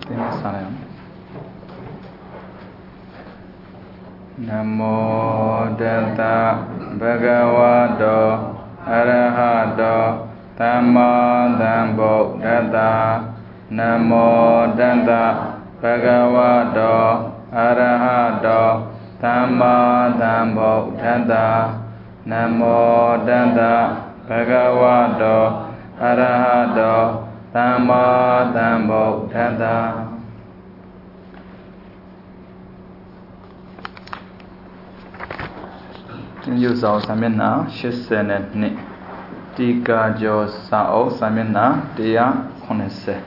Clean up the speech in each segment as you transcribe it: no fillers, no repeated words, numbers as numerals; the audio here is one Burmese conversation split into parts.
Namo Tassa Bhagavato Arahato Samma Sambuddhassa. Namo Tassa Bhagavato Arahato Samma Sambuddhassa. Namo Tassa Bhagavato Arahato Samma Sambuddhassa. Use our Samina, Shisenetni, Tika Jo Sao Samina, Dia Honese.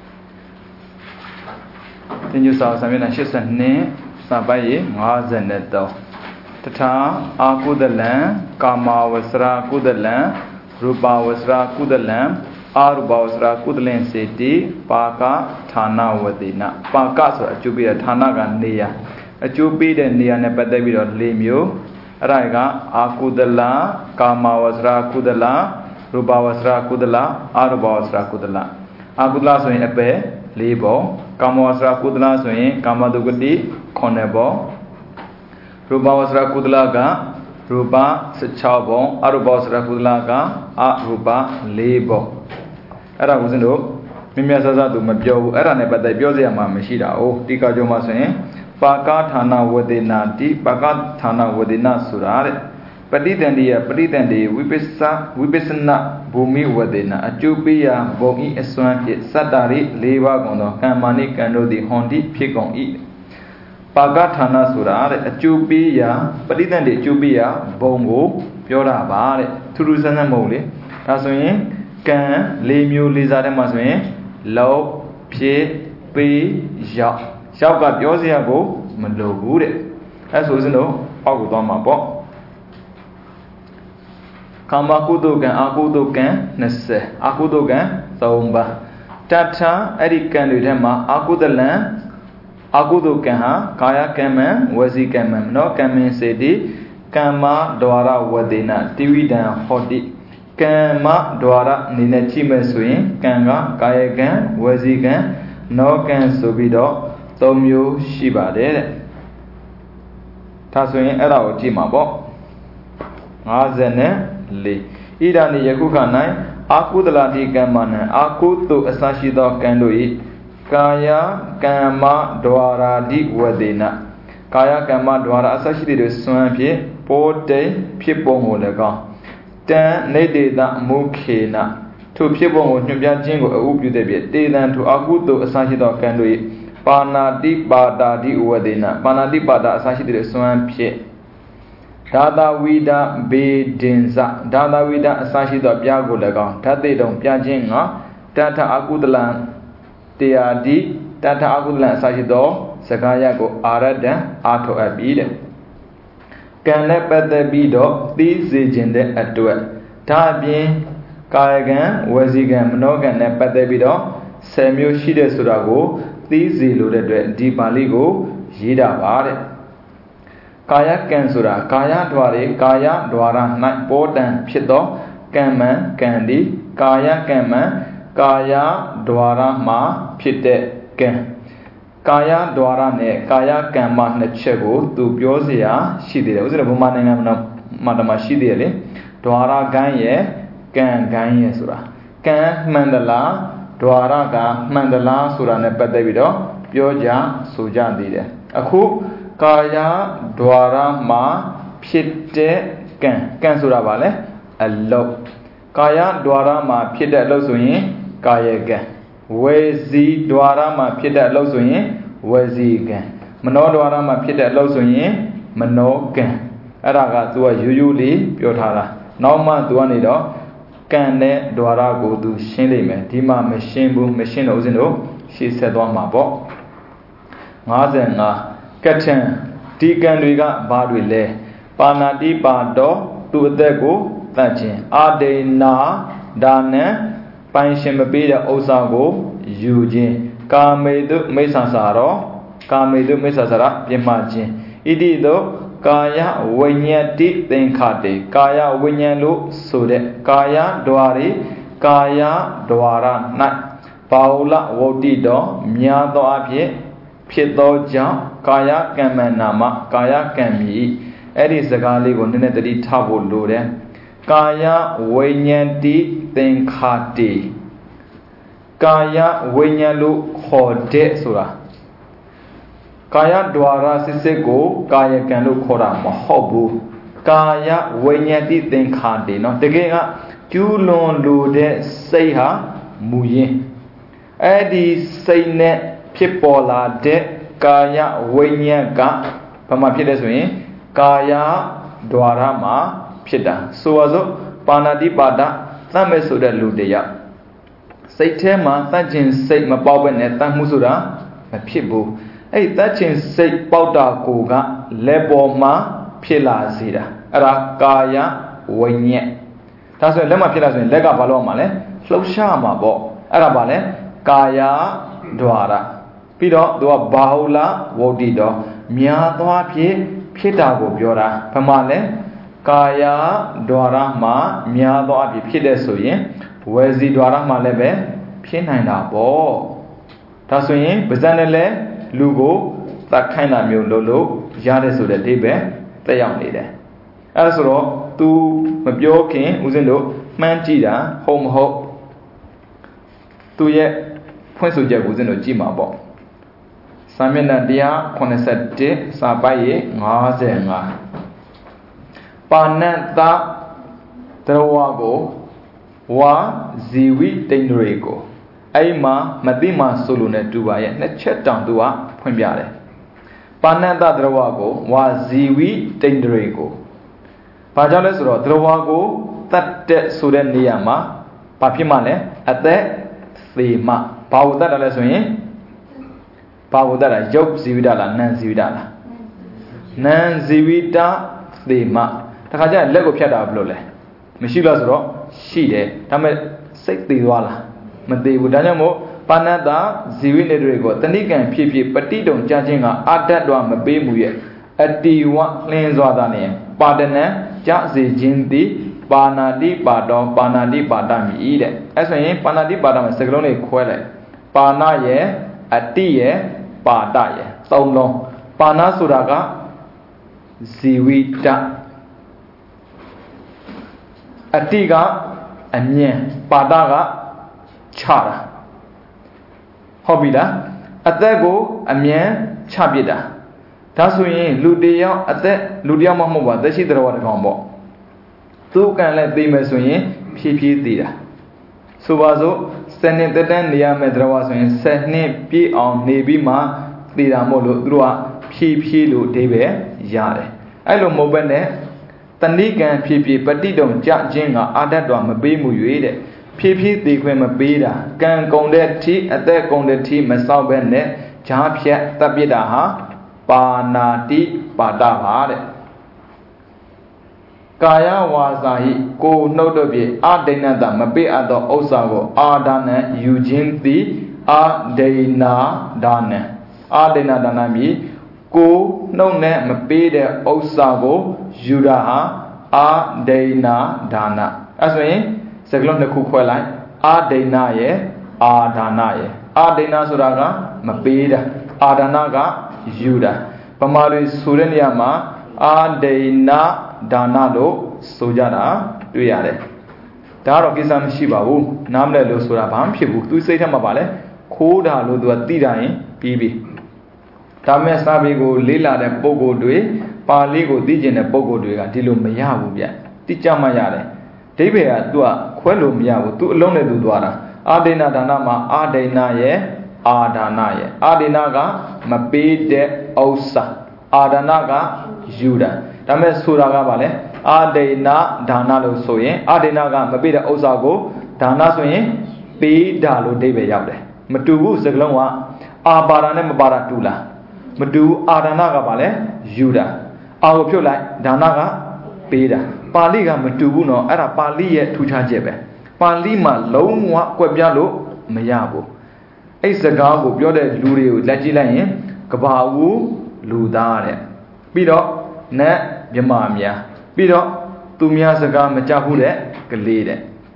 Use our Samina, Shisenni, Sabayi, Mazeneto. Tata, Akudalan, Kama Wasra Kudalan, Rupa Wasra Kudalan, Aruba Wasra Kudalan City, Paka, Tana Wadina. Paka, so a Jubia Tanaga Nia. A Jubida Nia Nepadavid Limu. Raiga Akudala, Kama Wasra Kudala, Ruba Wasra Kudala, Aruba Wasra Kudala. Akudala swing epe, Libo, Kama Wasra Kudala swing, Kama Dugudi, Konebo, Ruba Wasra Kudala ga, Ruba Sechabo, Aruba Wasra Kudala ga, Aruba Libo. Era was in do, Mimiaza to Mabio, Era never the Biozia Mashida, oh, Tika Joma swing. Pakatana Wadina, Deep Pakatana Wadina Surare, Paditandia, Paditandi, Wibisana, Bumi Wadina, Ajubia, Bogi, Eswanti, Sadari, Leva Gono, Kamani, Kando, the Hondi, Pigon E. Pakatana Surare, Ajubia, Paditandi, Jubia, Bongo, Piora Bare, Turuzana Mole, Taswin, Can, Lemu Lizare Masme, Low, Pie, P, Ja. Shaka Yosia go, Melo Bude. As was no, Agudama Bo Kamakudogan, Akudogan, Nesse, Akudogan, Saumba. Tata, Erican Ludema, Akudalan, Akudogan, Kaya Kaman, Wazi Kaman, no Kaman Sedi, Kama Dwara Wadina, Tividan Hodi, Kama Dwara Ninachime Swing, Kanga, Kayagan, Wazigan, no Kan Subido. Tomyo Shiba de Taswin Era Timabo Azene Li Idani Yakukanai Akudalati Gamana Akutu Asashido Kandui Kaya Kama Dwara Di Wadina Kaya Kama Dwara Asashidi Swampie Pote Pipon Lega Dan Nedida Mukina to Pipon Nubia Jingo Ubu de Dedan to Akutu Asashido Kandui Panadi Bada di Uwadina, Panadi Bada Sashi de Swampie Dada Vida Be Dinza, Dada Vida Sashi the Piago Lagon, Tate don't Piajinga, Tata Agudalan, Teadi, Tata Agudalan Sashi Sakayago Arada, Ato Abide. Can let the Bido, these agende at duet. Tabi Kayagan, Wazigan, Nogan, Nepatabido, Samuel Shide Surago. These loaded Dipaligo, Yida Vare Kaya Kansura, Kaya Dware, Kaya Dwara, Night Port and Pito, Kaman, Candy, Kaya Kaman, Kaya Dwara Ma, Pite, Ken Kaya Dwara Ne, Kaya Kama Nechego, to Biozia, Shidi, was a woman and Madama Shidi, Dwara Ganye, Kan Ganye Sura, Kan Mandala. Dwaraga Mandala Surane Padavido, Pioja Suja Dide. Aku Kaya Dwara Ma Pite Can Suravale, a low. Kaya Dwara Ma Pita Losuin, Kaya Gan. Wezi Dwara Ma Pita Losuin, Wezi Gan. Mano Dwara Ma Pita Losuin, Mano Gan. Araga to a Yuli, Piotara. No man to one ido. Can ne Dwara go to Shinlime, Dima machine boom machine Ozino, she said on my book. Mazena, Catchen, Deacon Riga Badwile, Panadi Bado, to the go, Thatchin, Ade Na, Dane, Panshimabida Osago, Eugene, Kamedu Mesasaro, Kamedu Mesasara, Imagine. Idido. Kaya Winyati Tenkate, Kaya Winyalu Sude, Kaya Dwari, Kaya Dwara Nat, Paula Wodido, Miado Abye, Pieto Jam, Kaya Gamanama, Kaya Gami, Eddie Zagali, Gonetri Tabo Lure, Kaya Wenyanti, Tenkati, Kaya Wenyalu Hode Sura. Kaya Dwara Sisego, Kaya Ganlu Kora, Mahobu, Kaya Wenyanti, Tenkati, no, the Gega, Julon Lude, Seha, Muye. Edi Sayne Pipola de Kaya Wenyaga, Pama Piedeswin, Kaya Dwarama Pida. So azo Panadi Bada, Thamesuda Ludeya. Saytema, Thatchin Say Mabawen, Thamusura, a Pibu. A Thatchin Say Powder Goga, Leboma Pila Zida, Arakaya Wenye. That's when Lema Pilas in Lega Balomale, Flowshama Bo, Arabale. Kaya Dwara Pido Dua Bahula Wodido Miadwa Pitago Biora Pamale Kaya Dwara Ma Miadwa Pidesoye Wezi Dwara Malebe Pinanda Bo Tasuye Bizanele Lugo that kind of mu lolo Yades of the Debe the young lady as ro to Mabiokin Uzindo Manjida Home Hope to ye Point so Jack was in a Jimabo. Samina dia Conesette Sabaye Mazenga Pananta Trawago Wa Ziwi Tendrego Aima Madima Solune Duaye Nechet down Dua Pumbiare Pananta Trawago Wa Ziwi Tendrego Pajales Ro Trawago Tate Sudan Niama Papimane at the Thema Powder Lesson Powder Job Zividala, Nanzivida Nanzivida Thema Takaja Lego Piada Blole Michilas Ro, she de Tame Sekti Wala Mate Udanamo Panada Zivinedrego, Tanikan Pipi, Petito judging a Adadwa Mabemuye at the one lanes Wadane Padane, Jazi Jinti Panadi Badom, Panadi Badami Ede. As when Panadi Badam is a glone quelle. Panaye, Atie, Padaye. So long. Panasuraga Ziwita Atiga Anye, Padaga Chara. Hobida Atego Amien Chabida. Tasuin Ludia Ate Ludia Mamuba, the Shidra Gombo. Two can let them as we PP Dida. Subazo, sending the ten Lia Medrawas in Sene P on Nebima, Dida Molo, Drua, PP Lu Debe, Yare. I lo Mobene, Tanikan PP, Petito, Judging Adadwa Mabimu Yuide, PP the Quemabida, Gan Gondet Tea at the Gondet Tea, Masabene, Japia, Tabidaha, Panati, Padavade. Kaya Wazahi, Ko Nodobi, Adenada, Mabe Ado Osago, Adana, Eugene the Adena Dane, Adena Danami, Ko no ne Mabe de Osago, Judaha, Adena Dana. As we Seglon the Kukwelai, Adena ye, Adana ye, Adena Suraga, Mabeda, Adanaga, Judah. Pamari Sureniama, Adena. Danado Sojana Duyare. Daro Gizam Shibabu, Namle Losura Bam Shibu, to say him about Koda Ludua Didain, Bibi. Tame Sabigo, Lila de Bogo Due, Paligo Dijin de Bogo Dua, Dilum Yabu, Ticha Mayare. Tebe Dua, Quelum Yabu, to Lone Duduara, Adena Danama, Adenaye, Adanaye, Adenaga, Mabe de Osa, Adanaga, Judah. Tame Suraga Vale, Adena Danalo Soye, Adenaga, Mabida Osago, Dana Soye, P. Dalu Debe Yabe. Matubu Zagloma, Abarane Baratula, Madu Adanaga Vale, Judah. Our Pula, Danaga, Peda, Paliga Matubuno, Era Palie Tuchajebe, Palima, Lomwa, Quebialo, Mayabo. Ace the Gago, Biode Luri, Lagilain, Kabawu, Ludare. Bido. Ne Yamamia. Bido, Tumia Saga Majahude, Galede.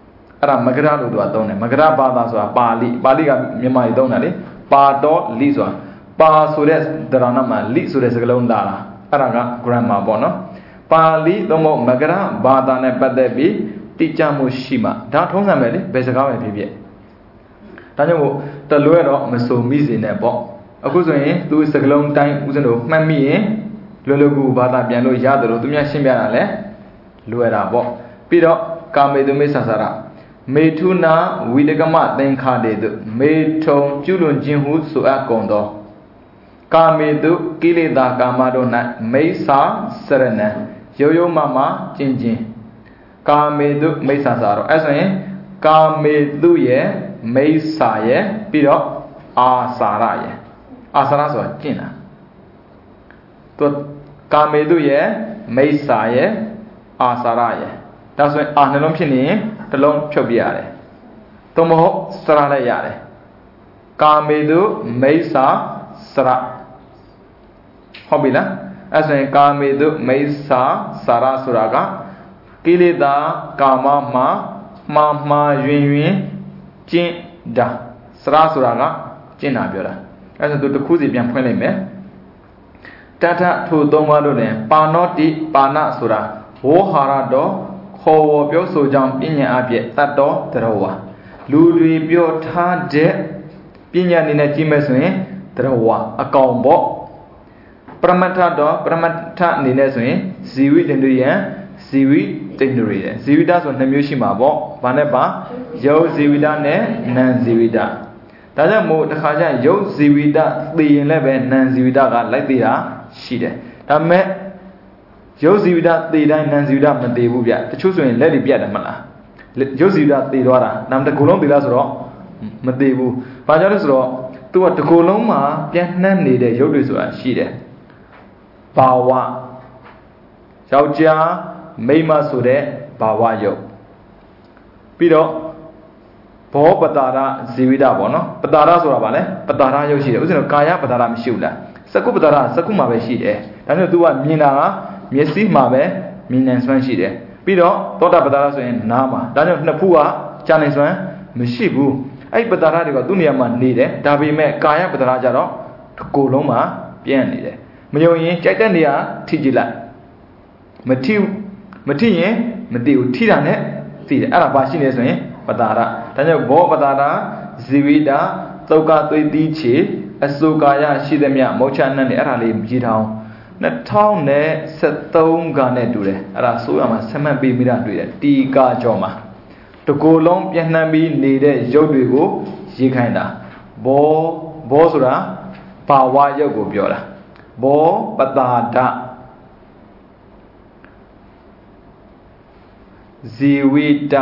ara magara lo do tone magara bada so pali ka Myanmar yi tone le pa do li so pa so de darana ma li so de sakalon la la ara ka grammar ပေါ့နော်ပါဠိသို့မဟုတ်မဂရဘာသာနဲ့ပတ်သက်ပြီးတိကျမှုရှိမှဒါထုံးစံပဲလေဘယ်စကားပဲဖြစ်ဖြစ်ဒါကြောင့်မို့တလွဲတော့မစုံမိစေနဲ့ပေါ့အခုဆိုရင်သူစကလုံးတိုင်းဦးဇင်းတို့မှတ်မိရင်လွယ်လွယ်ကူဘာသာပြန်လို့ရတယ်လို့သူများရှင်းပြတာလဲလွယ်တာပေါ့ပြီးတော့ကာမေတုမိစ္ဆာစာရမေထုနာဝိတကမသင်္ခါတေတုမေထုံကျွလွန်ခြင်းဟုဆိုအပ်ကုန်သောကာမေတုကိလေသာကာမတို့၌မိစ္ဆာစရဏံရိုးရိုးမမကျင့်ခြင်းကာမေတုမိစ္ဆာစာတော့အဲ့ဆိုရင်ကာမေတုရဲ့မိစ္ဆာရဲ့ပြီးတော့အာစာရရဲ့အာစာရဆိုတာကျင့်တာသူကာမေတုရဲ့မိစ္ဆာရဲ့အာစာရရဲ့ဒါဆိုရင်အာနှလုံးဖြစ်နေရင်တစ်လုံးဖြုတ်ပြရတယ်သို့မဟုတ်စရလည်းရတယ်ကာမေတုမိစ္ဆာစရဟုတ်ပြီလားအဲ့ဆိုရင်ကာမေတုမိစ္ဆာစာရဆိုတာကကိလေသာကာမမှာယွင်ကျင့်တာစရဆိုတာကကျင့်တာပြောတာအဲ့ဆိုသူတစ်ခုစီပြန်ဖွင့်လိုက်မယ်တထထိုသုံးပါးတို့တွင်ပါဏောတိပါဏဆိုတာဝေါဟာရတော်ခေါ်ဝေါ်ပြောဆိုကြောင်းပညာအပြည့်တတ်တော်တရဝါလူတွေပြောထားတဲ့ပညာအနေနဲ့ကြည့်မယ်ဆိုရင်တရဝါအကောင်ပေါ့ပရမတ္ထတော့ပရမတ္ထအနေနဲ့ဆိုရင်ဇီဝိတ္တရိယံဇီဝိတ္တရိယံဇီဝိတ္တဆို2မျိုးရှိမှာပေါ့ဘာနဲ့ပါယုတ်ဇီဝိတ္တနဲ့နံဇီဝိတ္တဒါကြောင့်မို့တစ်ခါကျရင်ယုတ်ဇီဝိတ္တသိရင်လည်းပဲနံဇီဝိတ္တကလိုက်သေးတာရှိတယ်ဒါပေမဲ့ယုတ်ဇီဝိတ္တသိတိုင်းနံဇီဝိတ္တမသိဘူးဗျတချို့ဆိုရင်လက်တွေပြတ်တယ်မလားယုတ်ဇီဝိတ္တသိသွားတာနာမတစ်ခုလုံးသိလားဆိုတော့မသိဘူးဘာကြောင့်လဲဆိုတော့သူကတစ်ခုလုံးမှာပြန့်နှံ့နေတဲ့ယုတ်တွေဆိုတာရှိတယ်ဘာဝယောက်ျားမိန်းမဆိုတဲ့ဘာဝယုတ်ပြီးတော့ဘောပတာရဇီဝိတပေါ့နော်ပတာရဆိုတာဗာလဲပတာရယုတ်ရှိတယ်ဥစဉ်တော့ကာယပတာရမရှိဘူးလားစကုပတာရစကုမှာပဲရှိတယ်ဒါကြောင့် तू ကမြင်တာကမျက်စိမှာပဲမြင်နိုင်စွမ်းရှိတယ်ပြီးတော့သောတာပတာရဆိုရင်နားမှာဒါကြောင့်နှစ်ဖူးကကြားနိုင်စွမ်းမရှိဘူးအဲ့ပတာရတွေကသူ့နေရာမှာနေတယ်ဒါပေမဲ့ကာယပတာရကြတော့တစ်ကိုယ်လုံးမှာပြန့်နေတယ်မယုံရင်ကြိုက်တဲ့နေရာထိကြည့်လိုက်မထိရင်မသိဘူးထိတာနဲ့သိတယ်အဲ့ဒါပါရှိနေဆိုရင်ပတာရဒါကြောင့်ဘောပတာရဇီဝိတသုတ်ကသွေးသီးချေအစုကာယရှိသမျှမောချနတ်နဲ့အဲ့ဒါလေးရေးထောင်း2013ကနဲ့တူတယ်အဲ့ဒါဆိုရမှာဆက်မှတ်ပေးမိတာတွေ့တယ်တီကာကြောမှာတကိုယ်လုံးပြန့်နှံ့ပြီးနေတဲ့ရုပ်တွေကိုရေးခိုင်းတာဘောဆိုတာဘာဝရုပ်ကိုပြောတာဘောပတာဒဇီဝိတ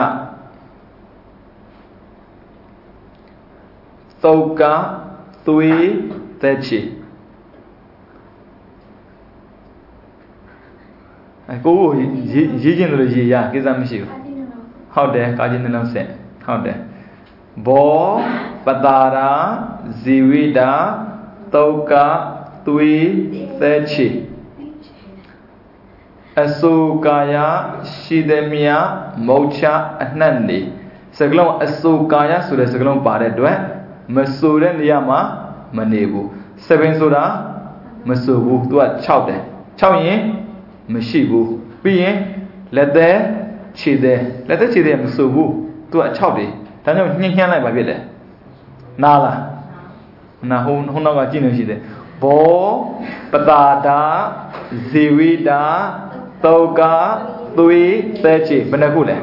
သုတ်ကသွေးသက်ချေကိုရေးခြင်းလို့ရေးရကိစ္စမရှိဘူးဟုတ်တယ်ကာကြီးနှလုံးဆက်ဟုတ်တယ်ဘောပတာရာဇီဝိတသုတ်ကသွေးသက်ချေအစုကာယရှိသည်မြမုတ်ချအနှံ့နေစကလုံးအစုကာယဆိုတဲ့စကလုံးပါတဲ့အတွက်မဆိုတဲ့နေရာမှာမနေဘူး7ဆိုတာမဆိုဘူးသူက6တယ်6ရင်မရှိဘူးပြီးရင်လက်သက်ခြေသက်မဆိုဘူးသူက6တယ်ဒါကြောင့်ညှင်းလိုက်ပါဖြစ်တယ်နားလားနာဟိုနောက်ကကြည့်နေရှိတယ်ဘောပတာတာဇီဝိတာသုတ်ကသွေးသက်ချေဘယ်နှခုလဲ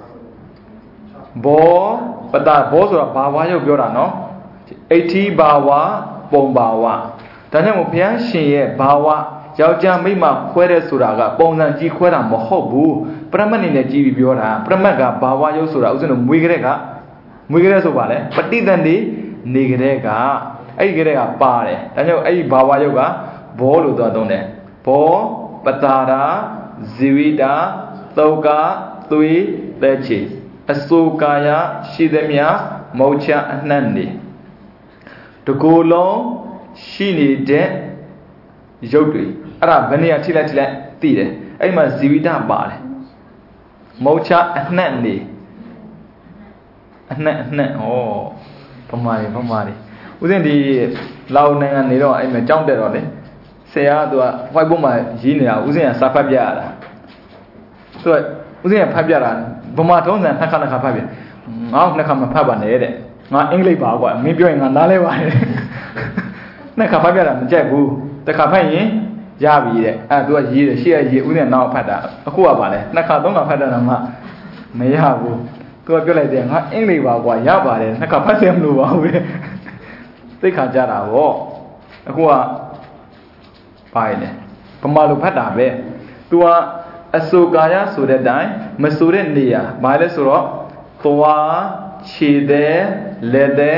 ဘောပတာဘောဆိုတာဘာဝရုပ်ပြောတာနော်အဋ္ဌိဘာဝပုံဘာဝဒါကြောင့်မို့ဘုရားရှင်ရဲ့ဘာဝယောက်ျားမိန်းမခွဲတဲ့ဆိုတာကပုံစံကြီးခွဲတာမဟုတ်ဘူးပရမတ်နေနဲ့ကြည့်ပြီးပြောတာပရမတ်ကဘာဝရုပ်ဆိုတာဥစဉ်တော့မွေးကြတဲ့ဆိုပါလေပဋိသန္ဓေနေကြတဲ့ကအဲ့ဒီကြတဲ့ကပါတယ်ဒါကြောင့်အဲ့ဒီဘာဝရုပ်ကဘောလို့သွားသုံးတယ်ဘောပတာရာဇီဝိတာသုတ်ကသွေးသက်ချေအစုကာယရှိသည်မြမုတ်ချအနှံ့နေတကူလုံးရှိနေတဲ့ရုပ်တွေအဲ့ဒါဘယ်နေရာထိလိုက်သိတယ်အဲ့ဒီမှာဇီဝိတပါတယ်မုတ်ချအနှံ့နေพม่าดิဥစဉ်ဒီလောက်နိုင်ငံနေတော့အဲ့မှာကြောင်းတက်တော့လေဆရာကသူက whiteboard မှာရေးနေတာဥစဉ်ကစာဖတ်ပြရတာသူကဥစဉ်ကဖတ်ပြတာဗမာထုံးစံနှစ်ခါဖတ်ပြငါ့နှစ်ခါမဖတ်ပါနဲ့တဲ့ငါအင်္ဂလိပ်ပါကွာမင်းပြောရင်ငါနားလဲပါတယ်နှစ်ခါဖတ်ပြတာမကြိုက်ဘူးတစ်ခါဖတ်ရင်ရပြီတဲ့အဲ့သူကရေးတယ်ရှေ့ကရေးဥစဉ်နောက်ဖတ်တာအခုကပါလေနှစ်ခါသုံးခါဖတ်တာတော့မှမရဘူးသူကပြောလိုက်တယ်ငါအင်္ဂလိပ်ပါကွာရပါတယ်နှစ်ခါဖတ်စရာမလိုပါဘူးတဲ့သိခါကြတာဗောအခုကပါလေဗမာလိုဖတ်တာပဲသူကအစုကာယဆိုတဲ့အတိုင်းမဆိုတဲ့နေရာဘာလဲဆိုတော့သွားခြေတဲ့လက်တဲ့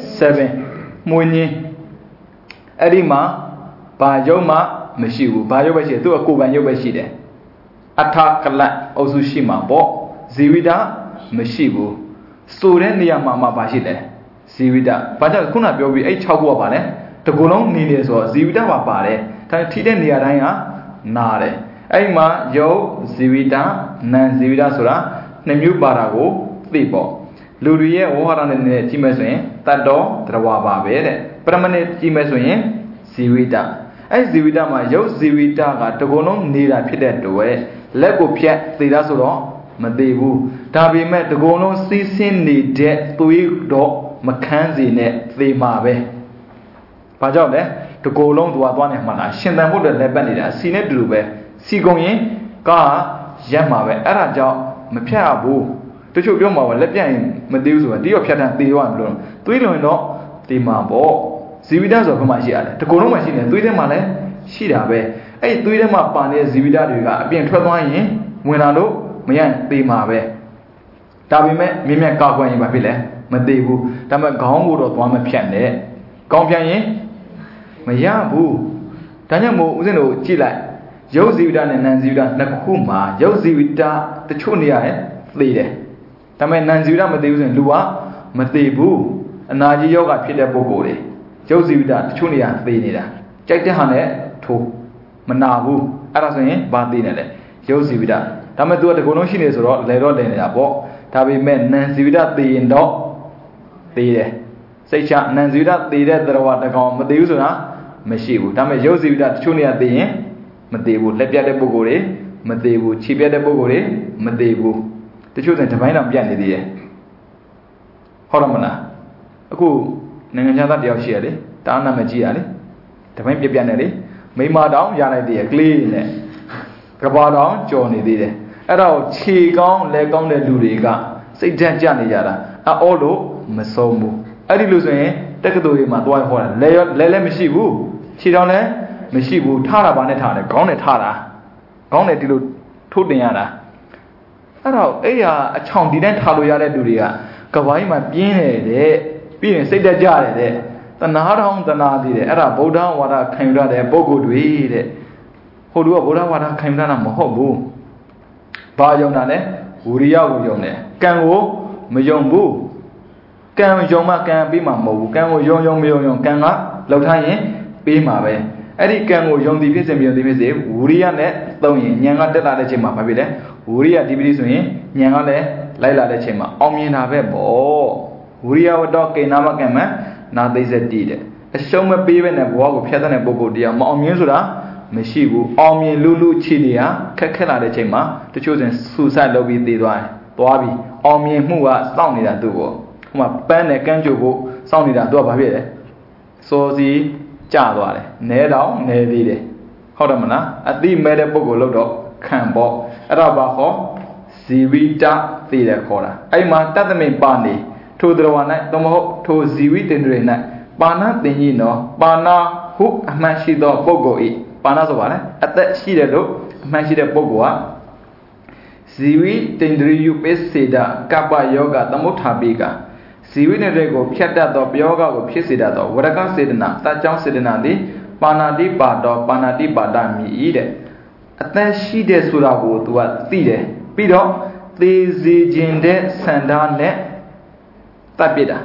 7မွေးညင်းအဲ့ဒီမှာဘာရုပ်မှမရှိဘူးဘာရုပ်ပဲရှိတယ်သူကကိုယ်ပိုင်ရုပ်ပဲရှိတယ်အထကလတ်အုပ်စုရှိမှာပေါ့ဇီဝိတမရှိဘူးဆိုတဲ့နေရာမှာမှဘာရှိလဲဇီဝိတဘာကြောင့်ခုနပြောပြီးအဲ့6ခုကပါလဲတကူလုံးနေနေဆိုတော့ဇီဝိတပါပါတယ်ဒါထိတဲ့နေရာတိုင်းကနာတယ်အဲ့မှာယုတ်ဇီဝိတနံဇီဝိတဆိုတာနှစ်မျိုးပါတာကိုသိပေါ့လူတွေရဲ့ဝဟရနဲ့ကြည့်မယ်ဆိုရင်တတ္တောတရဝပါပဲတဲ့ပရမဏိကြည့်မယ်ဆိုရင်ဇီဝိတအဲ့ဇီဝိတမှာယုတ်ဇီဝိတကတကူလုံးနေတာဖြစ်တဲ့တွေ့လက်ကိုဖြတ်သိတာဆိုတော့မသိဘူးဒါပေမဲ့တကူလုံးစီးဆင်းနေတဲ့သွေးတော့မခန်းစီနဲ့သေမှာပဲဘာကြောင့်လဲတကူလုံးသွားနေမှလားရှင်သန်ဖို့အတွက်လက်ပတ်နေတာစီနဲ့တူတူပဲစီကုန်ရင်ကားရက်မှာပဲအဲ့ဒါကြောင့်မဖြတ်ဘူးတချို့ပြောမှာပါလက်ပြတ်ရင်မသေးဘူးဆိုတာတိရောဖြတ်တန်းသေသွားမလို့သွေးလွန်တော့သေမှာပေါ့ဇီဝိတဆိုဘယ်မှာရှိရလဲတကူလုံးမှာရှိနေသွေးထဲမှာလည်းရှိတာပဲအဲ့သွေးထဲမှာပါနေတဲ့ဇီဝိတတွေကအပြင်ထွက်သွားရင်ဝင်လာလို့မရရင်သေမှာပဲဒါပေမဲ့မြင်မြတ်ကောက်ကွယ်ရင်ဘာဖြစ်လဲမသေးဘူးဒါပေမဲ့ခေါင်းကိုတော့သွားမဖြတ်နဲ့ကောင်းပြန်ရင်မရဘူးဒါကြောင့်မို့ဦးဇင်းတို့ကြည့်လိုက်ရုပ်ဇီဝိတနဲ့နံဇီဝိတနှစ်ခုမှာရုပ်ဇီဝိတတချို့နေရာရဲ့သေတယ်ဒါပေမဲ့နံဇီဝိတမသေးဘူးဆိုရင်လူကမသေးဘူးအနာကြီးယောဂဖြစ်တဲ့ပုဂ္ဂိုလ်တွေရုပ်ဇီဝိတတချို့နေရာသေနေတာကြိုက်တဲ့ဟာနဲ့ထိုးမနာဘူးအဲ့ဒါဆိုရင်ဘာသေနေလဲရုပ်ဇီဝိတဒါပေမဲ့သူကတကုံလုံးရှိနေဆိုတော့လဲတော့လဲနေတာပေါ့ဒါပေမဲ့နံဇီဝိတသေရင်တော့သေတယ်စိတ်ချနံဇီဝိတသေတဲ့သရဝတကောင်မသေဘူးဆိုတာမရှိဘူးဒါပေမဲ့ရုပ်ဇီဝိတတချို့နေရာသေရင်မသေးဘူးလက်ပြတ်တဲ့ပုဂ္ဂိုလ်တွေမသေးဘူးခြေပြတ်တဲ့ပုဂ္ဂိုလ်တွေမသေးဘူးတချို့ဆိုတပိုင်းတော့ပြတ်နေသေးတယ်ဟုတ်တယ်မလားအခုနိုင်ငံခြားသားတယောက်ရှိရလေတားနာမကြည့်ရလေတပိုင်းပြတ်နေလေမိမတောင်ရလိုက်သေးရကလေးနဲ့ကဘာတောင်ကြော်နေသေးတယ်အဲ့တော့ခြေကောင်းလက်ကောင်းတဲ့လူတွေကစိတ်ဓာတ်ကျနေကြတာအော်လို့မဆုံးဘူးအဲ့ဒီလိုဆိုရင်တက္ကသိုလ်တွေမှာသွားဟောတာလဲမရှိဘူးခြေတောင်လည်းမရှိဘူးထားတာဘာနဲ့ထားလဲခေါင်းနဲ့ထားတာခေါင်းနဲ့ဒီလိုထိုးတင်ရတာအဲ့တော့အဲ့ရအချောင်ဒီတိုင်းထားလို့ရတဲ့လူတွေကကဘာကြီးမှာပြင်းနေတဲ့ပြီးရင်စိတ်တက်ကြတယ်တဲ့တဏှာတောင်တဏှာသေးတယ်အဲ့ဒါဗုဒ္ဓဝါဒခံယူရတဲ့ပုဂ္ဂိုလ်တွေတဲ့ဟိုလူကဗုဒ္ဓဝါဒခံယူတာမဟုတ်ဘူးဘာယုံတာလဲဝိရိယကိုယုံတယ်ကံကိုမယုံဘူးကံယုံမှကံပြီးမှမဟုတ်ဘူးကံကိုယုံမယုံကံကလောက်ထားရင်ပြီးမှာပဲအဲ့ဒီကံကိုယုံသည်ဖြစ်စေမယုံသည်ဖြစ်စေဝိရိယနဲ့သုံးရင်ဉာဏ်ကတက်လာတဲ့ချိန်မှာဘာဖြစ်လဲဝိရိယဒီပတိဆိုရင်ဉာဏ်ကလည်းလိုက်လာတဲ့ချိန်မှာအောင်မြင်တာပဲပေါ့ဝိရိယဝတ္တကေနာမကံမနာသိစတိတဲ့အရှုံးမပေးပဲနဲ့ဘဝကိုဖျက်တဲ့ပုဂ္ဂိုလ်တရားမအောင်မြင်ဆိုတာမရှိဘူးအောင်မြင်လူခြေနေရခက်လာတဲ့ချိန်မှာတချို့ဆိုရင်ဆူဆိုက်လုပ်ပြီးသေသွားပြီအောင်မြင်မှုကစောင့်နေတာသူ့ကိုဟိုမှာပန်းနဲ့ကန်းကြိုဖို့စောင့်နေတာသူကဘာဖြစ်လဲစောစီကျသွားတယ်နဲတော့နဲသေးတယ်ဟုတ်တယ်မလားအတိမဲတဲ့ပုဂ္ဂိုလ်လို့တော့ခံပေါ့အဲ့ဒါဘာခေါ်ဇီဝိတသေတယ်ခေါ်တာအဲ့မှာတတမိန်ပါနေထိုတော်ဝါ၌သမဟုတ်ထိုဇီဝိတေန္ဒြေ၌ပါဏတင်ကြီးနော်ပါဏဟုအမှန်ရှိသောပုဂ္ဂိုလ်ဤပါဏဆိုပါလေအသက်ရှိတယ်လို့အမှန်ရှိတဲ့ပုဂ္ဂိုလ်ကဇီဝိတေန္ဒြေယုပစ္စေဒကပ္ပယောဂသမုဋ္ဌာပိကဇီဝိနဲ့တွေကိုဖြတ်တတ်သောပယောဂကိုဖြစ်စေတတ်သောဝရကစေတနာတတ်ကြောင်းစေတနာသည်ပါဏာတိပါတော်ပါဏာတိပါဒမြည်ဤတဲ့အသက်ရှိတဲ့ဆိုတာကို तू ကသိတယ်ပြီးတော့သေစေခြင်းတဲ့ဆန္ဒနဲ့တတ်ပြတာ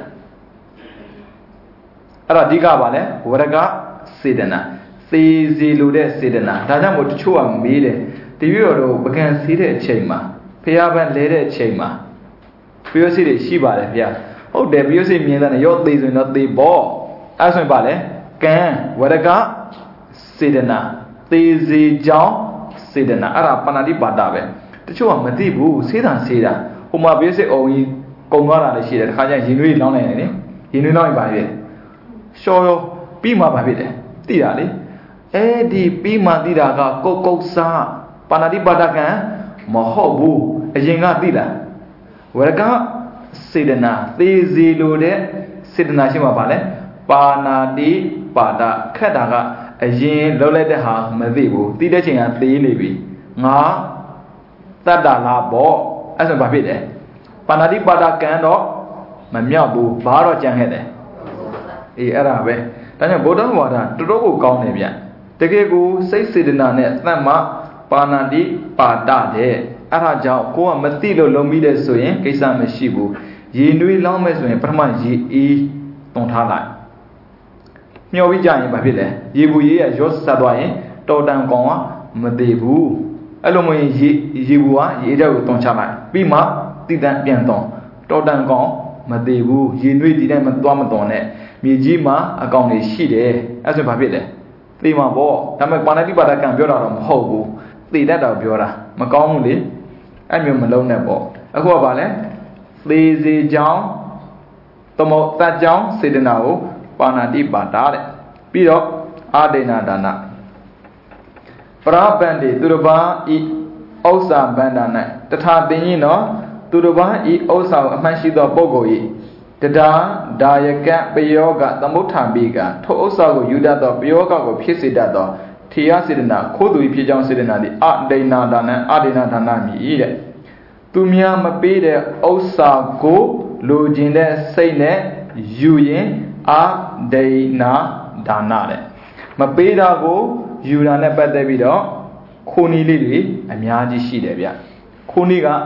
အဲ့တော့အဓိကပါလဲဝရကစေတနာသေစေလိုတဲ့စေတနာဒါကြောင့်မို့တချို့ကမေးတယ်တပည့်တော်တို့ပကံစီးတဲ့အချိန်မှာဖျားပန်းလဲတဲ့အချိန်မှာပြောစီတွေရှိပါတယ်ဗျာဟုတ်တယ်ပြောစီမြင်တဲ့ရောသေးဆိုရင်တော့သေပေါ့အဲ့ဆိုရင်ပါလေကံဝရကစေတနာသေစီကြောင့်စေတနာအဲ့ဒါပဏာတိပါဒပဲတချို့ကမသိဘူးစေးတာဟိုမှာပြောစီအောင်ကြီးကုံသွားတာလည်းရှိတယ်တခါကျရင်ရင်နွေးလောင်းနိုင်တယ်လေရင်နွေးလောင်းရင်ပါလေရှောရောပြီးမှပါဖြစ်တယ်သိတာလေအဲ့ဒီပြီးမှသိတာကကုတ်စားပဏာတိပါဒကံမဟုတ်ဘူးအရင်ကသိလားဝရကစေတနာသေစီလိုတဲ့စေတနာရှိမှပါလေပါဏာတိပါဒခက်တာကအရင်လောက်လိုက်တဲ့ဟာမသိဘူးသိတဲ့ချိန်ကသေးနေပြီငါတတ္တလားပေါ့အဲ့ဆိုဘာဖြစ်လဲပါဏာတိပါဒကံတော့မမြောက်ဘူးဘာတော့ကြံခဲ့တယ်အေးအဲ့ဒါပဲဒါကြောင့်ဗုဒ္ဓဝါဒတော်တော်ကိုကောင်းတယ်ဗျတကယ်ကိုစိတ်စေတနာနဲ့သတ်မှပါဏာတိပါဒတဲ့အဲ့ဒါကြောင့်ကိုကမသိလို့လုံးပြီးတဲ့ဆိုရင်ကိစ္စမရှိဘူးရေနွေးလောင်းမဲ့ဆိုရင်ပထမရေအေးတွန်ထားလိုက်မျောပြီးကြရင်ဘာဖြစ်လဲရေဘူးရေရရောဆက်သွားရင်တော်တန်ကောင်ကမသေးဘူးအဲ့လိုမျိုးရေဘူးကရေတဲ့ကိုတွန်ချလိုက်ပြီးမှတိတန်ပြန်တွန်တော်တန်ကောင်မသေးဘူးရေနွေးဒီတိုင်းမသွားမတွန်နဲ့မြေကြီးမှာအကောင်တွေရှိတယ်အဲ့ဆိုဘာဖြစ်လဲသိမှာပေါ့ဒါပေမဲ့ပါဏာတိပါဒကံပြောတာတော့မဟုတ်ဘူးသိတတ်တာပြောတာမကောင်းဘူးလေအဲ့မျိုးမလုံးနဲ့ပေါ့အခုကဘာလဲသေစေကြောင်းသမုတ်တတ်ကြောင်းစေတနာကိုပါဏာတိပါဒတဲ့ပြီးတော့အာဒိဏဒါနပရပန္တိသူတစ်ပါးဤဥစ္စာဗန္ဒ၌တထာတင်ရင်တော့သူတစ်ပါးဤဥစ္စာကိုအမှန်ရှိသောပုဂ္ဂိုလ်ဤတဒါဒါယကပယောကသမုဋ္ဌံပိကထိုဥစ္စာကိုယူတတ်သောပယောကကိုဖြစ်စေတတ်သောထေယစေတနာခိုးသူဖြစ်ကြောင်းစေတနာသည်အဒိဏဒါနအဒိဏဒါနမြည်တဲ့သူများမပေးတဲ့ဥစ္စာကိုလိုချင်တဲ့စိတ်နဲ့ယူရင်အဒိဏဒါနတဲ့မပေးတာကိုယူတာနဲ့ပတ်သက်ပြီးတော့ခိုးနည်းလေးတွေအများကြီးရှိတယ်ဗျခိုးနည်းက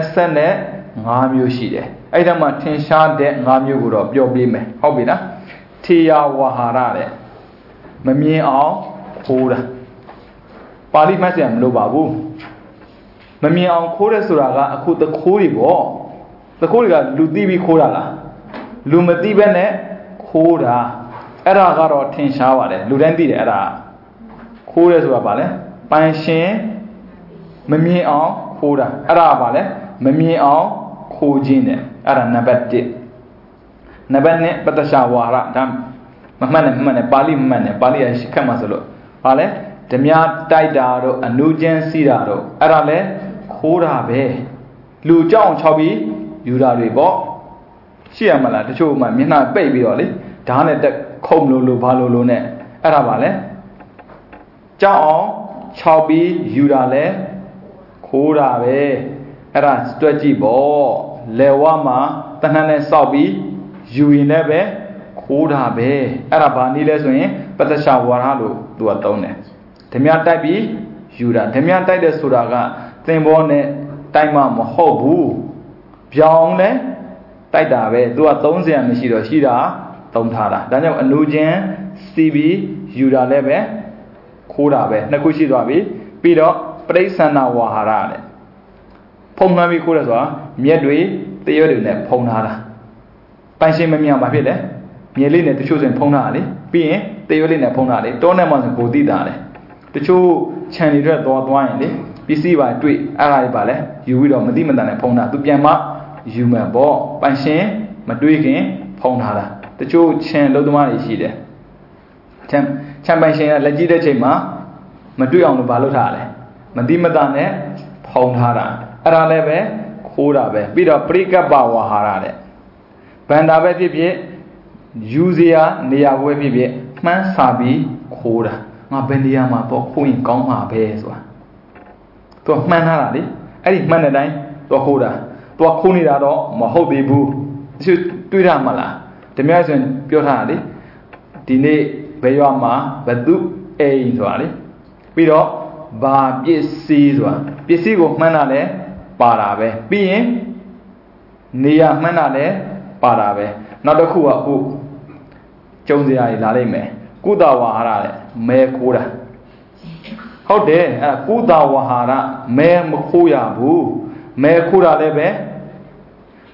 25မျိုးရှိတယ်အဲ့ဒါမှထင်ရှားတဲ့5မျိုးကိုတော့ပြောပေးမယ်ဟုတ်ပြီလားထေယဝါဟာရတဲ့မမြင်အောင်ခိုးတာပါဠိမှတ်စရာမလိုပါဘူးမမြင်အောင်ခိုးတယ်ဆိုတာကအခုတခိုးတွေပေါ့တခိုးတွေကလူသိပြီးခိုးတာလားလူမသိဘဲနဲ့ခိုးတာအဲ့ဒါကတော့ထင်ရှားပါတယ်လူတိုင်းသိတယ်အဲ့ဒါခိုးတယ်ဆိုတာဗာလဲပိုင်ရှင်မမြင်အောင်ခိုးတာအဲ့ဒါဗာလဲမမြင်အောင်ခိုးခြင်းတဲ့အဲ့ဒါနံပါတ်1နံပါတ်2ပတ္တရှဝါရဒါမမှန်နဲ့ပါဠိမမှန်နဲ့ပါဠိရခက်မှာဆိုလို့ဗာလဲဓမြတိုက်တာတို့အနုကျန်းစီးတာတို့အဲ့ဒါလဲခိုးတာပဲလူကြောင်6ပြီးယူတာတွေပေါ့ရှိရမလားတချို့မှမျက်နှာပိတ်ပြီးတော့လေဓာတ်နဲ့တက်ခုံလို့ဘာလို့နဲ့အဲ့ဒါပါလဲကြောင်အောင်6ပြီးယူတာလဲခိုးတာပဲအဲ့ဒါတွက်ကြည့်ပေါ့လေဝါမှာတဏှာနဲ့စောက်ပြီးယူရင်လည်းပဲခိုးတာပဲအဲ့ဒါဘာနည်းလဲဆိုရင်ပတ္တရှဝါရလို့သူကသုံးတယ်ဓမြတိုက်ပြီးယူတာဓမြတိုက်တဲ့ဆိုတာကသင်္ဘောနဲ့တိုက်မှမဟုတ်ဘူးပြောင်းလဲတိုက်တာပဲသူကသုံးစရာမရှိတော့ရှိတာသုံးထားတာဒါကြောင့်အနုချင်းစီးပြီးယူတာလည်းပဲခိုးတာပဲနှစ်ခုရှိသွားပြီပြီးတော့ပရိစ္ဆန္ဒဝါဟာရတဲ့ဖုံနှမ်းပြီးခိုးတယ်ဆိုတာမြက်တွေတရွတွေနဲ့ဖုံထားတာပိုင်ရှင်မမြင်အောင်ဘာဖြစ်လဲမြေလေးနဲ့တချို့ဆိုရင်ဖုံထားတာလေပြီးရင်တရွလေးနဲ့ဖုံထားတယ်တောနဲ့မှဆိုကိုသိတာလေတချို့ခြံတွေအတွက်သွားရင်လေပစ္စည်းပါတွေ့အဲ့ဒါတွေပါလဲယူပြီးတော့မသိမတန်နဲ့ဖုံတာသူပြန်မှယူမှန်ပေါ့ပိုင်ရှင်မတွေးခင်ဖုံထားတာတချို့ခြံလုံးသမားတွေရှိတယ်ခြံပိုင်ရှင်ကလက်ကြည့်တဲ့ချိန်မှာမတွေ့အောင်လို့ဘာလုပ်ထားလဲမသိမတန်နဲ့ဖုံထားတာအဲ့ဒါလည်းပဲခိုးတာပဲပြီးတော့ပရိကပ္ပဝါဟာရတဲ့ဗန္တာပဲဖြစ်ဖြစ်ယူစရာနေရာပွဲဖြစ်ဖြစ်မှန်းစာပြီးခိုးတာငါဘယ်နေရာမှာတော့ခိုးရင်ကောင်းမှာပဲဆိုတာသူမှန်းထားတာလေအဲ့ဒီမှန်းတဲ့အတိုင်းသူခိုးတာသူခိုးနေတာတော့မဟုတ်သေးဘူးတချို့တွေးရမှာလားဓမြဆိုရင်ပြောထားတာလေဒီနေ့ဘယ်ရွာမှာဘသူအိမ်ဆိုတာလေပြီးတော့ဘာပစ္စည်းဆိုတာပစ္စည်းကိုမှန်းတာလဲပါတာပဲပြီးရင်နေရာမှန်းတာလဲပါတာပဲနောက်တစ်ခုကအခုကျုံစရာကြီးလာလိမ့်မယ်ကုသဝါဟာရတဲ့မဲခိုးတာဟုတ်တယ်အဲ့ကုသဝါဟာရမဲမခိုးရဘူးမဲခိုးတာလည်းပဲ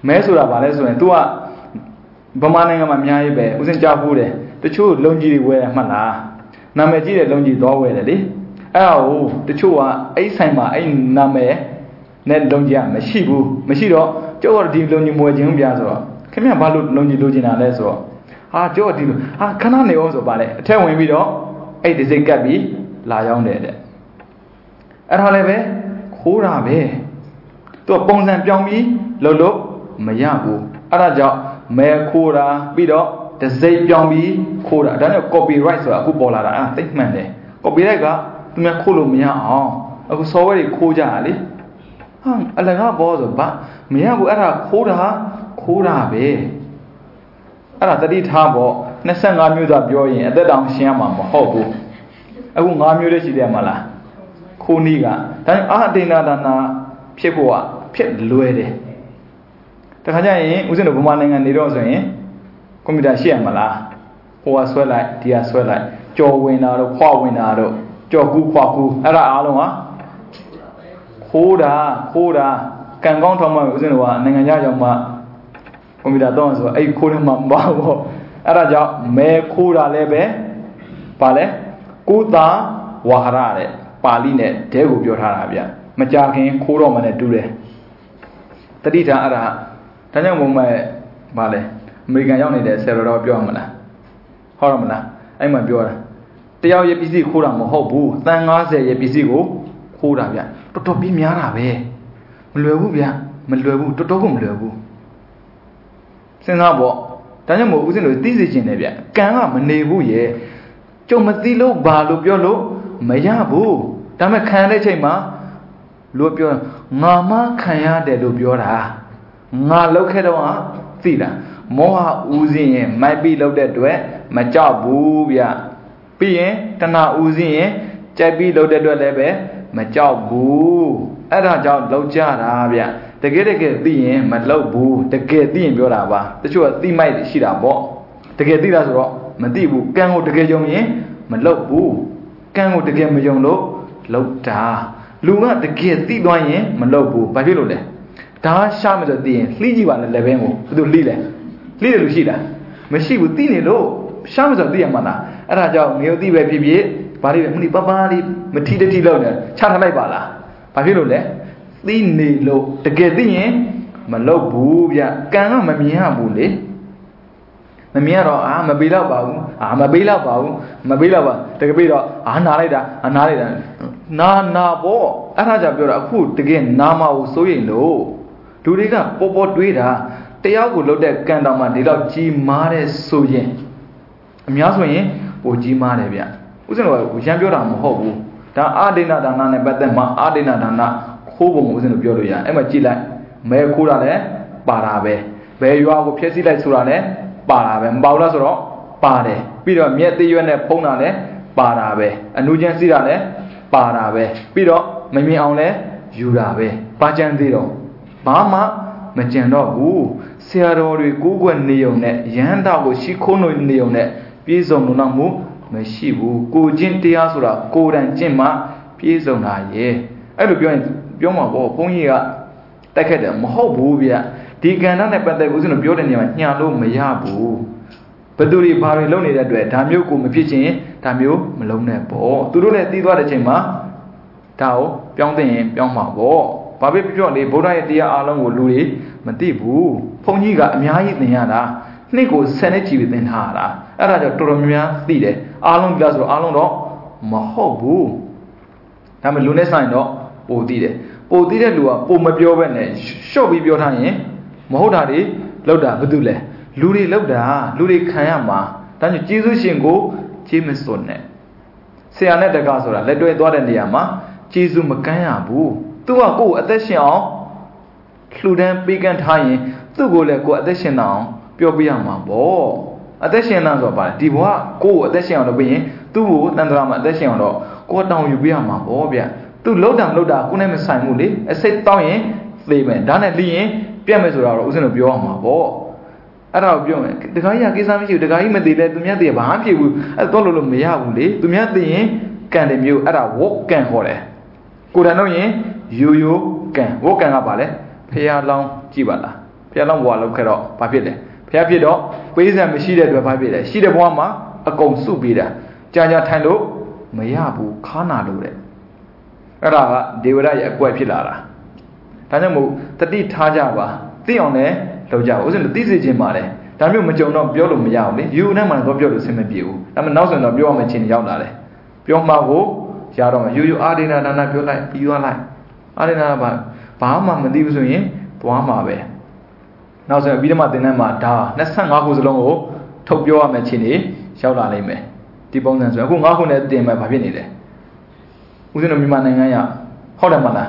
မဲဆိုတာဗာလဲဆိုရင် तू ကဗမာနိုင်ငံမှာအများကြီးပဲဥစဉ်ကြားဘူးတယ်တချို့လုံကြီးတွေဝယ်ရမှတ်လားနာမည်ကြီးတဲ့လုံကြီးသွားဝယ်တယ်လေအဲ့ဒါကိုတချို့ကအဲ့ဆိုင်မှာအဲ့နာမည်နဲ့လုံကြီးကမရှိတော့ကျောက်တော့ဒီလုံကြီးမွေခြင်းပြဆိုတော့ခင်ဗျဘာလို့လုံကြီးလိုချင်တာလဲဆိုတော့ဟာကျောက်ဒီလိုဟာခဏနေအောင်ဆိုပါလေအထက်ဝင်ပြီးတော့အဲ့ဒီစိတ်ကပ်ပြီးလာရောက်တယ်တဲ့အဲ့ဒါလည်းပဲခိုးတာပဲသူကပုံစံပြောင်းပြီးလို့မရဘူးအဲ့ဒါကြောင့်မဲခိုးတာပြီးတော့တစိမ့်ပြောင်းပြီးခိုးတာဒါနဲ့ copyright ဆိုတာအခုပေါ်လာတာအဲ့သိမှန်တယ် copyright ကသူများခိုးလို့မရအောင်အခု software တွေခိုးကြတာလေဟာအလကားပေါ်ဆိုဘာမရဘူးအဲ့ဒါခိုးတာပဲအဲ့ဒါတတိထားပေါ့25မျိုးသာပြောရင်အသက်တောင်ရှင်းရမှာမဟုတ်ဘူးအခု5မျိုးတည်းရှိတယ်မလားခိုးနီးကဒါအာဒိနာဒါနာဖြစ်ဖို့ကဖြစ်လွယ်တယ်တခါကျရင်ဦးဇင်းတို့ဗမာနိုင်ငံနေတော့ဆိုရင်ကွန်ပျူတာရှိရမလားဟိုကဆွဲလိုက်ဒီကဆွဲလိုက်ကြော်ဝင်တာတို့ခွာဝင်တာတို့ကြော်ကူးခွာကူးအဲ့ဒါအားလုံးဟာခိုးတာကံကောင်းထောင်းမှဦးဇင်းတို့ကနိုင်ငံခြားရောက်မှကွန်ပျူတာတော့ဆိုအဲ့ခိုးတယ်မှမပါဘူးအဲ့ဒါကြောင့်မဲခိုးတာလည်းပဲပါလဲကုသာဝါဟရတဲ့ပါဠိနဲ့တဲကိုပြောထားတာဗျမကြခင်ခိုးတော့မှနဲ့တူတယ်တတိထားအဲ့ဒါကြောင့်ဘုံမဲ့ပါလဲအမေရိကန်ရောက်နေတဲ့ဆယ်တော်ပြောရမလားဟုတ်ရမလားအဲ့မှပြောတာတယောက်ရဲ့ပစ္စည်းခိုးတာမဟုတ်ဘူးတန်90ရဲ့ပစ္စည်းကိုခိုးတာဗျတော်တော်ပြင်းများတာပဲမလွယ်ဘူးဗျမလွယ်ဘူးတော်တော်ကိုမလွယ်ဘူးစဉ်းစားပေါ့ဒါကြောင့်မို့ဦးဇင်းတို့သိစေချင်တယ်ဗျကံကမနေဘူးရဲ့ကြုံမသိလို့ဘာလို့ပြောလို့မရဘူးဒါပေမဲ့ခံတဲ့ချိန်မှာလို့ပြောငါမှခံရတယ်လို့ပြောတာငါလောက်ခဲ့တော့သိလားမောဟဦးစင်းရင်မိုက်ပြီးလောက်တဲ့အတွက်မကြောက်ဘူးဗျပြီးရင်တဏှာဦးစင်းရင်ကြိုက်ပြီးလောက်တဲ့အတွက်လည်းပဲမကြောက်ဘူးအဲ့ဒါကြောင့်လောက်ကြတာဗျတကယ်သိရင်မလောက်ဘူးတကယ်သိရင်ပြောတာပါတချို့ကသိမိုက်ရှိတာပေါ့တကယ်သိလားဆိုတော့မသိဘူးကံကိုတကယ်ယုံရင်မလောက်ဘူးကံကိုတကယ်မယုံလို့လောက်တာလူကတကယ်သိသွားရင်မလောက်ဘူးဘာဖြစ်လို့လဲဒါရှားမဆိုသိရင်လှီးကြည့်ပါနဲ့လက်ဘင်းကိုဘယ်သူလှီးလဲလှီးတယ်လို့ရှိတာမရှိဘူးသိနေလို့ရှားမဆိုသိရမှာလားအဲ့ဒါကြောင့်မျိုးသိပဲဖြစ်ဖြစ်ဘာတွေမနိပပလေးမထီတတိလောက်နေချထားလိုက်ပါလားဘာဖြစ်လို့လဲသိနေလို့တကယ်သိရင်မလောက်ဘူးဗျကံကမမြင်ရဘူးလေမမြင်တော့မပေးတော့ပါဘူးမပေးတော့ပါတကယ်ပေးတော့နားလိုက်တာနာပေါ့အဲ့ဒါကြောင့်ပြောတာအခုတကယ်နာမကိုစိုးရိမ်လို့လူတွေကပေါ်တွေးတာတရားကိုလုပ်တဲ့ကံတော်မှာဒီတော့ကြီးမားတဲ့ဆိုရင်အများဆိုရင်ပိုကြီးမားတယ်ဗျဥစဉ်တော့ရံပြောတာမဟုတ်ဘူးဒါအာဒိနာဒါနနဲ့ပတ်သက်မှာအာဒိနာဒါနခိုးပုံဥစဉ်လို့ပြောလို့ရအဲ့မှာကြည့်လိုက်မဲခိုးတာလည်းပါတာပဲဘယ်ရွာကိုဖျက်ဆီးလိုက်ဆိုတာလည်းပါတာပဲမပေါ့လားဆိုတော့ပါတယ်ပြီးတော့မြက်သေးရွက်နဲ့ဖုံးတာလည်းပါတာပဲအနုချင်းစီးတာလည်းပါတာပဲပြီးတော့မမြင်အောင်လည်းယူတာပဲပါကြံသေးတော့ဘာမှမကြံတော့ဘူးဆရာတော်တွေကိုကွယ်နေုံနဲ့ရဟန္တာကိုရှိခိုးနေုံနဲ့ပြည့်စုံလို့မှုမရှိဘူးကိုချင်းတရားဆိုတာကိုယ်တိုင်ကျင့်မှပြည့်စုံတာရဲ့အဲ့လိုပြောရင်ပြောမှာပေါ့ဘုန်းကြီးကတက်ခက်တယ်မဟုတ်ဘူးဗျဒီကံတန်းနဲ့ပတ်သက်ဦးဇင်းတို့ပြောတဲ့နေရာမှာညှာလို့မရဘူးဘယ်သူတွေဘာတွေလုပ်နေတဲ့အတွက်ဒါမျိုးကိုမဖြစ်ချင်ဒါမျိုးမလုံးနဲ့ပေါ့သူတို့လည်းသိသွားတဲ့ချိန်မှာဒါကိုပြောင်းသိရင်ပြောင်းမှာပေါ့ဘာဖြစ်ပြောလေဗုဒ္ဓရဲ့တရားအားလုံးကိုလူတွေမသိဘူးဘုန်းကြီးကအများကြီးသင်ရတာနှစ်ကို10နှစ်ချီပြီးသင်ထားရတာအဲ့ဒါကြောင့်တော်တော်များများသိတယ်အားလုံးပြဆိုတော့အားလုံးတော့မဟုတ်ဘူးဒါပေမဲ့လူနဲ့ဆိုင်တော့ပိုသိတယ်ပိုသိတဲ့လူကပိုမပြောဘဲနဲ့ရှော့ပြီးပြောထားရင်မဟုတ်တာတွေလောက်တာဘာလို့လဲလူတွေလောက်တာလူတွေခံရမှာဒါကြောင့်ကျေးဇူးရှင်ကိုကျေးမစွန်းနဲ့ဆရာနဲ့တကားဆိုတာလက်တွဲသွားတဲ့နေရာမှာကျေးဇူးမကမ်းရဘူးသူကကိုယ်အသက်ရှင်အောင်လှူဒန်းပေးကမ်းထားရင်သူ့ကိုလည်းကိုယ်အသက်ရှင်အောင်ပြောပြရမှာပေါ့အသက်ရှင်တာဆိုပါဒီဘဝကိုယ်အသက်ရှင်အောင်လုပ်ပြီးရင်သူ့ကိုတန်ត្រာမှာအသက်ရှင်အောင်တော့ကိုယ်တောင်းယူပြရမှာပေါ့ဗျသူလှုပ်တာကိုနဲ့မဆိုင်ဘူးလေအစိတ်တောင်းရင်သေမယ်ဒါနဲ့လီရင်ပြတ်မယ်ဆိုတာတော့ဦးဇင်းတို့ပြောရမှာပေါ့အဲ့ဒါကိုပြောမယ်တခါကြီးကကိစ္စမရှိဘူးတခါကြီးမသေးလဲသူများသေးဘာမှဖြစ်ဘူးအဲ့တော့လို့မရဘူးလေသူများသိရင်ကံတယ်မျိုးအဲ့ဒါဝတ်ကံခေါ်တယ်ကိုယ်တိုင်တော့ရင်ရိုးကံဝတ်ကံကပါလဲဖះလောင်းကြည့်ပါလားဖဖျက်လောင်းဘွားလောက်ခဲ့တော့ဘာဖြစ်လဲဖျက်ဖြစ်တော့ပေးစံမရှိတဲ့အတွက်ဘာဖြစ်လဲရှိတဲ့ဘွားမှာအကုန်စုပေးတာကြာထိုင်လို့မရဘူးခါနာလို့တဲ့အဲ့ဒါကဒေဝရရဲ့အကွက်ဖြစ်လာတာဒါကြောင့်မို့တတိထားကြပါသိအောင်လည်းလုပ်ကြပါဦးစင်သိစေခြင်းပါလေဒါမျိုးမကြုံတော့ပြောလို့မရဘူးလေယူနဲ့မှတော့ပြောလို့ဆင်မပြေဘူးဒါမှနောက်ဆိုတော့ပြောရမယ့်ချင်းရောက်လာတယ်ပြောမှကိုရတော့မှယူအာဒေနာဒါနာပြောလိုက်ပြီးသွားလိုက်အာဒေနာဘာမှမသိဘူးဆိုရင်သွားမှာပဲနောက်ဆိုပြီးတော့မှသင်တန်းမှာဒါ25ခုစလုံးကိုထုတ်ပြောရမယ့်ချင်းတွေရောက်လာလိမ့်မယ်ဒီပုံစံဆိုအခု9ခုနဲ့တင်မဲ့ဘာဖြစ်နေလဲဦးဇင်းတို့မြန်မာနိုင်ငံရဟုတ်တယ်မလား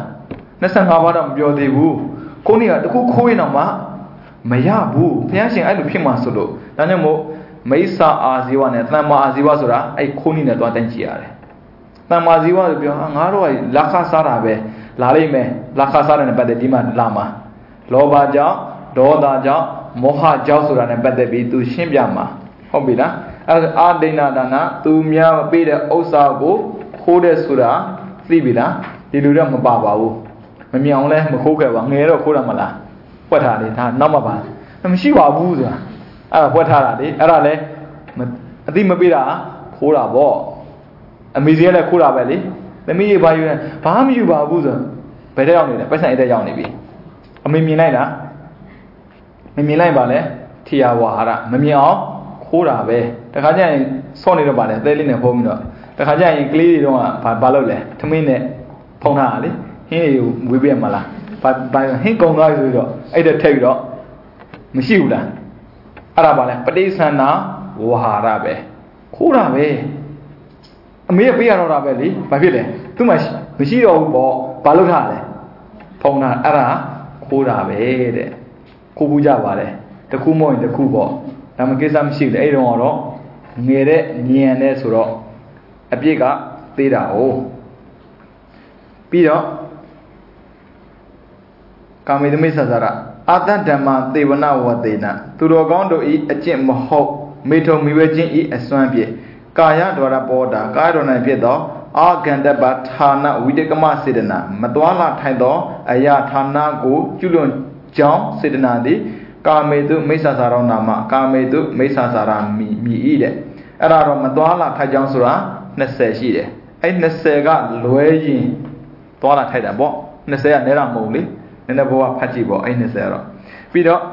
25ပါးတော့မပြောသေးဘူးကိုနေ့ကတခုခိုးရင်တော့မှမရဘူးဘုရားရှင်အဲ့လိုဖြစ်မှာဆိုလို့ဒါကြောင့်မို့မိစ္ဆာအာဇီဝနဲ့တမ္မာအာဇီဝဆိုတာအဲ့ခိုးနည်းနဲ့တွားတိုင်းကြည့်ရတယ်တမ္မာဇီဝဆိုပြောငါတို့ကလာခစားတာပဲလာလိမ့်မယ်လာခစားတဲ့ပတ်သက်ဒီမှာလာမှာလောဘကြောင့်ဒေါသကြောင့်မောဟကြောင့်ဆိုတာနဲ့ပတ်သက်ပြီးသူရှင်းပြမှာဟုတ်ပြီလားအဲ့အာဒိဏဒါနသူများပေးတဲ့ဥစ္စာကိုခိုးတဲ့ဆိုတာသိပြီလားဒီလူတော့မပါပါဘူးမမြင်အောင်လဲမခိုးခဲ့ပါငယ်တော့ခိုးတာမလားပွက်ထားတယ်ဒါနောက်မှပါမရှိပါဘူးဆိုတာအဲ့ဒါပွက်ထားတာလေအဲ့ဒါလဲအသိမပေးတာခိုးတာပေါ့အမေကြီးလည်းခိုးတာပဲလေသမီးကြီးဘာယူလဲဘာမှမယူပါဘူးဆိုဘယ်တဲ့ရောက်နေလဲပိုက်ဆံအိတ်တဲ့ရောက်နေပြီအမေမြင်လိုက်လားမမြင်လိုက်ပါလဲထီယာဝါဟာရမမြင်အောင်ခိုးတာပဲတခါကျရင်ဆော့နေတော့ပါလေသဲလေးနဲ့ဖုံးပြီးတော့တခါကျရင်ကလေးတွေတော့ဘာလုပ်လဲထမင်းနဲ့ဖုံးထားတာလေဟင်းတွေကိုဝေးပြမလားဘာဟင်းကုံသွားပြီဆိုတော့အဲ့ဒါထည့်ပြီးတော့မရှိဘူးလားအဲ့ဒါပါလဲပဋိသန္ဓာဝါဟာရပဲခိုးတာပဲအမေကပေးရတော့တာပဲလေဘာဖြစ်လဲသူ့မှာမရှိတော့ဘူးပေါ့ဘာလုပ်ထားလဲဖုံးတာအဲ့ဒါခိုးတာပဲတဲ့ခိုးဘူးကြပါလေတခုမဟုတ်ရင်တခုပေါ့ဒါမှကိစ္စမရှိလေအဲ့တော့တော့ငယ်တဲ့ညံတဲ့ဆိုတော့အပြစ်ကသေးတာ哦ပြီးတော့ကာမေသမိစ္ဆာစာရအာတဓမ္မသေဝနဝတေနသူတော်ကောင်းတို့ဤအကျင့်မဟုတ်မေထုံမိဝဲခြင်းဤအစွမ်းဖြင့်ကာယဒွါရပေါ်တာကာယတော်၌ဖြစ်သောအာဂန္တပဌာနဝိတကမစေတနာမတွာလာထိုင်သောအရာဌာနကိုကျွလွန်ကြောင်းစေတနာသည်ကာမေတုမိစ္ဆာစာရောနာမကာမေတုမိစ္ဆာစာရမြည်ဤတဲ့အဲ့ဒါတော့မတွာလာထိုင်ကြောင်းဆိုတာ20ရှိတယ်အဲ့20ကလွဲရင်တွာလာထိုက်တာပေါ့20ကနဲတာမဟုတ်လေနည်းနည်းဘောကဖတ်ကြည့်ပေါ့အဲ့20တော့ပြီးတော့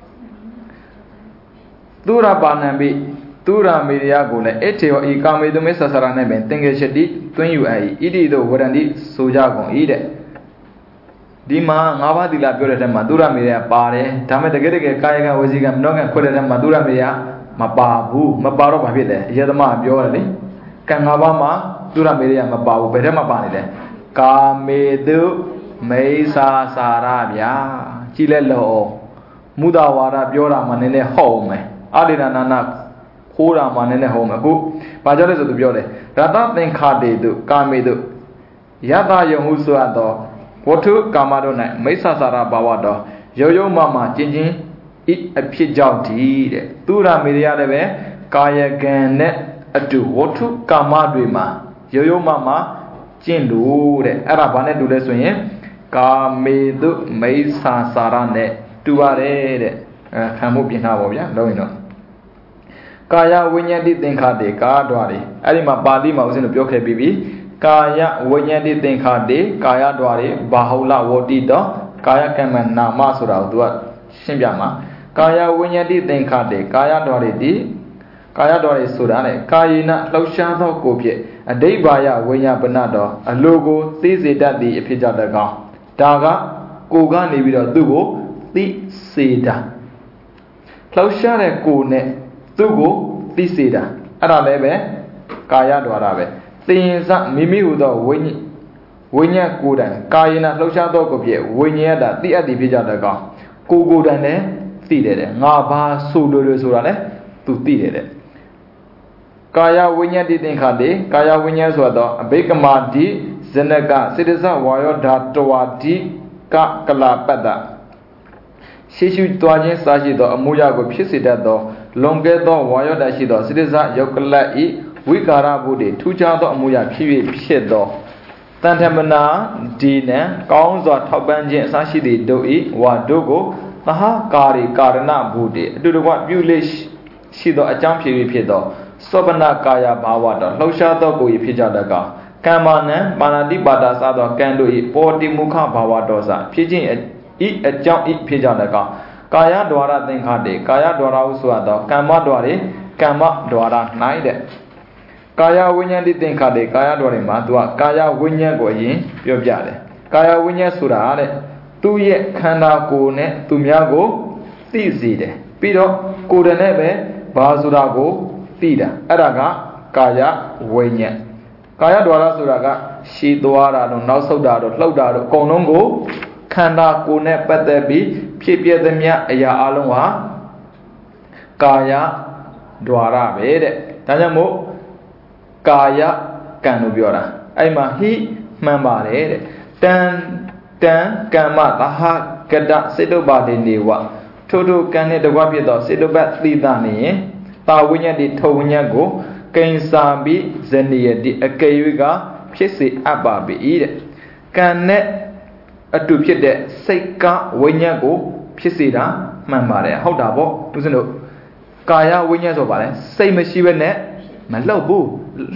သူရပါဏံပိသူရမေရိယကိုလည်းအထေယောဤကာမေတုမိစ္ဆာစာရနဲ့ပင်သင်္ကေရှတိသွင်းယူအပ်၏ဣတိတို့ဝရန္တိဆိုကြကုန်၏တဲ့ဒီမှာ၅ပါးသီလပြောတဲ့ထဲမှာသူရမေရိယပါတယ်ဒါမဲ့တကယ်ကာယကဝစီကမနောကခွဲတဲ့ထဲမှာသူရမေရိယမပါဘူးမပါတော့ဘာဖြစ်လဲအယေသမပြောတယ်လေကံ၅ပါးမှာသူရမေရိယမပါဘူးဘယ်ထဲမှာပါနေလဲကာမေတုမိစ္ဆာစာရဗျာကြည်လက်လောမုဒဝါဒပြောတာမှနည်းနည်းဟော့အောင်မယ်အာဒေနာနာခိုးတာမှနည်းနည်းဟောမယ်အခုဘာကြောင့်လဲဆိုသူပြောတယ်ရတသင်္ခါတေတုကာမေတုယတယုံဟုဆိုအပ်သောဝတ္ထုကာမတို့၌မိစ္ဆာစာရဘာဝတော်ရုပ်ရုပ်မှကျင်ချင်းဤအဖြစ်ကြောင့်ဒီတဲ့သူရမေရိယလည်းပဲကာယကံနဲ့အတူဝတ္ထုကာမတွေမှာရုပ်ရုပ်မှကျင့်လို့တဲ့အဲ့ဒါဘာနဲ့တူလဲဆိုရင်ကာမေတုမိစ္ဆာစာရနဲ့တူပါတယ်တဲ့ခံဖို့ပြင်ထားပါဗျာလုံးရင်တော့ကာယဝိညာတိသင်္ခါတေကာဒွါတွေအဲ့ဒီမှာပါဠိမှာဦးဇင်းတို့ပြောခဲ့ပြီးပြီကာယဝိညာတိသင်္ခါတေကာယဒွါတွေဘာဟုလဝတိတောကာယကမ္မနာမဆိုတာကိုသူကရှင်းပြမှာကာယဝိညာတိသင်္ခါတေကာယဒွါတွေဒီကာယဒွါတွေဆိုတာနဲ့ကာယေနလှုပ်ရှားသောကိုဖြင့်အဓိပ္ပါယဝိညာပနတော်အလိုကိုသိစေတတ်သည့်အဖြစ်ကြောင့်တကောင်းဒါကကိုကနေပြီးတော့သူ့ကိုသိစေတာလှုပ်ရှားတဲ့ကိုနဲ့သူ့ကိုသိစေတာအဲ့ဒါလည်းပဲကာယဒွါရပဲသိရင်စမိမိဟူသောဝိညာဉ်ကိုယ်တိုင်ကာယေနလှုပ်ရှားသောကိုဖြင့်ဝိညာဉ်ရတာသိအပ်သည်ဖြစ်ကြတဲ့ကောင်ကိုယ်တိုင်လည်းသိတယ်တဲ့ငါဘာဆိုလို့ဆိုတာလဲသူသိတယ်တဲ့ကာယဝိညာတိသင်္ခါတေကာယဝိညာဉ်ဆိုတော့အဘိကမာတိဇနကစေတဇဝါယောဓာတဝါတိကလပတ္တရှိရှိတွားခြင်းစားရှိသောအမှုရာကိုဖြစ်စေတတ်သောလွန်ကဲသောဝါယောဓာရှိသောစေတဇယောကလတ်ဤဝိကာရဘုဒ္ဓထူးခြားသောအမှုရာဖြစ်သောတန်ထမနာဒီနံကောင်းစွာထောက်ပံ့ခြင်းအစရှိသည့်တို့ဤဝါတို့ကို Taha kari karana budi. Itu dua bulish sido acam piri do. Sobana kaya bawa do. Lausha do kui pijadaga. Kamane manadi pada sado kandu I poti mukha bawa dosa. Pijin I acam I pijadaga. Kaya dwara tingkade. Kaya dwara uswado. Kama dwara naide. Kaya winya di tingkade. Kaya dwara madwa. Kaya winya goyin. Yobjade. Kaya winya surade. Tu ye khanda ko ne tu mya ko ti si de pi do ko de ne be ba sura ko ti da eda ka kaya winya kaya dwara sura ka shi twara do naw saut da do hlout da do akoung long ko khanda ko ne pat tat pi phit piet themya aya a long ha kaya dwara be de da jaw mo kaya kan lo pyo da ai ma hi man pa le de tan kama taha kada sedobade newa thodo kan ne twa phit do sedobat thita ne ta winya di thau winya ko kainsa bi zaniyati akai wi ka phit se appa bi de kan ne atu phit de sait ka winya ko phit se da man pa de hout da po tu sin do kaya winya so pa le sait mashi be ne ma hlaut bu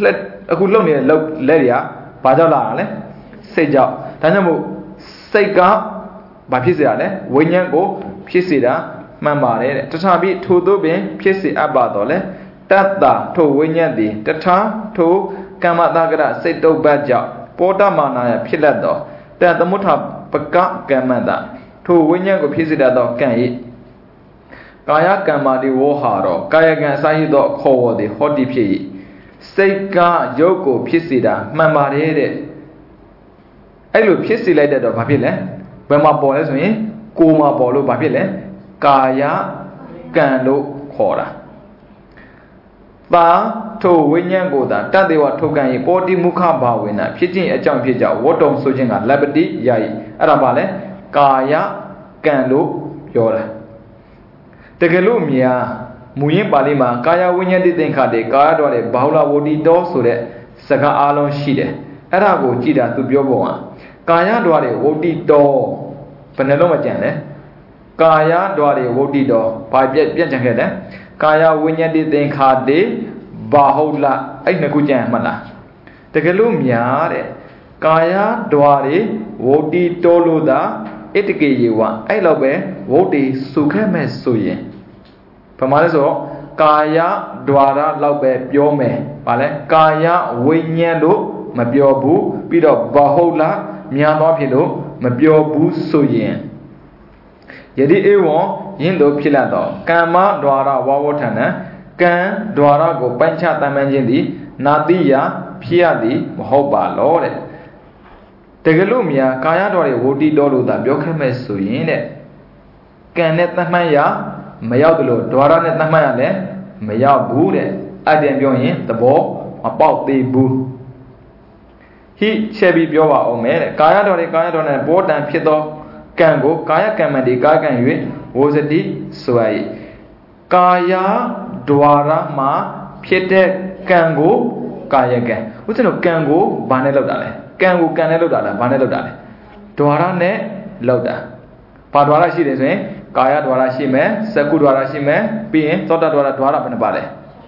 aku hlaut ne hlaut let ya ba jaw la le sait jaw da jaw moစိတ်ကဘာဖြစ်စေရလဲဝိညာဉ်ကိုဖြစ်စေတာမှန်ပါတယ်တဲ့တခြားပြီးထို့သောပင်ဖြစ်စေအပ်ပါတော့လေတတ္တထိုဝိညာဉ်သည်တခြားထိုကမ္မတက္ကရစိတ်တုပ်ပတ်ကြောင့်ပောတမာနာယဖြစ်လက်သောတန်သမုထပကကမ္မတထိုဝိညာဉ်ကိုဖြစ်စေတတ်သောကံ၏ကာယကမ္မာတိဝေါဟာတော့ကာယကံအစာရှိသောခေါ်ဝေါ်သည်ဟောတိဖြစ်၏စိတ်ကရုပ်ကိုဖြစ်စေတာမှန်ပါတယ်တဲ့အဲ့လိုဖြစ်စေလိုက်တဲ့တော့ဘာဖြစ်လဲဘယ်မှာပေါ်လဲဆိုရင်ကိုယ်မှာပေါ်လို့ဘာဖြစ်လဲကာယကံလို့ခေါ်တာသာထိုဝိညာဉ်ကိုသာတတ္တေဝထုတ်ကံ၏ပောတိမုခဘာဝေနဖြစ်ခြင်းအကြောင်းဖြစ်ကြောင့်ဝတ္တုံဆိုခြင်းကလပ္ပတိယ၏အဲ့ဒါဘာလဲကာယကံလို့ပြောတာတကယ်လို့များမူရင်းပါဠိမှာကာယဝိညာဉ်တိသင်္ခါတေကာယတော်တဲ့ဘာဝလဝတိတောဆိုတဲ့စကားအားလုံးရှိတယ်အဲ့ဒါကိုကြည့်တာသူပြောပုံကကာယဓာတ်တွေဝုတ်တိတော်ဘယ်နှလုံးမကြံလဲကာယဓာတ်တွေဝုတ်တိတော်ဘာပြက်ကြံခဲ့လဲကာယဝိညာဉ်တိသင်္ခါတေဘာဟုတ်လားအဲ့နှစ်ခုကြံမှတ်လားတကယ်လို့များတဲ့ကာယဓာတ်တွေဝုတ်တိတော်လို့သာဣတကေယေဝအဲ့လောက်ပဲဝုတ်တိစုခဲ့မဲ့ဆိုရင်ဘာမှလဲဆိုတော့ကာယဓာတ်လောက်ပဲပြောမယ်ဗာလဲကာယဝိညာဉ်လို့မပြောဘူးပြီးတော့ဘာဟုတ်လားများသောဖြစ်လို့မပြောဘူးဆိုရင်ယတိဧဝံယင်းတို့ဖြစ်လာတော့ကမ္မဒွါရဝဝဋ္ဌနံကံဒွါရကိုပိုင်းခြားတမ်းမှန်ခြင်းသည်နာတိယဖြစ်ရသည်မဟုတ်ပါလောတဲ့တကယ်လို့များကာယဓာတ်တွေဝတိတော်လို့သာပြောခဲ့မဲ့ဆိုရင်တဲ့ကံနဲ့တမ်းမှန်ရမရောက်တယ်လို့ဒွါရနဲ့တမ်းမှန်ရလည်းမရောက်ဘူးတဲ့အတန်ပြောရင်သဘောမပေါက်သေးဘူးဟိချက်ပြီးပြောပါအောင်မယ်တဲ့ကာယတော်နဲ့ဘောတံဖြစ်သောကံကိုကာယကမ္မတိကာယကံ၍ဝဇတိဆိုရ၏ကာယဒွါရမှာဖြစ်တဲ့ကံကိုကာယကံဥစ္စာတော့ကံကိုဘာနဲ့လောက်တာလဲကံကိုကံနဲ့လောက်တာလားဘာနဲ့လောက်တာလဲဒွါရနဲ့လောက်တာဘာဒွါရရှိတယ်ဆိုရင်ကာယဒွါရရှိမယ်စကုဒွါရရှိမယ်ပြီးရင်သောတဒွါရဘယ်နှပါလဲ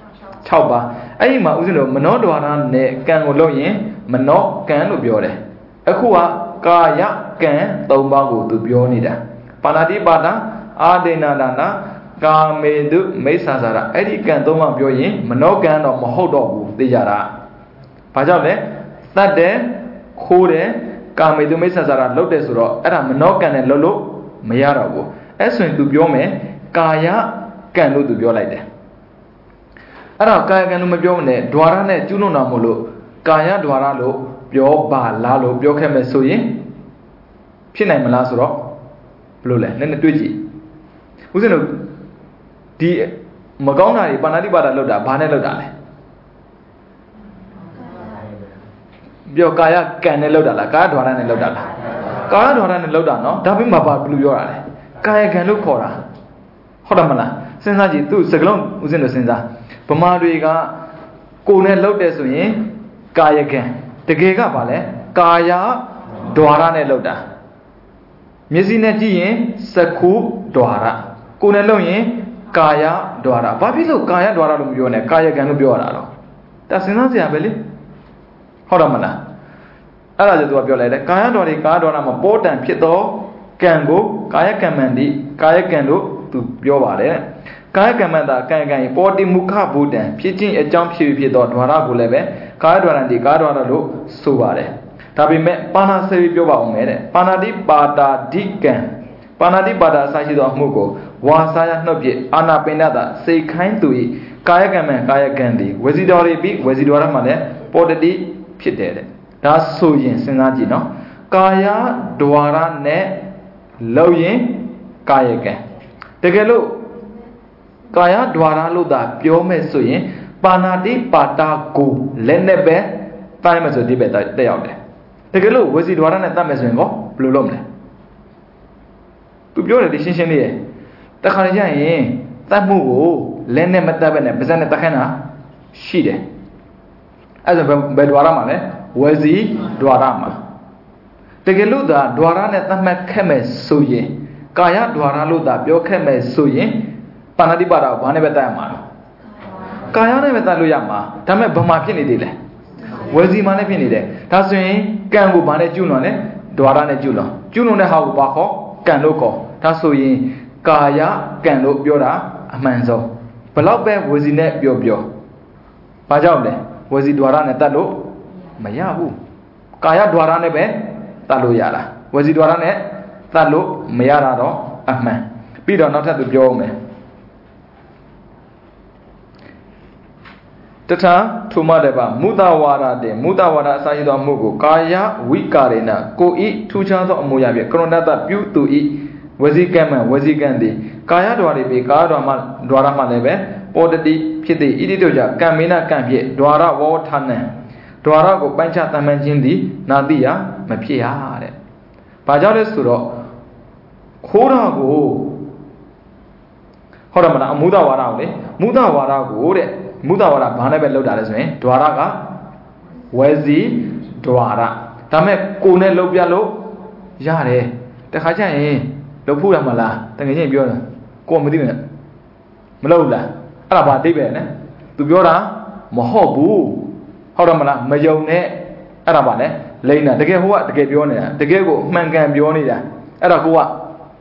6ပါအဲ့ဒီမှာဥစဉ်လို့မနောဒွါရနဲ့ကံကိုလုပ်ရင်မနောကံလို့ပြောတယ်အခုကကာယကံ3ပါးကိုသူပြောနေတာပါဏာတိပါဒအာဒိဏဒါနာကာမေတုမိစ္ဆာစာရအဲ့ဒီကံ3ပါးပြောရင်မနောကံတော့မဟုတ်တော့ဘူးသိကြတာဘာကြောင့်လဲသတ်တယ်ခိုးတယ်ကာမေတုမိစ္ဆာစာရလုပ်တယ်ဆိုတော့အဲ့ဒါမနောကံနဲ့လုပ်လို့မရတော့ဘူးအဲ့ဆိုရင်သူပြောမယ်ကာယကံလို့သူပြောလိုက်တယ်အဲ့တော့ကာယကံလို့မပြောနဲ့ဓွာရနဲ့ကျူးလွန်တာမို့လို့ကာယဓွာရလို့ပြောပါလားလို့ပြောခဲ့မယ်ဆိုရင်ဖြစ်နိုင်မလားဆိုတော့ဘယ်လိုလဲနည်းနည်းတွေးကြည့်ဦးဇင်းတို့ဒီမကောင်းတာတွေပါဏာတိပါဒလောက်တာဘာနဲ့လောက်တာလဲပြောကာယကံနဲ့လောက်တာလားကာယဓွာရနဲ့လောက်တာလားကာယဓွာရနဲ့လောက်တာနော်ဒါပေမဲ့ဘာဘယ်လိုပြောတာလဲကာယကံလို့ခေါ်တာဟုတ်တယ်မလားစဉ်းစားကြည့်သူစကလုံးဦးဇင်းတို့စဉ်းစားဗမာတွေကကိုယ်နဲ့လောက်တယ်ဆိုရင်ကာယကံတကယ်ကဘာလဲကာယဓွာရနဲ့လောက်တာမျက်စိနဲ့ကြည့်ရင်စက္ခုဒွါရကိုယ်နဲ့လုပ်ရင်ကာယဒွါရဘာဖြစ်လို့ကာယဒွါရလို့မပြောနဲ့ကာယကံလို့ပြောရတာတော့ဒါစဉ်းစားစရာပဲလေဟုတ်တယ်မလားအဲ့ဒါကြောင့်သူကပြောလိုက်တယ်ကာယဒွါရကာယဒွါရမှာပေါ်တန်ဖြစ်သောကံကိုကာယကမ္မန္တိကာယကံလို့သူပြောပါတယ်ကာယကမ္မန္တာကံကံပေါ်တိမုခဘုဒ္ဓံဖြစ်ခြင်းအကြောင်းဖြစ်သောဒွါရကိုလည်းပဲကာယဒွါရတိကာယဒွါရလို့ဆိုပါတယ်ဒါပေမဲ့ပါဏာစေပြောပါအောင်မယ်တဲ့ပါဏာတိပါတာဓိကံပါဏာတိပါတာအစရှိသောအမှုကိုဝါစာယနှုတ်ဖြင့်အာနာပိဏတစေခိုင်းသူ၏ကာယကံမံကာယကံသည်ဝစီတော်ရိပိဝစီတော်ရမှာလည်းပေါ်တတိဖြစ်တယ်တဲ့ဒါဆိုရင်စဉ်းစားကြည့်နော်ကာယဒွါရနဲ့လောက်ရင်ကာယကံတကယ်လို့ကာယဒွါရလို့သာပြောမဲ့ဆိုရင်ပါဏာတိပါတာကိုလည်းနဲ့ပဲတိုင်းမှာဆိုဒီပဲတက်ရောက်တယ်တကယ်လို့ဝစီဒွါရနဲ့တတ်မယ်ဆိုရင်ကောဘယ်လိုလုပ်မလဲသူပြောတယ်ဒီရှင်းရှင်းလေးရဲ့တခါလေကျရင်တတ်မှုကိုလည်းနဲ့မတတ်ပဲနဲ့ပါဇက်နဲ့တတ်ခိုင်းတာရှိတယ်အဲ့ဒါဘယ်ဒွါရမှာလဲဝစီဒွါရမှာတကယ်လို့သာဒွါရနဲ့တတ်မှတ်ခဲ့မယ်ဆိုရင်ကာယဒွါရလို့သာပြောခဲ့မယ်ဆိုရင်ပါဏာတိပါတာကိုဘာနဲ့ပဲတတ်ရမှာလဲကာယနဲ့ပဲတတ်လို့ရမှာဒါပေမဲ့ဘာမှဖြစ်နေသေးလဲဝစီမှာလည်းဖြစ်နေတယ်ဒါဆိုရင်ကံကိုဘာနဲ့ကျุလွန်လဲဒွါရနဲ့ကျุလွန်တဲ့ဟာကိုဘာခေါ်ကံလို့ခေါ်ဒါဆိုရင်ကာယကံလို့ပြောတာအမှန်ဆုံးဘလောက်ပဲဝစီနဲ့ပြောဘာကြောင့်လဲဝစီဒွါရနဲ့တတ်လို့မရဘူးကာယဒွါရနဲ့ပဲတတ်လို့ရတာဝစီဒွါရနဲ့တတ်လို့မရတာတော့အမှန်ပြီးတော့နောက်ထပ်သူပြောအောင်မယ်တထာထုမတေပါမုဒဝါဒတေမုဒဝါဒအစာရှိသောအမှုကိုကာယဝိကာရေနကိုဤထူးခြားသောအမှုရဖြင့်ကရုဏတပြုသူဤဝစီကံမဝစီကံသည်ကာယဒွါရပေကာယဒွါရမှလည်းပဲပေါ်တတိဖြစ်သည်ဣတိတို့ကြောင့်ကံမေနကံဖြင့်ဒွါရဝေါဌာနံဒွါရကိုပိုင်းခြားတမ်းမှန်ခြင်းသည်နာတိယမဖြစ်ရတဲ့ဘာကြောင့်လဲဆိုတော့ခိုးတာကိုဟုတ်တယ်မလားအမုဒဝါဒကိုလေမုဒဝါဒကိုတဲ့မုဒဝါဒဘာနဲ့ပဲလောက်တာလဲဆိုရင်ဒွါရကဝစီဒွါရဒါမဲ့ကိုနဲ့လောက်ပြလို့ရတယ်တခါကျရင်လောက်ဖို့ရမလားတကယ်ချင်းပြောတာကိုမသိနဲ့မလောက်လားအဲ့ဒါဘာအဓိပ္ပာယ်လဲသူပြောတာမဟုတ်ဘူးဟုတ်တယ်မလားမယုံနဲ့အဲ့ဒါဘာလဲလိမ့်တာတကယ်ဟိုကတကယ်ပြောနေတာတကယ်ကိုအမှန်ကန်ပြောနေတာအဲ့ဒါကိုက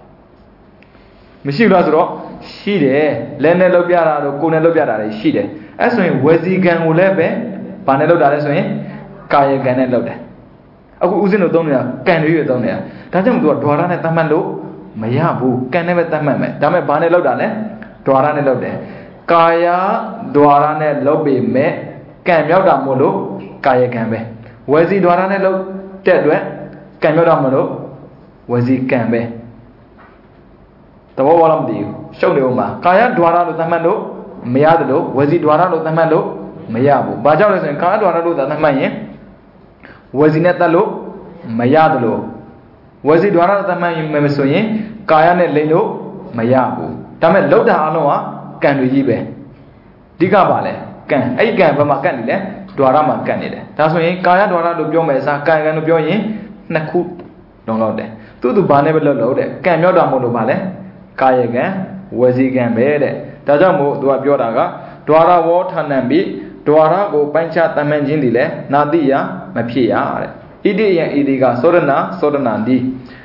မရှိဘူးလားဆိုတော့ရှိတယ်လက်နဲ့လောက်ပြတာတော့ကိုယ်နဲ့လောက်ပြတာတွေရှိတယ်အဲ့ဆိုရင်ဝစီကံကိုလည်းပဲဘာနဲ့လောက်တာလဲဆိုရင်ကာယကံနဲ့လောက်တယ်အခုဦးဇင်းတို့သုံးနေတာကံတွေရသုံးနေတာဒါကြောင့်သူကဒွါရနဲ့တတ်မှတ်လို့မရဘူးကံနဲ့ပဲတတ်မှတ်မယ်ဒါပေမဲ့ဘာနဲ့လောက်တာလဲဒွါရနဲ့လောက်တယ်ကာယဒွါရနဲ့လောက်ပေမဲ့ကံမြောက်တာမို့လို့ကာယကံပဲဝစီဒွါရနဲ့လောက်တဲ့အတွက်ကံမြောက်တာမို့လို့ဝစီကံပဲသဘောပေါက်လားမသိဘူးရှုပ်နေဦးမှာကာယဒွါရလို့သတ်မှတ်လို့မရတယ်လို့ဝစီဒွါရလို့သတ်မှတ်လို့မရဘူးဘာကြောင့်လဲဆိုရင်ကာယဒွါရလို့သတ်မှတ်ရင်ဝစီနဲ့တတ်လို့မရတယ်လို့ဝစီဒွါရလို့သတ်မှတ်ရင်မဆိုရင်ကာယနဲ့လိမ့်လို့မရဘူးဒါမဲ့လောက်တာအလုံးကကံတွေကြီးပဲအဓိကပါလဲကံအဲ့ဒီကံဘယ်မှာကတ်နေလဲဒွါရမှာကတ်နေတယ်ဒါဆိုရင်ကာယဒွါရလို့ပြောမယ်အစားကာယကံလို့ပြောရင်နှစ်ခုလုံးလောက်တယ်သူဘာနဲ့ပဲလို့တဲ့ကံမြောက်တာမို့လို့ပါလဲကာယကံဝစီကံပဲတဲ့ဒါကြောင့်မို့သူကပြောတာကဒွါရဝေါဌာနံပိဒွါရကိုပိုင်းခြားတမ်းမှန်ခြင်းသည်လည်းနာတိယမဖြစ်ရတဲ့ဣတိယံဣတိကသောရဏသောရဏံတိ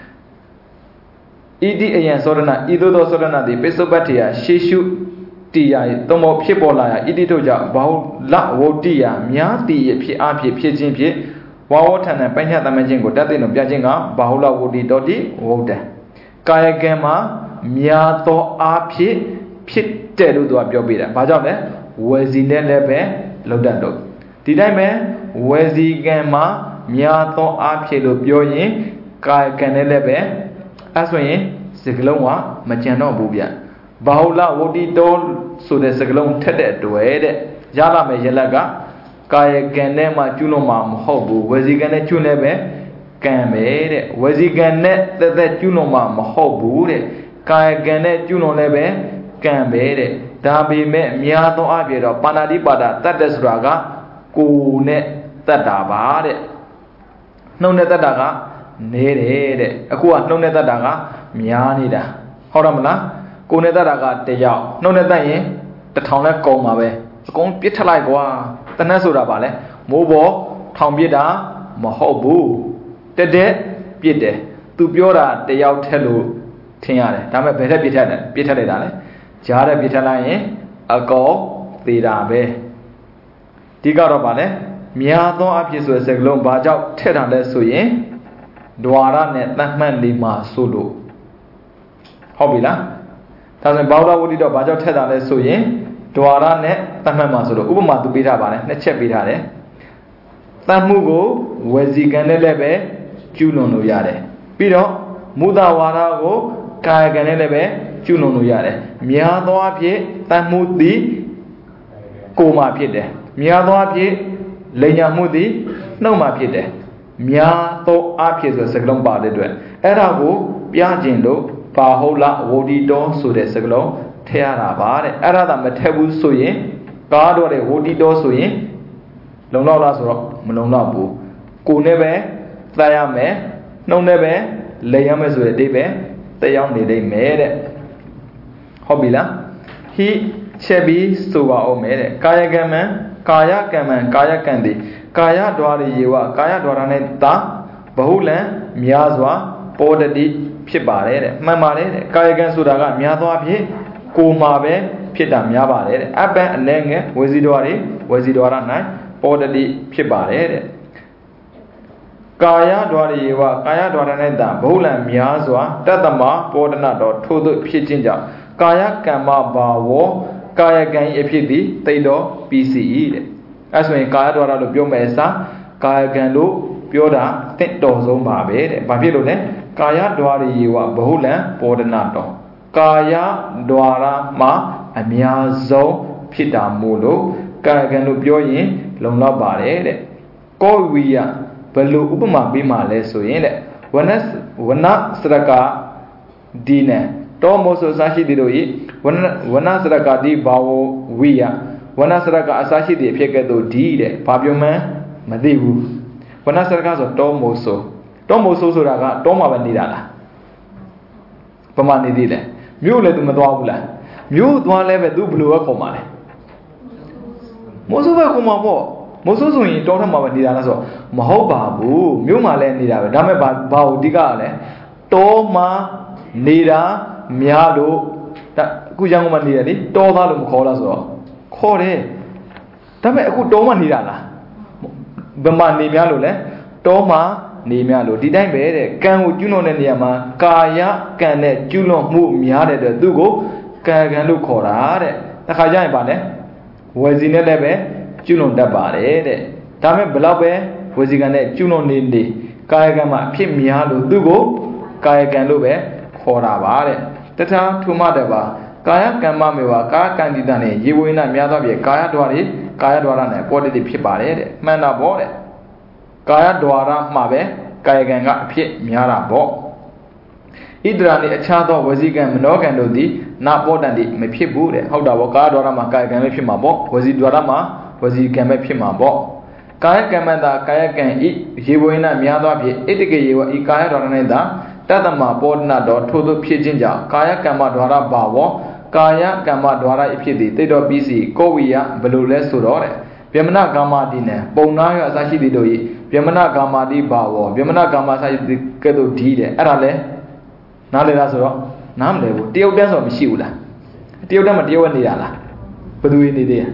ဣတိအယံသောရဏဤသို့သောသောရဏသည်ပိစုပ္ပတ္တိယရှေရှုတိယသုံးပေါ်ဖြစ်ပေါ်လာရာဣတိတို့ကြောင့်ဘာဟုလဝုတ်တိယများတိယဖြစ်အဖြစ်ဖြစ်ခြင်းဖြင့်ဝါဝဌာနံပိုင်းခြားတမ်းမှန်ခြင်းကိုတတ်သိလို့ပြခြင်းကဘာဟုလဝုတ်တိတောတိဝုတ်တံကာယကံမှာများသောအားဖြင့်ဖြစ်တယ်လို့သူကပြောပြတာ။ဘာကြောင့်လဲဝယ်စီနဲ့လည်းပဲလောက်တတ်လို့ဒီတိုင်းပဲဝယ်စီကံမှာများသောအားဖြင့်လို့ပြောရင်ကာယကံနဲ့လည်းပဲအဲ့ဆိုရင်စကလုံးကမကြံတော့ဘူးဗျ။ဘာဟုလဝတိတောဆိုတဲ့စကလုံးထက်တဲ့တွေ့တဲ့ရလာမယ်ရလက်ကကာယကံနဲ့မှကျွလွန်မှာမဟုတ်ဘူးဝယ်စီကံနဲ့ကျွနဲ့ပဲကံပဲတဲ့ဝယ်စီကံနဲ့သက်ကျွလွန်မှာမဟုတ်ဘူးတဲ့ကာယကံနဲ့ကျွလွန်လည်းပဲကံပဲတဲ့ဒါပေမဲ့များသောအပြည့်တော့ပါဏာတိပါဒတတ်တဲ့ဆိုတာကကိုယ်နဲ့တတ်တာပါတဲ့နှုတ်နဲ့တတ်တာကနေတဲ့အခုကနှုတ်နဲ့တတ်တာကများနေတာဟုတ်တယ်မလားကိုယ်နဲ့တတ်တာကတယောက်နှုတ်နဲ့တတ်ရင်1000လဲကုန်ပါပဲအကုန်ပြစ်ထလိုက်ကွာတနက်ဆိုတာပါလေမိုးပေါ်ထောင်ပြစ်တာမဟုတ်ဘူးတက်တက်ပြစ်တယ်သူပြောတာတယောက်ထက်လို့ထင်ရတယ်ဒါပေမဲ့ဘယ်ထက်ပြစ်ထက်တယ်ပြစ်ထက်လိုက်တာလဲကြားတဲ့ပြစ်ထက်လိုက်ရင်အကောင်သေးတာပဲဒီကတော့ပါလေများသောအဖြစ်ဆိုတဲ့စကားလုံးဘာကြောင့်ထက်တာလဲဆိုရင်ဒွါရနဲ့တတ်မှတ်လေးမှာဆိုလို့ဟုတ်ပြီလားဒါဆိုရင်ဘောဓဝတိတော့ဘာကြောင့်ထက်တာလဲဆိုရင်ဒွါရနဲ့တတ်မှတ်မှာဆိုလို့ဥပမာသူပေးထားပါလေနှစ်ချက်ပေးထားတယ်တတ်မှုကိုဝစီကံနဲ့လည်းပဲကျူးလွန်လို့ရတယ်ပြီးတော့မုဒဝါဒကိုကာယကံနဲ့လည်းပဲကျူးလွန်လို့ရတယ်များသောအဖြစ်တတ်မှုသည်ကိုယ်မှာဖြစ်တယ်များသောအဖြစ်လိညာမှုသည်နှုတ်မှာဖြစ်တယ်များသောအဖြစ်ဆိုစကားလုံးပါတဲ့အတွက်အဲ့ဒါကိုပြခြင်းလို့ပါဟုတ်လားဝတိတောဆိုတဲ့စကားလုံးထည့်ရတာပါတဲ့အဲ့ဒါသာမထည့်ဘူးဆိုရင်ကားတော့တဲ့ဝတိတောဆိုရင်လုံလောက်လားဆိုတော့မလုံလောက်ဘူးကိုယ်နဲ့ပဲသတ်ရမယ်နှုတ်နဲ့ပဲလိမ်ရမယ်ဆိုတဲ့အဓိပ္ပာယ်တက်ရောက်နေလိမ့်မယ်တဲ့ဟုတ်ပြီလားဟိချက်ပြီးဆိုပါအောင်မယ်တဲ့ကာယကံမံကာယကံမံကာယကံတိကာယဒွါရယေဝကာယဒွါရနဲ့သာဘဟုလံများစွာပေါ်တတိဖြစ်ပါတယ်တဲ့မှန်ပါတယ်တဲ့ကာယကံဆိုတာကများသောအားဖြင့်ကိုယ်မှာပဲဖြစ်တာများပါတယ်တဲ့အပ္ပံအနေငယ်ဝစီဒွါရဝစီဒွါရ၌ပေါ်တတိဖြစ်ပါတယ်တဲ့ကာယဒွါရယေဝကာယဒွါရ၌သာဘဟုလံများစွာတတ္တမပေါ်တနတော်ထို့သို့ဖြစ်ခြင်းကြောင့်ကာယကမ္မဘာဝကာယကံအဖြစ်သည်တိတ်တော်ပြီးစီ၏တဲ့အဲဆိုရင်ကာယဒွါရလို့ပြောမယ်စားကာယကံလို့ပြောတာတင့်တော်ဆုံးပါပဲတဲ့ဘာဖြစ်လို့လဲကာယဒွါရယေဝဘဟုလံပေါ်တနတော်ကာယဒွါရမှာအများဆုံးဖြစ်တာမို့လို့ကာယကံလို့ပြောရင်လုံလောက်ပါတယ်တဲ့ကောဝိယဘယ်လိုဥပမာပေးမှလဲဆိုရင်တဲ့ဝနစရကဒီနဲ့တောမောဆိုစာရှိသည်တို့ဤဝနစရကဒီဘာဝဝိယဝနစရကအစာရှိသည်အဖြစ်ကဲ့သို့ဒီတဲ့ဘာပြောမှန်းမသိဘူးဝနစရကဆိုတောမောဆိုဆိုတာကတောမှာပဲနေတာလားပမာနေသေးတယ်မြို့လည်းသူမသွားဘူးလားမြို့သွားလဲပဲသူဘယ်လိုပဲခေါ်မှာလဲမိုးဆိုးပဲခေါ်မှာပေါ့မိုးဆိုးဆိုရင်တောထက်မှာပဲနေတာလားဆိုမဟုတ်ပါဘူးမြို့မှာလည်းနေတာပဲဒါမဲ့ဘာကိုအဓိကလဲတောမှာနေတာများလို့အခုရန်ကုန်မှာနေတယ်လေတောသားလို့မခေါ်လားဆိုတော့ခေါ်တယ်ဒါပေမဲ့အခုတောမှာနေတာလားဘယ်မှာနေများလို့လဲတောမှာနေများလို့ဒီတိုင်းပဲတဲ့ကံကိုကျွလွန်တဲ့နေရာမှာကာယကံနဲ့ကျွလွန်မှုများတဲ့အတွက်သူ့ကိုကာယကံလို့ခေါ်တာတဲ့တခါကျရင်ပါလဲဝယ်စီနဲ့လည်းပဲကျွလွန်တတ်ပါတယ်တဲ့ဒါပေမဲ့ဘလောက်ပဲဝယ်စီကံနဲ့ကျွလွန်နေကာယကံမှာအဖြစ်များလို့သူ့ကိုကာယကံလို့ပဲခေါ်တာပါတဲ့တထာထုမတပါကာယကံမမေဝကာယကံတိတနဲ့ရေဝိနာများသောဖြင့်ကာယဒွါရနဲ့ပေါ်တည်ဖြစ်ပါတယ်တဲ့မှန်တာပေါ့တဲ့ကာယဒွါရမှာပဲကာယကံကအဖြစ်များတာပေါ့ဣဒရာနေအခြားသောဝစီကံမနောကံတို့သည်နာပေါ်တန်တိမဖြစ်ဘူးတဲ့ဟုတ်တာပေါ့ကာယဒွါရမှာကာယကံပဲဖြစ်မှာပေါ့ဝစီဒွါရမှာဝစီကံပဲဖြစ်မှာပေါ့ကာယကံမတာကာယကံဤရေဝိနာများသောဖြင့်ဣတကေယေဝဤကာယဒွါရနဲ့သာတတ္တမပေါ်တနတော်ထို့သို့ဖြစ်ခြင်းကြောင့်ကာယကမ္မဒွါရဘာဝကာယကမ္မဒွါရအဖြစ်သည်တိတ်တော်ပြီးစီကိုဝိယဘယ်လိုလဲဆိုတော့တဲ့ဗျမနကာမတိနဲ့ပုံနာရအစရှိသည်တို့ဤဗျမနကာမတိဘာဝဗျမနကာမစရှိသည်ကဲ့သို့ဒီတဲ့အဲ့ဒါလဲနားလည်လားဆိုတော့နားမလည်ဘူးတရုတ်တန်းဆိုမရှိဘူးလားတရုတ်တန်းမှာတရုတ်ဝင်နေတာလားဘယ်သူနေသေးရ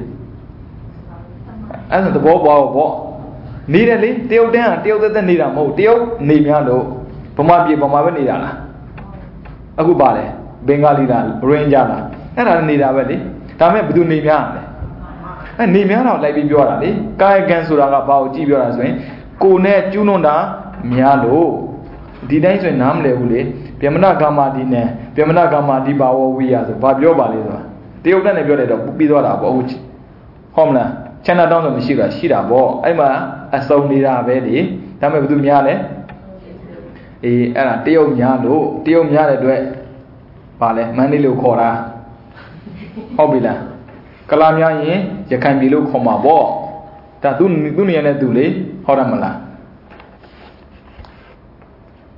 အဲ့ဒါသဘောပေါက်ပေါ့နေတယ်လေတရုတ်တန်းကတရုတ်သက်နေတာမဟုတ်တရုတ်နေများလို့ဗမာပြည်ဗမာပဲနေတာလားအခုပါလေဘင်္ဂလီလားရင်းကြလားအဲ့ဒါနေတာပဲလေဒါမဲ့ဘယ်သူနေများလဲအဲ့နေများတော့လိုက်ပြီးပြောတာလေကာယကံဆိုတာကဘာကိုကြည့်ပြောတာဆိုရင်ကိုယ်နဲ့ကျူးလွန်တာများလို့ဒီတိုင်းဆိုရင်နားမလည်ဘူးလေဗျမနကာမတိနဲ့ဗျမနကာမတိဘာဝဝိယဆိုဘာပြောပါလဲဆိုတာတရုတ်တက်နဲ့ပြောလိုက်တော့ပြီးသွားတာပေါ့ဟုတ်မလားချမ်းသာတောင်းဆိုမရှိတာရှိတာပေါ့အဲ့မှာအစုံနေတာပဲလေဒါမဲ့ဘယ်သူများလဲအေးအဲ့ဒါတရုတ်များလို့တရုတ်များတဲ့အတွက်ဗာလဲမန္တလေးလို့ခေါ်တာဟုတ်ပြီလားကလာများရင်ရခိုင်ပြည်လို့ခေါ်မှာပေါ့ဒါသူနေရာနဲ့သူလေဟုတ်တယ်မလား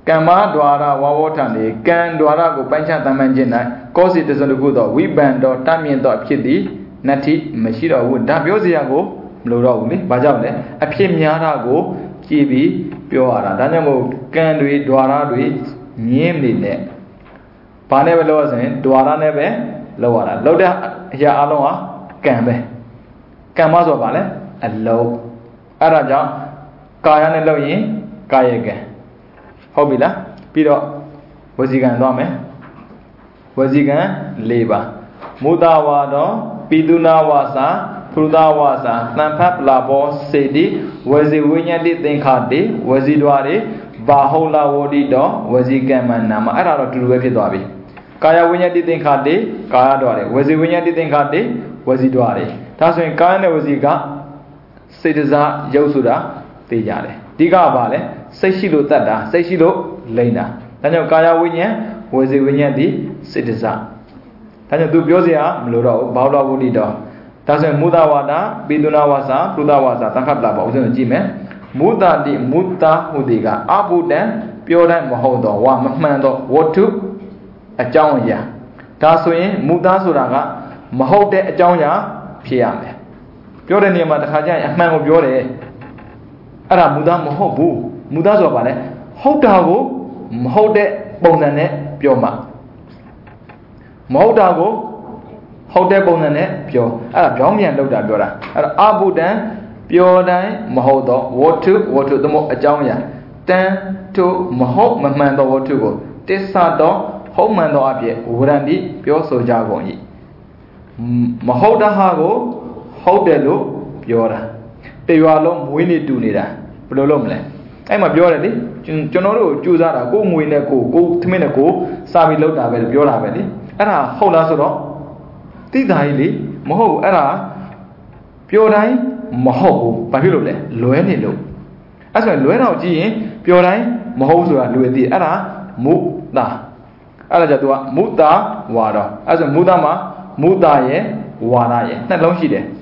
Kama dwara wawotani, can dwara go pancha tamanjina, cause it is a good or we band or tamian dot kiddy, nati, machida wood, dabioziago, blurowly, bajale, a pimiara go, kibi, piora, danamo, can do it, dwara do it, namely ne. Paneva lozen, dwara neve, lower, loader here aloha, cambe. Kamazo vale, a low. Araja, kayan loyin, kayage. Hobila, Piro, Wazigan Dome, Wazigan Leba, Mudawado, Piduna Wasa, Pruda Wasa, Nampap Labo, Sedi, Wazi Winyadi Thinkadi, Wazidwari, Bahola Wodido, Wazigaman Nama, Arado to Wakidabi. Kaya Winyadi Thinkadi, Kaya Dwari, Wazi Winyadi Thinkadi, Wazidwari. That's when Kaya Waziga, Citiza Yosuda, Tijare. Diga Vale. Seshilo Tada, Seshilo Lena. Tanya Kaya Winya, was a Winyadi, Citizen. Tanya Dubiozia, Mluro, Baula Wudido. Tazen Mudawada, Bidunawasa, Pudawasa, Takabla, was in the Jime. Muda di Muta Hudiga, Abu Den, Piodan Mohodo, Wamando, what to a Jaunya. Taswin, Muda Suraga, Mahode a Jaunya, Piame. Piodanima, the Hajan, a man of Yore. Ara Muda Mohobu. Mudazo vale, Hotago, Hode Bonane, Pioma. Modago, Hode Bonane, Pio, Jomian Loda Dora, Abu Dan, Piodan, Mohodo, water the mo a Jamia, then to Moho Mamando Watugo, Tesado, Homando Abie, Urandi, Pio Sojagoni. Mahoda Hago, Hodelo, Piora. Payalo, Winnie Dunida, Prolomle. I'm a biology, Jonoro, Juzara, go Muinaco, go Timinaco, Savi Lota, Biola Valley, and a whole asoro. Tidili, Moho, era Piorai, Moho, Pavilole, Luenilo. As when Luena G, Piorai, Mohosua, Luedi, era Muda. Alajadua, Muda, Wada. As a Mudama, Mudaye, Wadaye, not Longide.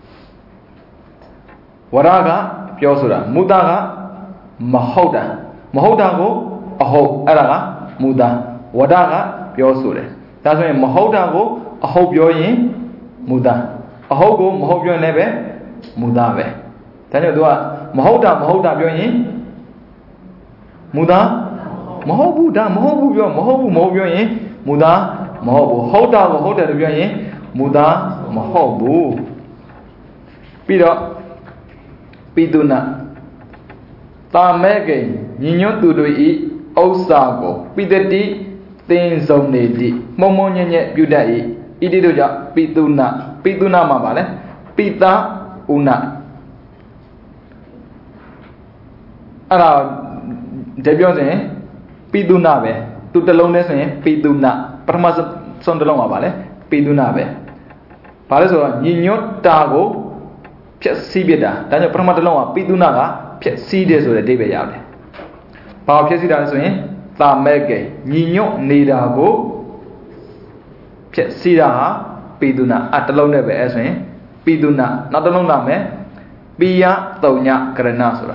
Waraga, Piosura, Mudaga. Mahoda, Mahodago, a hope, Araga, Muda, Wadaga, Piosure. That's when Mahodago, a hope you're in, Muda, a hogo, Mahob your neve, Mudave. Then you do a Mahoda, you're in, Muda, Mahobu, Mahobu, Mahobu, you're in, Muda, Mahobu, Hoda, you're in, Muda, Mahobu. Pido, Piduna. Tamege, Nino to do it, Osago, Pideti, Things of Nedi, Momonye, Budai, Ididoja, Piduna, Piduna Mabale, Pita Una. Ara Debiose, Pidunave, to the lowness, Piduna, Parmas son the Lomabale, Pidunave. Palazo, Nino Tago, Sibida, Daniel Pramadaloma, Pidunaga. Seeds or the David Yard. Power President Tamege, Nino, Nidago, Sida, Piduna, at the lone never as me, Piduna, not alone name, Pia, Tonya, Grenasura.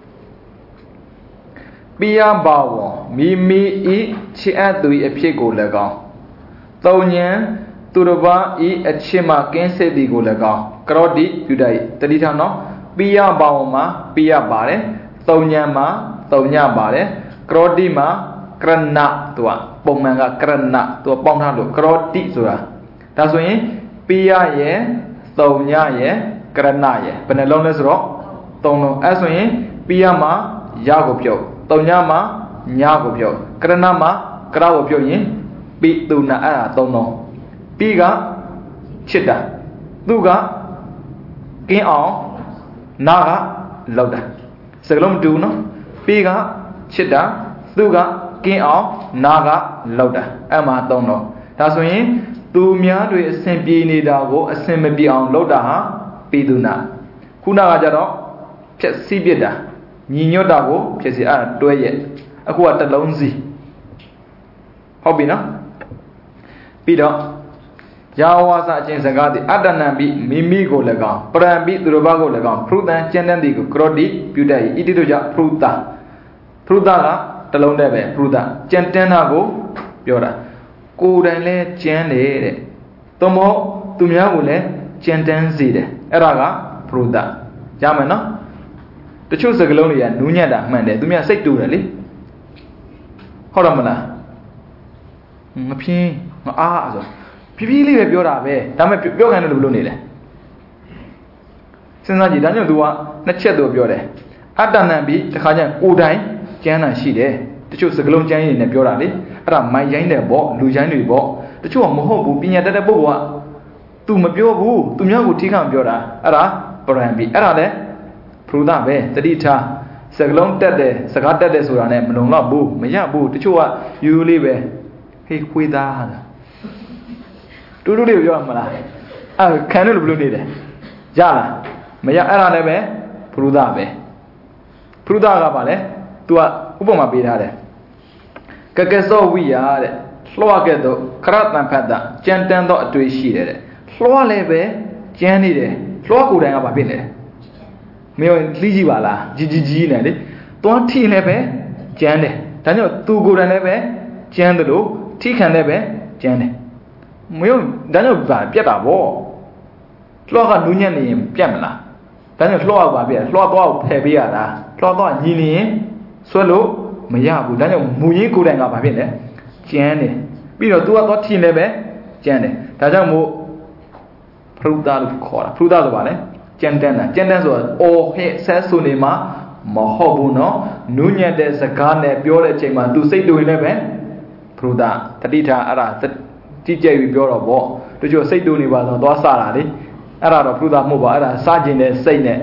Pia Bawo, Mimi, she had to eat a pigo legal. Tonya, Turuba, eat a chima, can say the go legal. Crowdy, Udai, the little no. Pia Bauma, Pia Bare, Tonyama, Tonya Bare, Crodima, Crana, Tua, Pomanga Crana, Tua Pomhalo, Croti Sura. That's why Pia ye, Tonya ye, Crana ye, Penelonus rock, Tono, as we Piama, Yagopio, Tonyama, Yagopio, Cranama, Cravopio yin, Pituna, Tono, Piga, Chita, Duga, King on. Naga Loda. Salom Duno, Piga, Chita, Duga, King of Naga Loda. Emma Dono. That's when Tumia do a simple nidago, a simple on Loda, Piduna. Kunagajaro, Pet Sibida, Nino Dago, Pesia, Doye, a quarter lonzy. Hobina Pido. Jawasa Chinsagadi, Adanabi, Mimigo Lega, Prambi, Durobago Lega, Prudan, Chenandigo, Crodi, Pudai, Idioja, Pruta, Prudala, တလုံးတည်းပဲပရုဒကြံတန်းတာကိုပြောတာကိုယ်တိုင်လဲကြံတယ်သို့မဟုတ်သူများကိုလည်းကြံတန်းစေတယ်အဲ့ဒါကပရုဒရမယ်နော်တချို့စကားလုံးတွေကနူးညံ့တာမှန်တယ်သူများစိတ်တူတယ်လေဟုတ်တယ်မလားငါဖြင်းငါအားဆိုဖြည်းဖြည်းလေးပဲပြောတာပဲဒါပေမဲ့ပြောခိုင်းလို့ဘယ်လိုနေလဲစဉ်းစားကြည့်ဒါကြောင့်သူကနှစ်ချက်တော့ပြောတယ်အတ္တနံပြီးတခါကျရင်ကိုယ်တိုင်ကျမ်းတာရှိတယ်တချို့စကလုံးကျမ်းရည်နဲ့ပြောတာလေအဲ့ဒါမိုင်ရိုင်းတယ်ပေါ့လူရိုင်းတွေပေါ့တချို့ကမဟုတ်ဘူးပညာတတ်တဲ့ပုဂ္ဂိုလ်က तू မပြောဘူးသူများကိုထိခန့်ပြောတာအဲ့ဒါပရံပြီးအဲ့ဒါလည်းပရုဒပဲတတိထားစကလုံးတက်တယ်စကားတက်တယ်ဆိုတာနဲ့မလုံလောက်ဘူးမရဘူးတချို့ကယူယူလေးပဲဟေးခွေးသားတူတူလေးပြောရမလားအဲ့ခံလို့ဘယ်လိုနေလဲရလားမရအဲ့ဒါလည်းပဲပရုဒပဲပရုဒကပါလေ तू ကဥပမာပေးထားတယ်ကကစောဝိယာတဲ့လွှတ်ခဲ့တော့ခရတန်ဖတ်တာကြံတန်းတော့အတွေ့ရှိတယ်တဲ့လွှတ်လည်းပဲကျန်းနေတယ်လွှတ်ကိုယ်တိုင်ကဘာဖြစ်လဲမင်းလှီးကြည့်ပါလားကြီးနေလေသွားထိလည်းပဲကျန်းတယ်ဒါကြောင့်သူကိုယ်တိုင်လည်းပဲကျန်းတယ်လို့ထိခံလည်းပဲကျန်းတယ်မင်းဒါကြောင့်ဗာပြတ်တာဗောလွှတ်ကနူးညံ့နေရင်ပြတ်မလားဒါကြောင့်လွှတ်ကဘာပြတ်လွှတ်တော့ဖယ်ပေးရတာလွှတ်တော့ညီနေရင်ဆွဲလို့မရဘူးဒါကြောင့်မူရင်းကိုယ်တိုင်ကဘာဖြစ်လဲကျန်းတယ်ပြီးတော့ तू ကတော့ထင်လည်းပဲကျန်းတယ်ဒါကြောင့်မို့ပရုဒလို့ခေါ်တာပရုဒဆိုပါလေကျန်းတန်းတာကျန်းတန်းဆိုတာအော်ဟဲ့ဆဲဆိုနေမှာမဟုတ်ဘူးနော်နူးညံ့တဲ့စကားနဲ့ပြောတဲ့အချိန်မှာ तू စိတ်တူရင်လည်းပဲပရုဒတတိထားအဲ့ဒါကြည့်ကြပြီးပြောတော့ဗောတချို့စိတ်တူနေပါဆိုတော့သွားစတာလေအဲ့ဒါတော့ပရုဒမဟုတ်ပါအဲ့ဒါစကျင်တဲ့စိတ်နဲ့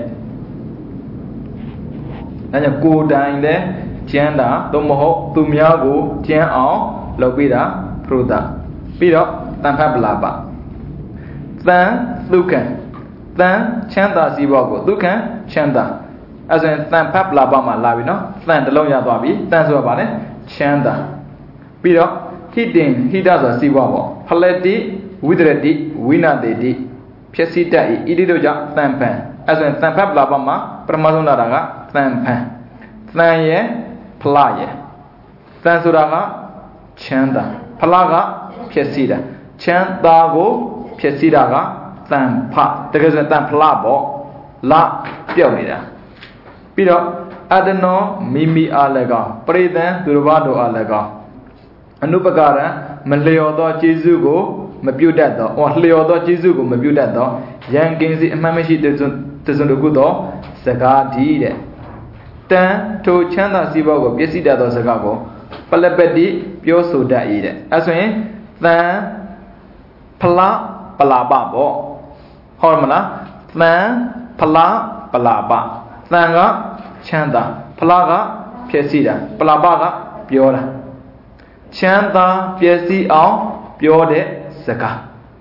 ဒါကြောင့်ကိုယ်တိုင်လည်းကျန်းတာသို့မဟုတ်သူများကိုကျန်းအောင်လုပ်ပေးတာပရုဒပြီးတော့တန်ဖတ်ပလာပသံဒုက္ခံသံချမ်းသာစီးပွားကိုဒုက္ခံချမ်းသာအဲဆိုရင်တန်ဖတ်ပလာပမှာလာပြီနော်သံတစ်လုံးရသွားပြီသံဆိုတာဗာလဲချမ်းသာပြီးတော့ဟိတင်ဟိတဆိုတာစီးပွားပေါ့ဖလက်တိဝိဒရတိဝိနာတေတိဖြစ်စီတတ်ဤတိတို့ကြောင့်သံဖန်အဲဆိုရင်သံဖတ်ပလာပမှာပထမဆုံးလာတာကသံဖန်သံရဲ့ဖလားရဲ့သံဆိုတာကချမ်းသာဖလားကဖြစ်စီတာချမ်းသာကိုဖြစ်စီတာကသံဖတကယ်ဆိုတန်ဖလားပေါ့လာပြောက်နေတာပြီးတော့အတနောမိမိအားလည်းကောပရိသံသူတစ်ပါးတို့အားလည်းကောအနုပကာရံမလျော်သောကျေးဇူးကိုမပြုတ်တတ်သောလျော်သောကျေးဇူးကိုမပြုတ်တတ်သောယံကင်းစီအမှန်မရှိတစုံတစ်ခုသောစကားဒီတဲ့တန်ထိုချမ်းသာစီးပွားကိုပြည့်စည်တတ်သောစကားကိုပလပတိပြောဆိုတတ်၏တဲ့အဲဆိုရင်သံဖလားပလာပပေါ့ဟုတ်မလားသံဖလားပလာပသံကချမ်းသာဖလားကပြည့်စည်တာပလာပကပြောတာချမ်းသာပြည့်စည်အောင်ပြောတဲ့စကား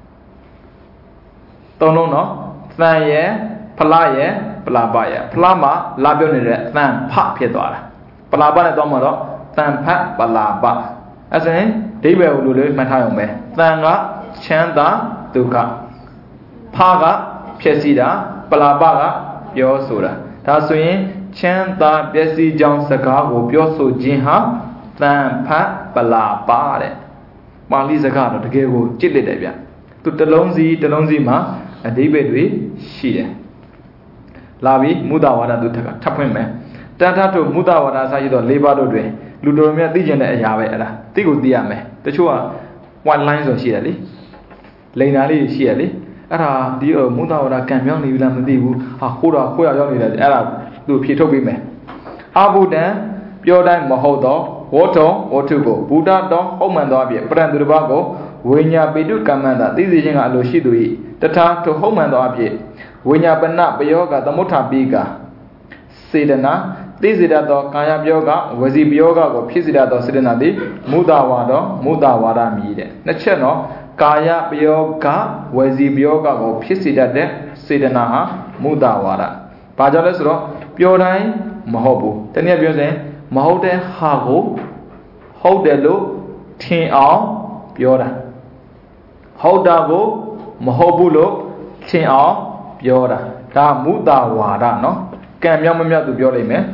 သုံးလုံးနော်သံရဲ့ဖလားရဲ့ပလာပရဲ့ဖလားမှာလာပြောနေတဲ့သံဖဖြစ်သွားတာပလာပနဲ့တော့မှတော့သံဖပလာပအဲဆိုရင်ဒိဗ္ဗေကိုလိုလေးမှတ်ထားအောင်ပဲသံကချမ်းသာဒုက္ခဖကဖြစ်စီတာပလာပကပြောဆိုတာဒါဆိုရင်ချမ်းသာပျက်စီးကြောင်းစကားကိုပြောဆိုခြင်းဟာသံဖပလာပတဲ့ပါဠိစကားတော့တကယ်ကိုကြစ်လက်တယ်ဗျသူတစ်လုံးစီမှာအဓိပ္ပာယ်တွေရှိတယ်လာပြီးမုဒ္ဒဝါဒသူထပ်ဖွင့်မယ်တန်ထထုတ်မုဒ္ဒဝါဒစာရှိတော့၄ပါးတို့တွင်လူတော်များသိကျင်တဲ့အရာပဲအဲ့ဒါသိကိုသိရမယ်တချို့က one line ဆိုရှိတယ်လေလိန်နာလေးရှိရလေအဲ့ဒါဒီမုဒ္ဒဝါဒကံမြောင်းနေပြီလားမသိဘူးဟာခိုးရရောက်နေတယ်အဲ့ဒါသူဖြေထုတ်ပေးမယ်အာဘုဒ္ဒံပြောတိုင်းမဟုတ်တော့ဝဋ္ထုဝဋ္ထုကိုဘုဒ္ဓတော်ဟုတ်မှန်သောအဖြစ်ပရံသူတစ်ပါးကိုဝိညာပိတုကမ္မန္တသိစေခြင်းကအလိုရှိသူ၏တထာထိုဟုတ်မှန်သောအဖြစ်ဝိညာပနပယောကသမုဋ္ဌပိကစေတနာသိစေတတ်သောကာယပယောကဝစီပယောကကိုဖြစ်စေတတ်သောစေတနာသည်မုဒ္ဒဝါဒမည်တဲ့နှစ်ချက်တော့ကာယပယောကဝစီပယောကကိုဖြစ်စေတတ်တဲ့စေတနာဟာမုဒ္ဒဝါဒဘာကြောင့်လဲဆိုတော့ပြောတိုင်းမဟုတ်ဘူးတနည်းပြောရင်မဟုတ်တဲ့ဟာကိုဟုတ်တယ်လို့ထင်အောင်ပြောတာဟုတ်တာကိုမဟုတ်ဘူးလို့ထင်အောင်ပြောတာဒါမုဒ္ဒဝါဒနော်ကံမြောက်မမြောက်သူပြောလိမ့်မယ်သ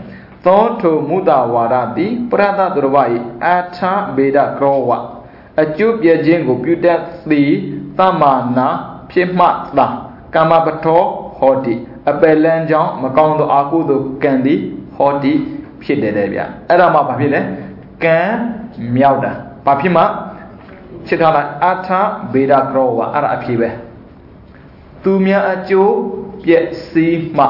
သောထုမုဒဝါဒတိပရတ္တတော်ဝါဤအာထဗေဒကောဝအကျိုးပြခြင်းကိုပြုတတ်သည်သမ္မာနာဖြစ်မှသာကာမပထောဟောတိအပယ်လန်းကြောင့်မကောင်းသောအာဟုသောကံသည်ဟောတိဖြစ်တယ်တဲ့ဗျအဲ့ဒါမှဘာဖြစ်လဲကံမြောက်တာဘာဖြစ်မှဖြစ်ထားလိုက်အာထဗေဒကောဝအဲ့ဒါအဖြစ်ပဲသူများအကျိုးပျက်စီးမှ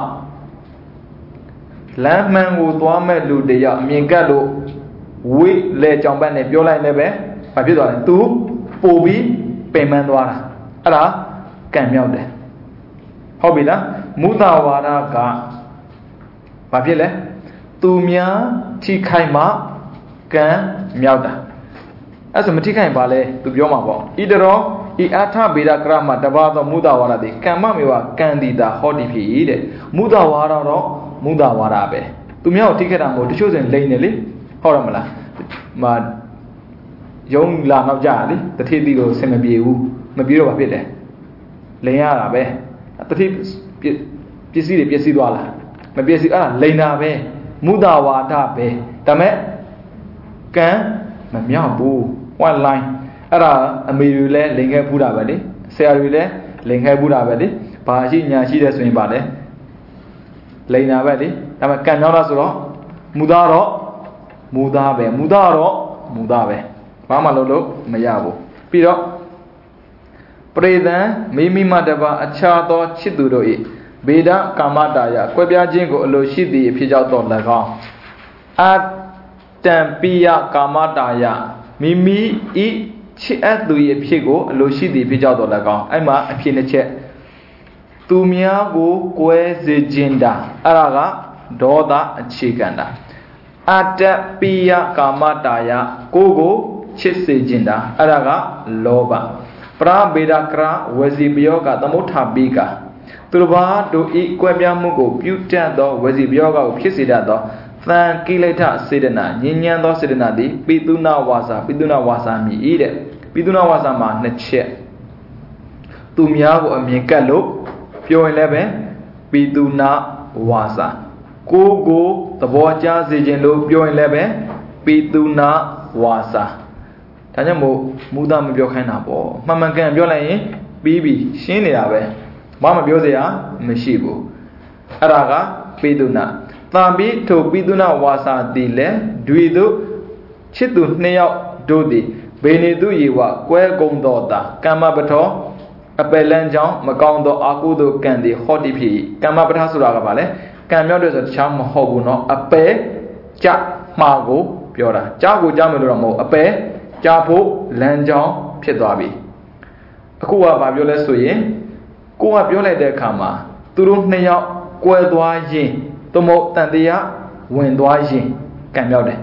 လမ်းမှန်ကိုသွားမဲ့လူတယောက်အမြင်ကပ်လို့ဝိလေကြောင်ပတ်နဲ့ပြောလိုက်လည်းပဲဘာဖြစ်သွားလဲသူပို့ပြီးပင်ပန်းသွားတာအဲ့ဒါကံမြောက်တယ်ဟုတ်ပြီလားမုဒဝါဒကဘာဖြစ်လဲသူများထိခိုက်မှကံမြောက်တာအဲ့ဆိုမထိခိုက်ပါလဲသူပြောမှာပေါ့ဣတရောဤအာထဗေဒကရမတဘာသောမုဒဝါဒတိကမ္မမေဝကံတိတာဟောတိဖြစ်တဲ့မုဒဝါဒတော့မုဒဝါဒပဲသူများကိုထိခိုက်တာမဟုတ်တချို့ဆိုရင်လိမ့်နေလေဟုတ်တယ်မလားမာယုံလာနောက်ကြလေတတိတိကိုဆင်မပြေဘူးမပြေတော့ဘာဖြစ်လဲလိန်ရတာပဲတတိပစ္စည်းတွေပျက်စီးသွားလားမပျက်စီးအဲ့ဒါလိန်တာပဲမုဒဝါဒပဲဒါမဲ့ကံမမြောက်ဘူး one line အဲ့ဒါအမေတွေလည်းလိန်ခဲ့ဖူးတာပဲလေဆရာတွေလည်းလိန်ခဲ့ဖူးတာပဲလေဘာရှိညာရှိတဲ့ဆိုရင်ပါလေလိန်တာပဲလေဒါမဲ့ကံမြောက်တာဆိုတော့မူသားတော့မူသားပဲမူသားတော့မူသားပဲဘာမှလုပ်လို့မရဘူးပြီးတော့ပရိသံမိမိမတပါအခြားသောချစ်သူတို့၏ဗေဒကာမတာယကွဲပြားခြင်းကိုအလိုရှိသည်ဖြစ်ကြောင်းတော်၎င်းအတံပိယကာမတာယမိမိဤချစ်အပ်သူ၏အဖြစ်ကိုအလိုရှိသည်ဖြစ်ကြောင်းတော်၎င်းအဲ့မှာအဖြစ်နှစ်ချက်သူများကိုကွဲစေခြင်းတာအဲ့ဒါကဒေါသအခြေခံတာအတပိယကာမတာယကိုချစ်စေခြင်းတာအဲ့ဒါကလောဘပရဗေဒကရဝစီပယောကသမုဋ္ဌာပိကသူတစ်ပါးတို့ဤကွဲပြားမှုကိုပြုတတ်သောဝစီပယောကကိုဖြစ်စေတတ်သောသံကိလေသာစေတနာညဉ့်ဉန်းသောစေတနာသည်ပိတုနာဝါစာပိတုနာဝါစာမြည်တဲ့ပိတုနာဝါစာမှာနှစ်ချက်သူများကိုအမြင်ကပ်လို့ပြောရင်လည်းပဲပိတုနာဝါစာကိုသဘောကျစေခြင်းလို့ပြောရင်လည်းပဲပိတုနာဝါစာဒါကြောင့်မို့မူသားမပြောခိုင်းတာပေါ့မှန်မှန်ကန်ပြောလိုက်ရင်ပြီးပြီရှင်းနေတာပဲဘာမှပြောစရာမရှိဘူးအဲ့ဒါကပိတုနာတံပိထိုပိတုနာဝါစာတိလေဒွေတို့ချစ်သူနှစ်ယောက်တို့သည်ဘေနေသူယေဝကွဲကုန်တော်တာကမ္မပထောအပယ်လန်းကြောင့်မကောင်းသောအာကုသိုလ်ကံသည်ဟောတိဖြစ်ကမ္မပထဆိုတာကဘာလဲကံမြောက်တဲ့ဆိုတခြားမဟုတ်ဘူးเนาะအပယ်ကြမှာကိုပြောတာကြားကိုကြားမယ်လို့တော့မဟုတ်အပယ်ကြားဖို့လမ်းကြောင်းဖြစ်သွားပြီအခုကဘာပြောလဲဆိုရင်ကိုကပြောလိုက်တဲ့အခါမှာသူတို့နှစ်ယောက်ကွဲသွားရင်သမုတ်တန်တရားဝင်သွားရင်ကံမြောက်တယ်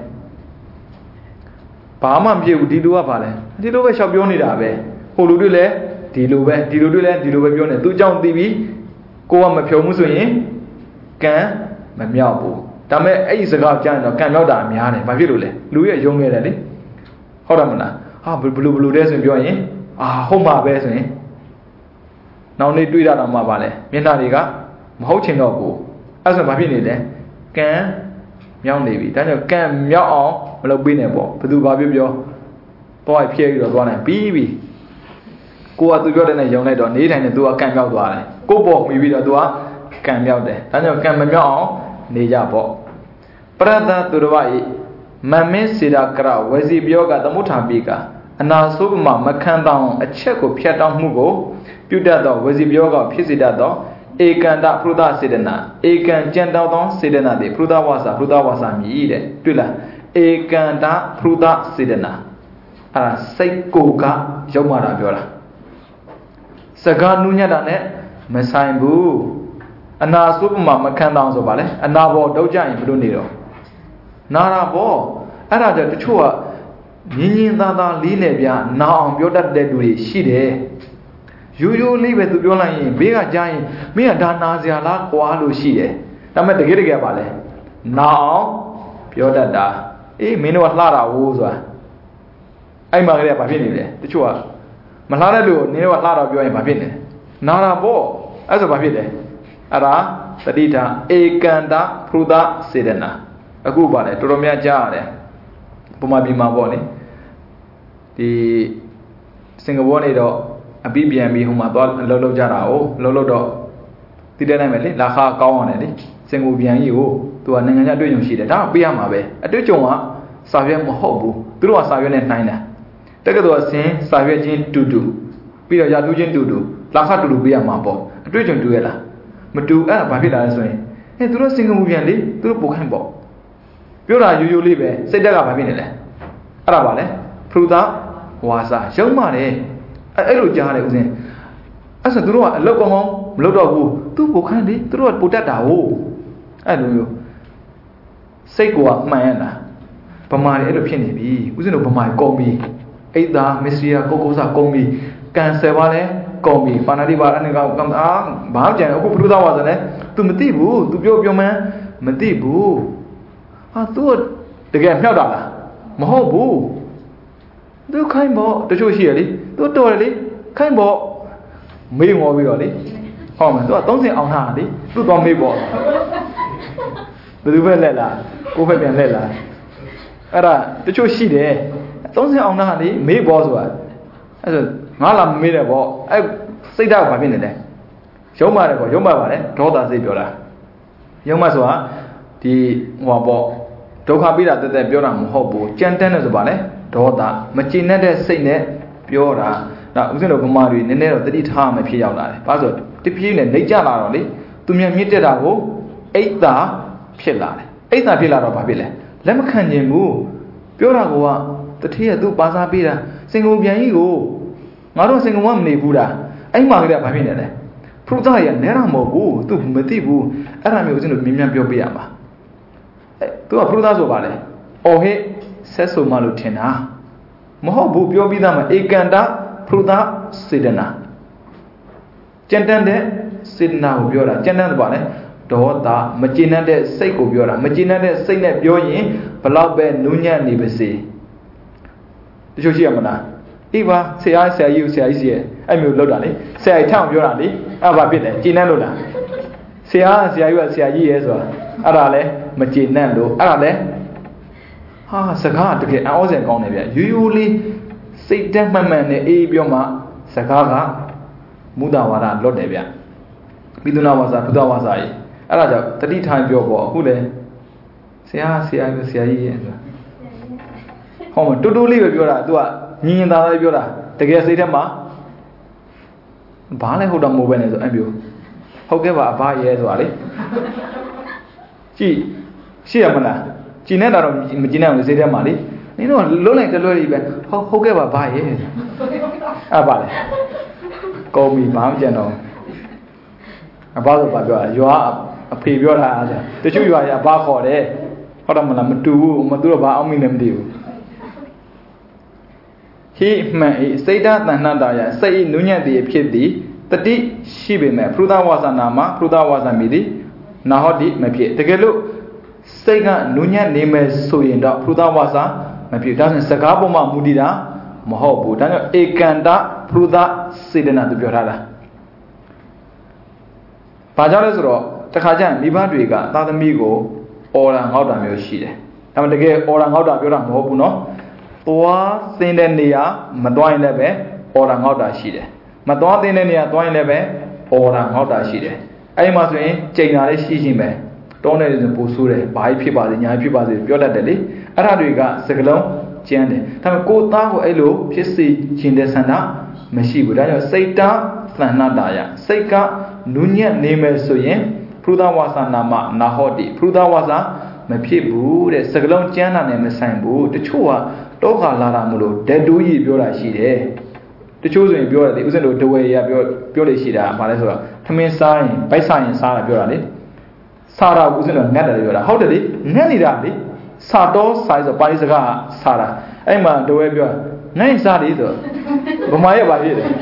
ဘာမှမဖြစ်ဘူးဒီလိုကဘာလဲဒီလိုပဲရှောက်ပြောနေတာပဲဟိုလူတွေလည်းဒီလိုပဲဒီလိုတွေလည်းဒီလိုပဲပြောနေသူကြောင့်သိပြီးကိုကမဖြုံမှုဆိုရင်ကံမမြောက်ဘူးဒါပေမဲ့အဲ့ဒီစကားကြားရင်တော့ကံမြောက်တာအများတယ်ဘာဖြစ်လို့လဲလူရဲ့ယုံခဲ့တယ်လေဟုတ်တယ်မလားဟာဘလူတဲ့ဆိုရင်ပြောရင်ဟုတ်မှာပဲဆိုရင်နောက်နေ့တွေ့တာတော့မှပါလေမျက်နှာတွေကမဟုတ်ချင်တော့ဘူးအဲ့ဆိုဘာဖြစ်နေလဲကံမြောက်နေပြီဒါကြောင့်ကံမြောက်အောင်မလုပ်ပေးနဲ့ပေါ့ဘယ်သူဘာပြောတော့ဖြဲပြီးတော့သွားနိုင်ပြီးပြီကိုကသူပြောတဲ့နဲ့ယုံလိုက်တော့နေတိုင်းနဲ့သူကကံမြောက်သွားတယ်ကိုပေါ်မိပြီးတော့သူကကံမြောက်တယ်ဒါကြောင့်ကံမမြောက်အောင်နေကြပေါ့ပရတ္တသူတော်ဤမမင်းစေရာကရဝစီပြောကသမုဋ္ဌာပိကအနာဆိုးပမာမခံတောင်းအချက်ကိုဖြတ်တောင်းမှုကိုပြုတတ်သောဝစီပြောကဖြစ်စေတတ်သောဧကန္တဖုဒ္ဓစေတနာဧကံကြံတောင်းသောစေတနာသည်ဖုဒ္ဓဝါစာမြည်တဲ့တွေ့လားဧကန္တဖုဒ္ဓစေတနာအဲ့ဒါစိတ်ကိုကရုပ်မာတာပြောတာစကားနူးညံ့တာနဲ့မဆိုင်ဘူးအနာဆိုးပမာမခံတောင်းဆိုပါလေအနာဘောတောက်ကြရင်ဘယ်လိုနေတော့နာတာပေါ့အဲ့ဒါကြောင့်တချို့ကညင်ညင်သာသာလေးလေပြနာအောင်ပြောတတ်တဲ့လူတွေရှိတယ်ရိုးရိုးလေးပဲသူပြောလိုက်ရင်ဘေးကကြားရင်မင်းကဒါနာစရာလားကွာလို့ရှိတယ်ဒါပေမဲ့တကယ်ပါလေနာအောင်ပြောတတ်တာအေးမင်းတို့ကလှတာဝိုးဆိုတာအဲ့မှာကလေးကဘာဖြစ်နေလဲတချို့ကမလှတဲ့လူကိုနင်းတော့လှတော့ပြောရင်ဘာဖြစ်နေနာတာပေါ့အဲ့ဆိုဘာဖြစ်လဲအဲ့ဒါတတိတာဧကန္တဖုဒ္ဓစေတနာအခုပါလေတော်တော်များကြားရတယ်ပုံမှန်ပြည်မှာပေါ့လေဒီစင်ကာပူနေတော့အပြီးပြန်ပြီးဟိုမှာသွားလှုပ်လှုပ်ကြတာ哦လှုပ်လှုပ်တော့တိတဲ့နိုင်မယ်လေလာခါကောင်းရတယ်လေစင်ကာပူပြန်ကြီးကိုသူကနိုင်ငံခြားတွေ့ကြုံရှိတယ်ဒါကပေးရမှာပဲအတွေ့အကြုံကစာရွက်မဟုတ်ဘူးသူတို့ကစာရွက်နဲ့နှိုင်းတာတက္ကသိုလ်အဆင်းစာရွက်ချင်းတူတူပြီးတော့ရာထူးချင်းတူတူလာခတူတူပေးရမှာပေါ့အတွေ့အကြုံတူရလားမတူအဲ့ဒါဘာဖြစ်လာလဲဆိုရင်သူတို့စင်ကာပူပြန်လေသူတို့ပိုခိုင်းပေါ့ပြောတာရိုးရိုးလေးပဲစိတ်တက်ကဘာဖြစ်နေလဲအဲ့ဒါပါလေဖရူသာဝါစာရုံးပါတယ်အဲ့လိုကြားတယ်ဦးစင်းအဲ့ဆိုသူတို့ကအလောက်ကောင်းကောင်းမလုပ်တော့ဘူးသူ့ပိုခိုင်းလေသူတို့ကပိုတက်တာဟုတ်အဲ့လိုမျိုးစိတ်ကမှန်ရတာဗမာတွေအဲ့လိုဖြစ်နေပြီဦးစင်းတို့ဗမာတွေကုန်ပြီအိတ်သားမစ္စရီယာကိုကိုစားကုန်ပြီကန်ဆယ်ပါလဲကုန်ပြီပါဏာတိပါအနေကကမ်အာဘာကြံအခုဖရူသာဝါစာလဲ तू မသိဘူး तू ပြောမှန်းမသိဘူးဟာ तू တကယ်မြောက်တာလားမဟုတ်ဘူး तू ခိုင်းပေါ့တချို့ရှိရလေ तू တော်တယ်လေခိုင်းပေါ့မေးငေါ်ပြီးတော့လေဟောမယ် तू က30အောင်ထားတာလေ तू သွားမေးပေါ့ဘယ်သူပဲလက်လားကိုယ်ပဲပြန်လက်လားအဲ့ဒါတချို့ရှိတယ်30အောင်ထားတာလေမေးပေါ့ဆိုတာအဲ့ဆိုငါလာမေးတယ်ပေါ့အဲ့စိတ်ဓာတ်ကဘာဖြစ်နေလဲရုံးပါတယ်ပေါ့ရုံးပါပါတယ်ဒေါသစိတ်ပြောတာရုံးမဆိုတာဒီဟိုပေါ့ဒုက္ခပိတာတက်တက်ပြောတာမဟုတ်ဘူးကြမ်းတမ်းတယ်ဆိုပါလေဒေါသမကျေနပ်တဲ့စိတ်နဲ့ပြောတာဒါဥစဉ်တို့ဗမာတွေနည်းနည်းတော့တတိထားမှဖြစ်ရောက်လာတယ်ဘာလို့တဖြည်းနဲ့နှိမ့်ကြလာတော့လေသူမြန်မြင့်တက်တာကိုအိတ်သာဖြစ်လာတယ်အိတ်သာဖြစ်လာတော့ဘာဖြစ်လဲလက်မခံခြင်းဘူးပြောတာကတတိယသူပါစားပေးတာစင်ကုန်ပြန်ကြီးကိုငါတို့စင်ကုန်ကမနေဘူးတာအဲ့မှာကလေးကဘာဖြစ်နေလဲဖရူသားရနဲတာမဟုတ်ဘူးသူမသိဘူးအဲ့ဒါမျိုးဦးဇင်းတို့မြင်မြန်ပြောပြရမှာသူကဖရူသားဆိုပါလေအော်ဟဲ့ဆက်ဆိုမှလို့ထင်တာမဟုတ်ဘူးပြောပြီးသားမှာဧကန္တဖရူသားစေတနာကြံတန်းတဲ့စေတနာကိုပြောတာကြံတန်းတယ်ပါလေဒေါသမကျေနပ်တဲ့စိတ်ကိုပြောတာမကျေနပ်တဲ့စိတ်နဲ့ပြောရင်ဘလောက်ပဲနူးညံ့နေပါစေတချို့ရှိရမလားအေးပါဆရာကြီးစီရဲ့အဲ့မျိုးလောက်တာလေဆရာကြီးထောင်ပြောတာလေအဲ့ဘာဖြစ်လဲကျေနပ်လို့လားဆရာကြီးကဆရာကြီးရဲ့ဆိုတာအဲ့ဒါလဲမကျေနပ်လို့အဲ့ဒါလဲဟာစကားတကယ်အောင်းစင်ကောင်းတယ်ဗျရိုးရိုးလေးစိတ်တက်မှန်မှန်နဲ့အေးပြောမှစကားကမူတာဝါဒလွတ်တယ်ဗျပိသုနာဝါစာဘုဒ္ဓဝါစာကြီးအဲ့ဒါကြောင့်တတိထိုင်ပြောပေါ့အခုလဲဆရာကြီးရဲ့ဆိုတာဟောမတူတူလေးပဲပြောတာ तू ကညင်သားသားပြောတာတကယ်စိတ်ထဲမှာဘာလဲဟုတ်တော့မဟုတ်ပဲနဲ့ဆိုအဲ့မျိုးဟုတ်ကဲ့ပါအဘရဲ့ဆိုတာလေကြည့်ရှိရမလားကြည်နေတာတော့မကြည်နိုင်ဘူးစိတ်ထဲမှာလေနင်တို့လုံးလိုက်တလွဲကြီးပဲဟုတ်ကဲ့ပါဘာရဲ့အဲ့ပါလေကောင်းပြီဘာမှမကြံတော့အဘဆိုပါပြောတာရွာအဖေပြောတာအဲ့ဒါတချို့ရွာရဘာခေါ်တယ်ဟုတ်တယ်မလားမတူဘူးမတူတော့ဘာအောင်မိလည်းမသိဘူးဟိမှန်စိတ်ဓာတ်တဏ္ဍတာယစိတ်နုညံ့တည်ဖြစ်သည်တတိရှိပေမဲ့ဖရုဒဝါစာနာမှာဖရုဒဝါစာမီသည်နာဟောတိမဖြစ်တကယ်လို့စိတ်ကနုညံ့နေမယ်ဆိုရင်တော့ဖရုဒဝါစာမဖြစ်ဒါဆိုရင်စကားပေါ်မှာမူတည်တာမဟုတ်ဘူးဒါကြောင့်ဧကန္တဖရုဒစေတနာသူပြောထားတာဘာကြောင့်လဲဆိုတော့တခါကျရင်မိဘတွေကသာသမီကိုအော်တာငေါက်တာမျိုးရှိတယ်ဒါပေမဲ့တကယ်အော်တာငေါက်တာပြောတာမဟုတ်ဘူးနော်သွားသင်တဲ့နေရာမသွားရင်လည်းပဲအော်တာငေါက်တာရှိတယ်မသွားသင်တဲ့နေရာသွားရင်လည်းပဲအော်တာငေါက်တာရှိတယ်အဲ့ဒီမှာဆိုရင်ကြိမ်တာလေးရှိပဲတောင်းနေတယ်ဆိုပို့ဆိုးတယ်ဘာကြီးဖြစ်ပါစေညာကြီးဖြစ်ပါစေပြောတတ်တယ်လေအဲ့ဒါတွေကစကလုံးကျန်းတယ်ဒါပေမဲ့ကိုယ်သားကိုအဲ့လိုဖြစ်စေခြင်းတဲ့ဆန္ဒမရှိဘူးဒါကြောင့်စိတ်တသဏ္ဍတာယစိတ်ကနုညံ့နေမယ်ဆိုရင်ဖရုဒဝါစာနာမနာဟောတိဖရုဒဝါစာမဖြစ်ဘူးတဲ့စကလုံးကျန်းတာနဲ့မဆိုင်ဘူးတချို့ကတော့ခါလာတာမလို့ဓာတူကြီးပြောတာရှိတယ်တချို့ဆိုရင်ပြောတယ်လေဥစဉ်တို့ဒဝဲရပြောလို့ရှိတာဘာလဲဆိုတော့သမင်းစားရင်ဗိုက်စားရင်စားတာပြောတာလေစားတာဥစဉ်တို့ငတ်တယ်ပြောတာဟုတ်တယ်လေငတ်နေတာလေစားတော့စားဆိုပါဠိစကားစားတာအဲ့မှာဒဝဲပြောငတ်စားတယ်ဆိုဗမာရဲ့ဘာဖြစ်လဲ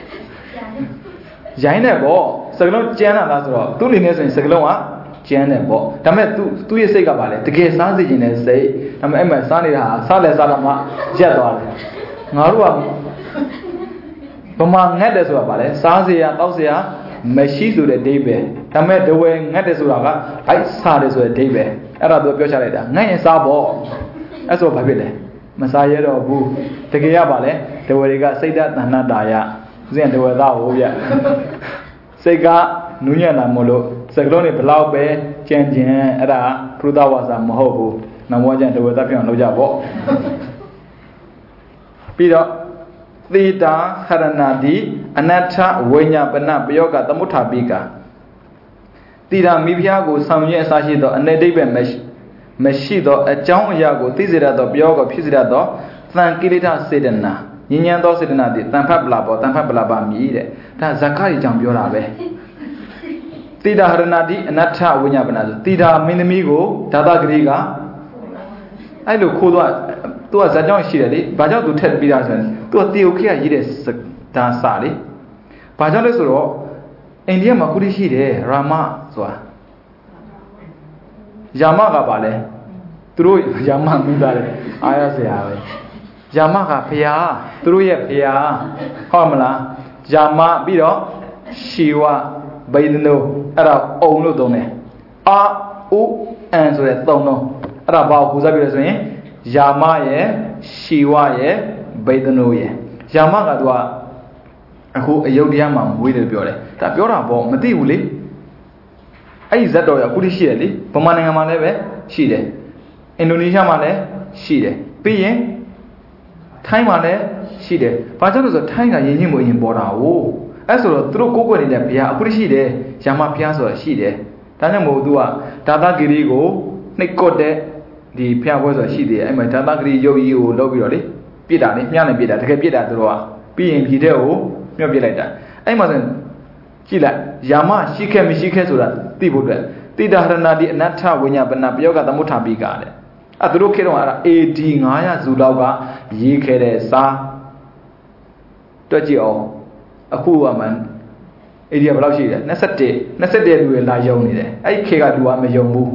ရိုင်းတယ်ပေါ့စကလုံးကျန်းတာလားဆိုတော့သူ့အနေနဲ့ဆိုရင်စကလုံးကကျန်းတယ်ပေါ့ဒါပေမဲ့သူ့ရဲ့စိတ်ကပါလေတကယ်စားစေခြင်းနဲ့စိတ်ဒါပေမဲ့အဲ့မှာစားနေတာစားလဲစားတော့မှရက်သွားတယ်ငါတို့ကဗမာငတ်တယ်ဆိုတာပါလေစားစရာတောက်စရာမရှိဆိုတဲ့ဒိဗ္ဗေဒါပေမဲ့ဒဝဲငတ်တယ်ဆိုတာကဘိုက်စားတယ်ဆိုတဲ့ဒိဗ္ဗေအဲ့ဒါသူပြောချလိုက်တာငှက်ရင်စားပေါ့အဲ့ဆိုဘာဖြစ်လဲမစားရတော့ဘူးတကယ်ရပါလေတဝတွေကစိတ်ဓာတ်တဏ္ဍတာယဦးဇင်းတဝသားဟိုဗျစိတ်ကနူးညံ့တာမို့လို့စကလုံးတွေဘလောက်ပဲကြံ့အဲ့ဒါပရုသဝါစာမဟုတ်ဘူးနမောကျန်တဝသားပြောင်းလုပ်ကြပေါ့ပြီးတော့သေတာဟရဏတိအနတ္ထဝိညာပနပယောကသမုဋ္ဌာပိကသေတာမိဖုရားကိုဆောင်ရွက်အစရှိသောအနေဒိဗ္ဗေမရှိသောအကြောင်းအရာကိုသိစေရသောပယောကဖြစ်စေရသောသံကိလေသာစေတနာဉာဏ်ဉာဏ်သောစေတနာသည်တန်ဖတ်ပလာပေါ်တန်ဖတ်ပလာပါမြည်တဲ့ဒါဇက္ခရီကြောင့်ပြောတာပဲသေတာဟရဏတိအနတ္ထဝိညာပနဆိုသေတာမင်းသမီးကိုဒါသဂရိကအဲ့လိုခိုးသွားသူကဇာတ်ကြောင့်ရှိတယ်လေဘာကြောင့်သူထက်ပြီးတာဆိုရင်သူကတေယုခေကရေးတဲ့ဒါစာလေဘာကြောင့်လဲဆိုတော့အိန္ဒိယမှာခုတည်းရှိတယ်ရာမဆိုတာယာမကပါလဲသူတို့ယာမမိသားတယ်အားရစရာပဲယာမကဖရာသူတို့ရဲ့ဖရာဟုတ်မလားယာမပြီးတော့ရှီဝဘိဒနိုအဲ့ဒါအုံလို့သုံးတယ်အာဥအန်ဆိုတဲ့သုံးလုံးအဲ့ဒါဘာကိုပူဇော်ပြလဲဆိုရင်ယာမရဲ့ရှီဝရဲ့ဘိဒနိုရဲ့ယာမကသူကအခုအယုဒ္ဓယမှာမွေးတယ်ပြောတယ်ဒါပြောတာပေါ့မသိဘူးလေအဲ့ဒီဇတ်တော်ရအခုတည်းရှိတယ်လေဗမာနိုင်ငံမှာလည်းပဲရှိတယ်အင်ဒိုနီးရှားမှာလည်းရှိတယ်ပြီးရင်ထိုင်းမှာလည်းရှိတယ်ဘာကြောင့်လဲဆိုတော့ထိုင်းကယဉ်ကျေးမှုအရင်ပေါ်တာ哦အဲ့ဆိုတော့သူတို့ကိုယ်ကွယ်နေတဲ့ဘုရားအခုတည်းရှိတယ်ယာမဘုရားဆိုတာရှိတယ်ဒါကြောင့်မို့သူကဒါသဂရီကိုနှိတ်ကွတ်တဲ့ဒီဖျားပွဲဆိုတာရှိသေးတယ်အဲ့မှာဒါသဂရီရုပ်ကြီးကိုလုပ်ပြီးတော့လေပြစ်တာလေမြားနေပြစ်တာတကယ်ပြစ်တာသူတို့ကပြီးရင်ဖြီတဲ့ကိုမြှော့ပြစ်လိုက်တာအဲ့မှာဆိုကြည့်လိုက်ယာမရှိခဲ့မရှိခဲ့ဆိုတာသိဖို့အတွက်တိတဟရဏတိအနတ္ထဝိညာပနပယောကသမုဋ္ဌာပိကတဲ့အဲ့သူတို့ခေတော့အဲ့ဒါ AD 900စုလောက်ကရေးခဲ့တဲ့စာတွက်ကြည့်အောင်အခုကမှအေဒီကဘယ်လောက်ရှိလဲ21လူတွေလာယုံနေတယ်အဲ့ဒီခေကလူကမယုံဘူး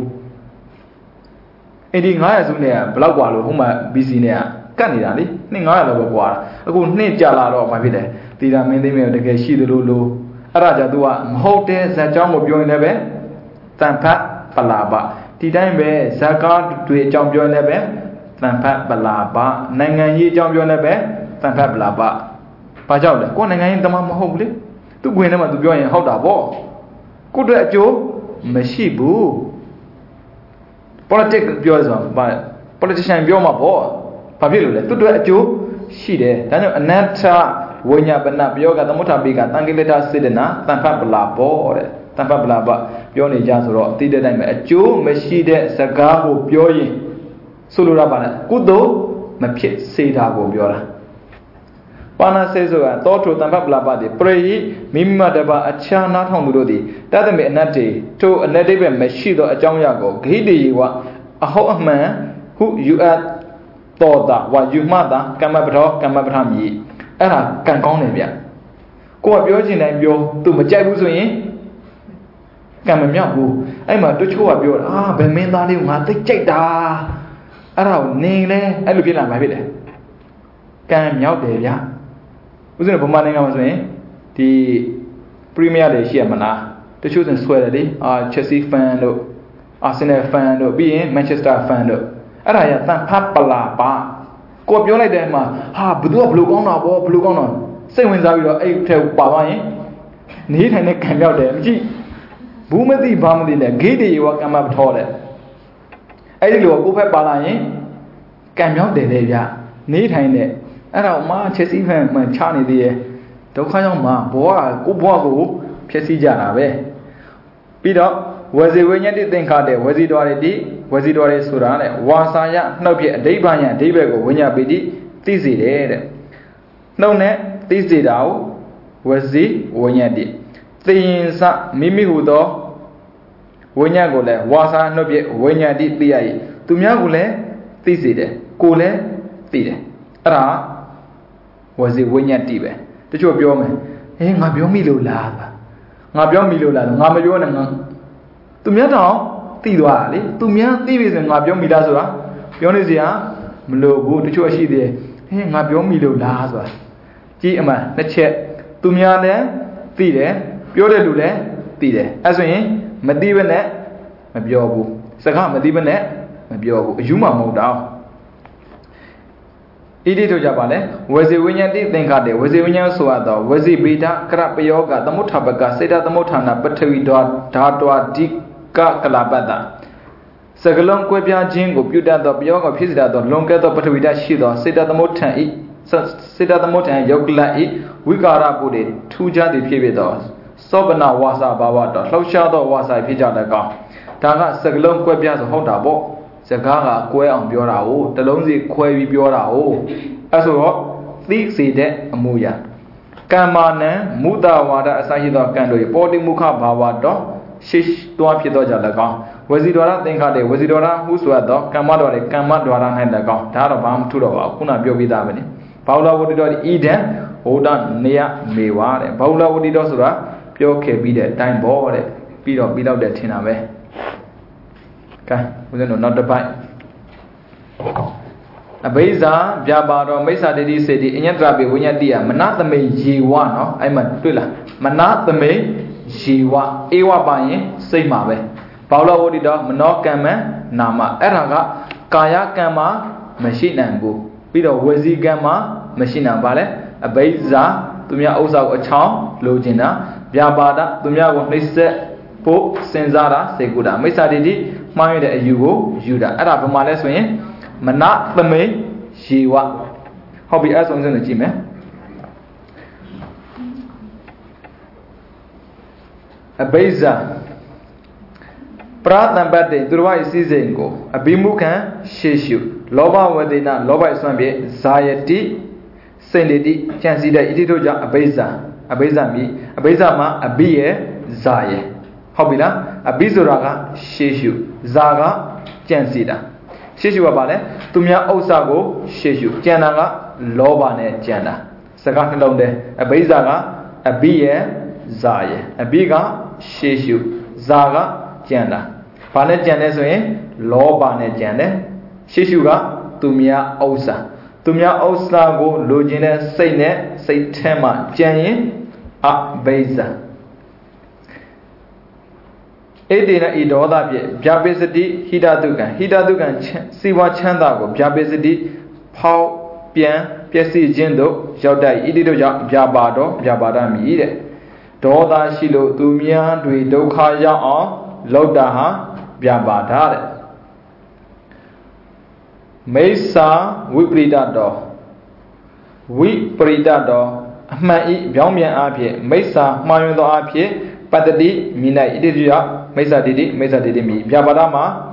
AD 900စုနဲ့ကဘယ်လောက်กว่าလို့ဟိုမှာ BC နဲ့ကတ်နေတာလေနှစ်900လောက်ပဲกว่าအခုနှစ်ကြာလာတော့ဘာဖြစ်လဲတိတာမင်းသိမင်းတကယ်ရှိသလိုလိုအဲ့ဒါကြောင့် तू ကမဟုတ်တဲ့ဇာတ်ကြောင်းကိုပြောရင်လည်းပဲတန်ဖတ်ပလာပဒီတိုင်းပဲဇာကားတွေအကြောင်းပြောရင်လည်းပဲတန်ဖတ်ပလာပနိုင်ငံရေးအကြောင်းပြောရင်လည်းပဲတန်ဖတ်ပလာပဘာကြောင့်လဲကိုယ်နိုင်ငံရေးတမမဟုတ်ဘူးလေသူ့ဝင်ထဲမှာ तू ပြောရင်ဟုတ်တာပေါ့ကိုယ့်အတွက်အကျိုးမရှိဘူး politics ပြောဆိုဘာ politician ပြောမှာပေါ့ဘာဖြစ်လို့လဲသူ့အတွက်အကျိုးရှိတယ်ဒါကြောင့်အနတ္ထဝိညာပနပယောကသမုဋ္ဌာပိကတန်ကိလေသာစေတနာတန်ဖတ်ပလာပေါ့တဲ့တန်ဖတ်ပလာပပြောနေကြဆိုတော့သိတဲ့တိုင်းမှာအကျိုးမရှိတဲ့စကားကိုပြောရင်ဆိုလိုတာပါလေကုသိုလ်မဖြစ်စေတာကိုပြောတာပါဏစေဆိုတာတောထုတန်ဖတ်ပလာပတိပရိမိမတပါအခြားနားထောင်သူတို့သည်တသမေအနတ္တိထိုအနတ္တိပဲမရှိသောအကြောင်းအရာကိုဂိတိယေဝအဟုတ်အမှန်ဟုယူအပ်တော်တာဝါယူမှတာကမ္မပထောကမ္မပထမြည်အဲ့ဒါကံကောင်းတယ်ဗျကိုကပြောချင်တိုင်းပြောသူမကြိုက်ဘူးဆိုရင်ကံမမြောက်ဘူးအဲ့မှာတချို့ကပြောတာဘယ်မင်းသားလေးကိုငါသိကြိုက်တာအဲ့ဒါကိုနေလဲအဲ့လိုဖြစ်လာမှာဖြစ်တယ်ကံမြောက်တယ်ဗျဥစဉ်ဗမာနိုင်ငံမှာဆိုရင်ဒီပရီးမီးယားတွေရှိရမလားတချို့ဆိုဆွဲတယ်လေChelsea fan တို့ Arsenal fan တို့ပြီးရင် Manchester fan တို့အဲ့ဒါရတန်ဖတ်ပလာပါကိုပြောလိုက်တဲ့မှာဟာဘသူကဘလူကောင်းတာပေါ့ဘလူကောင်းတော့စိတ်ဝင်စားပြီးတော့အဲ့ထဲပါသွားရင်နေထိုင်တဲ့ကံမြောက်တယ်မကြည့်ဘူးမသိဘာမသိနဲ့ဂိတိယောကမ္မပထောတဲ့အဲ့ဒီလိုကိုဖက်ပါလာရင်ကံမြောက်တယ်လေဗျနေထိုင်တဲ့အဲ့တော့မှချက်စီဖန်မှချနေသေးရဲ့ဒုက္ခရောက်မှဘောကကိုဘွားကိုဖြည့်ဆည်းကြတာပဲပြီးတော့ဝစီဝိညာတိသင်္ခါတဲ့ဝစီတော်ရတိဝစီတော်ရဆိုတာတဲ့ဝါစာယနှုတ်ဖြစ်အဓိပ္ပာယ်ယအဓိပ္ပာယ်ကိုဝိညာပိတိသိစေတယ်တဲ့နှုတ်နဲ့သိစေတာကိုဝစီဝိညာတိသိရင်စမိမိဟုသောဝိညာဉ်ကိုလည်းဝါစာနှုတ်ဖြစ်ဝိညာတိသိရ၏သူများကိုလည်းသိစေတယ်ကိုလည်းသိတယ်အဲ့ဒါဝစီဝိညာတိပဲတချို့ပြောမယ်ဟေးငါပြောမိလို့လားငါပြောမိလို့လားငါမပြောနဲ့ငါသူများတော့သိသွားတာလေသူများသိပြီဆိုရင်ငါပြောမိလားဆိုတာပြောနေစရာမလိုဘူးတချို့ရှိသေးတယ်ဟေးငါပြောမိလို့လားဆိုတာကြည့်အမှန်တစ်ချက်သူများလည်းသိတယ်ပြောတဲ့လူလည်းသိတယ်အဲ့ဆိုရင်မသိဘဲနဲ့မပြောဘူး Saka Madibane, Mabio, Yuma Moda. Idi to Japane, was it when you did think at it, was it when you saw the, was it beta, crap yoga, the Motabaga, said at the Motana, but we dot, Dika Kalabada. Sagalon Quebia Jingo, Buda the Bioga, Pizza, the longer the Patavida Shido, said at the Motan. Sit at the motor and Yoglai, we got up with it, 2 jadi pividos. Sobana was a bawada, low shadow was a pijadaga. Taga Sagalon Quebias Hotabo, Sagara, Que on Biorao, the Lonzi Quevi Biorao. As well, thick seed Amuya. Kamane, Muda Wada, Sahido Kando, Body Muka Bawado, Shish Tuapido Jadaga. Was it Dora think at it, was it Dora who's weather, Kamadore, Kamadora and the God, Tarabam Tudo, Kuna Biobidavani. Paula would do Eden, Oda Nea Meware. Paula would do Sura, Pure be the time board, beat below the Tinaway. Okay, we don't know not the bite. A Beza, Jabado, Mesa de City, in Yatrabi, Winyadia, Manata me Jiwa, I'm a thriller. Manata me Jiwa, Ewa Baye, say Mabe. Paula would do Manokame, Nama, Eraga, Kaya Kama, Machine and Boo. Bido Wazi Gamma, Machine and Vale, a Beza, Tumia Osa a charm, Logina, Biabada, Tumia will listen, Po, Senzara, Seguda, Mesa Didi, Mamma Yugo, Judah, Arab Males Wayne, Mana, the May, Shiwa. Hobby as on the Jimmy. A Beza Prat and Bade, Durwa season go, a Bimuka, Shishu. Loba Wadina, Loba Swambi, Zayati, Sendidi, Chansida, Iditoja, Abeza mi, Abezama, Abie, Zaye. Hobila, Abizuraga, Shishu, Zaga, Chansida. Shishu Abale, Tumia Osago, Shishu, Janaga, Lobane, Jana. Sagakalonde, Abezaga, Abie, Zaye. Abiga, Shishu, Zaga, Jana. Pane Janeswe, Lobane Jane. Shishuga, Tumia Osa. Tumia Osa go, Logine, Sane, Saitema, Janin, A Beza. Edina Idoda, Jabezidi, Hidadugan, Siwa Chandago, Jabezidi, Pau, Pian, Piesi Jendo, Jodai, Idido Jabado, Jabadami, Doda Shilo, Tumia, Duidokaya on, Lodaha, Jabadare. Mesa Wipridado Mai Biamian Apie, Mesa Marundo Apie, Patadi, Mina Idia, Mesa Didi, Mi, Biabadama,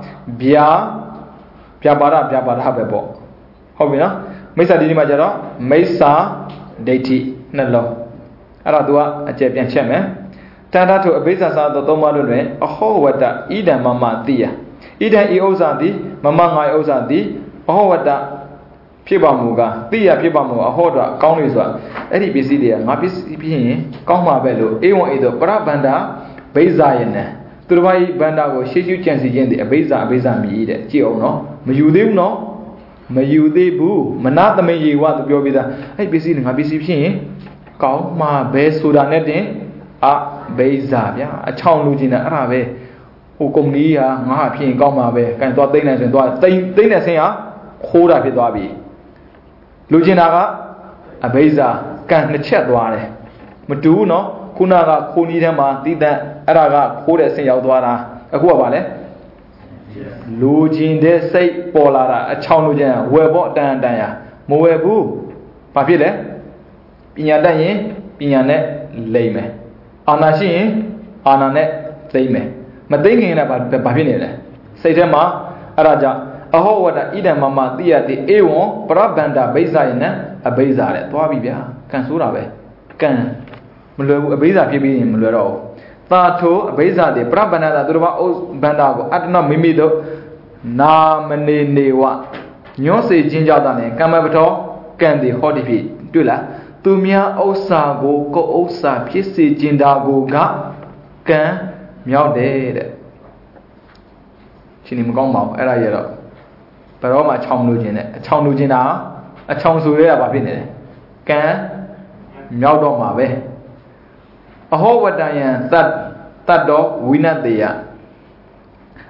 Biabada Bebo. Hobina, Mesa Didi Majaro, Mesa Deiti, Nelo. Aradua, a champion chairman. Tanda to a Besa Sado Tomadone, a whole water, Ida Mama Dia. Ida Iozandi, Mama Iozandi. Oh, what that Pibamuga, Tia Pibamu, a hoda, Counties, Eddie Bisidia, Mapis, Koma Bello, A1 either Brabanda, Bezayane. To the way Banda will shake you chance again the Beza me, Gio no, Mayudim no, Mayude boo, Manata may you want to go with a Bisi, Mabisi, Koma, Besudanete, a Beza, a town Lugina Arabe, who come near Mahapi, Goma, can do things and do things say, Hoda Pidabi Luginaga, a Beza, can the chat one. Matuno, Kunaga, Kunidama, did that Araga, Hoda say Aldwara, a Guavale Lugin de say Polara, a Chaunujan, Webo Dandaya, Moebu, Papile, Pinyadaye, Pinyane, Lame, Anashin, Anane, Lame. But thinking about the Papine, Satema, Araja. A whole water, Ida Mama, Tia, the A1, Brabanda, Bezina, a Bezare, Tuabia, Cansurabe, Can Beza Pibi in Mulero. Tato, Beza, the Brabana, Durva, Bandago, Adna Mimido, Namane Newa. Nyose Jinjadane, Kamabato, Candy, Hodipi, Dula, Tumia Osago, Go Osa, Pisi Jindago, Ga, Can, Meow dead. Chinim Gomao, Era Yellow. But all my Chomlugina, a Chomsuria Babine. Can Meow my way. A whole what Diane, that dog, winner there.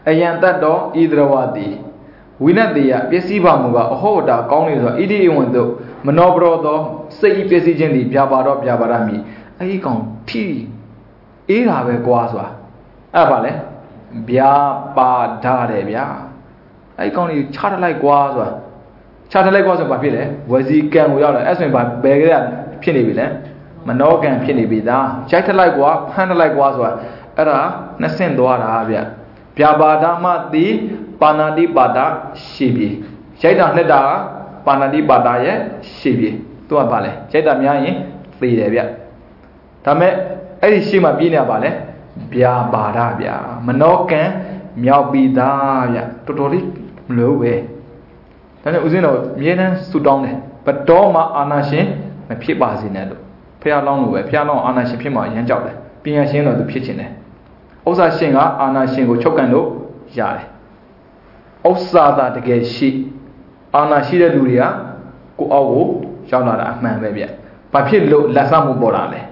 Ayan that door either wadi. We not the Pesibamuga, a hoda, counties or idiot window, Manobro, say Pesigendi, Piabaro, Piabarami. I con T. Irabe Guazwa. Abale. Biaba Darebia. I con charter like Guazwa. Charter like was a papile, was he can without asking by Beggar Pinibile, Manogan Pinibida, charter like what, handle like Guazwa, Era, Nasen Doara. Piabadama di Panadi Bada Shibi. Jada Neda Panadi Bada ye Shibi. To a bale. Jada Miani, Fidebia. Tame Edishima Bina Bale, Biabadabia. Manoken, Miabida, totally low way. Then it was in a Miena Sudan, but Doma Anashin, my Pibas in it. Pia long way, piano Anashin Pima Yanjale, being a shin of the pitching. Osa Shinga, Anna Shingo Chokando, Yare. Osa that get she, Anna Shida Luria, go awo, Shalana, man, baby. Papillo, Lasamu Borale.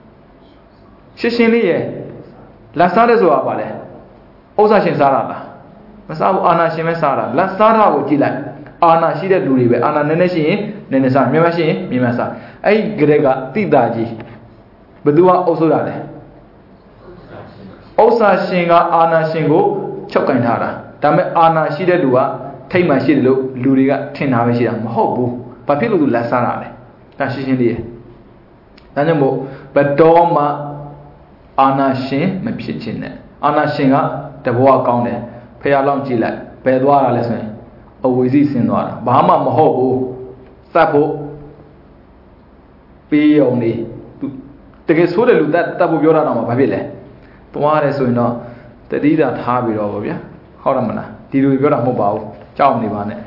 Shishini, Lasada Zoabale. Osa Shinsara. Masabu Anna Shimesara, Lasara Ujila, Anna Shida Luri, Anna Neneshi, Nenesa, Mimashi, Mimasa. A Grega Tidaji. Badua Osodale. Osa Shinga Anna Shingo Chokantara. Tame Anna Shida Dua, Tama Shido, Luriga, Tinavashia, Mahobu, Papilu Lasarale. Tashindi. Nanamo, but Doma Anna Shin, Mepichin. Anna Shinga, the war counter, pay along Gila, Pedwara lesson. Always is in order. Bahama Mahobu, Sapo, be only. The case who do that Tabu Yorama Pavile. Tomorrow so no, the did that habit over ya. Horamana, did we go to mobile? Chow Nivane.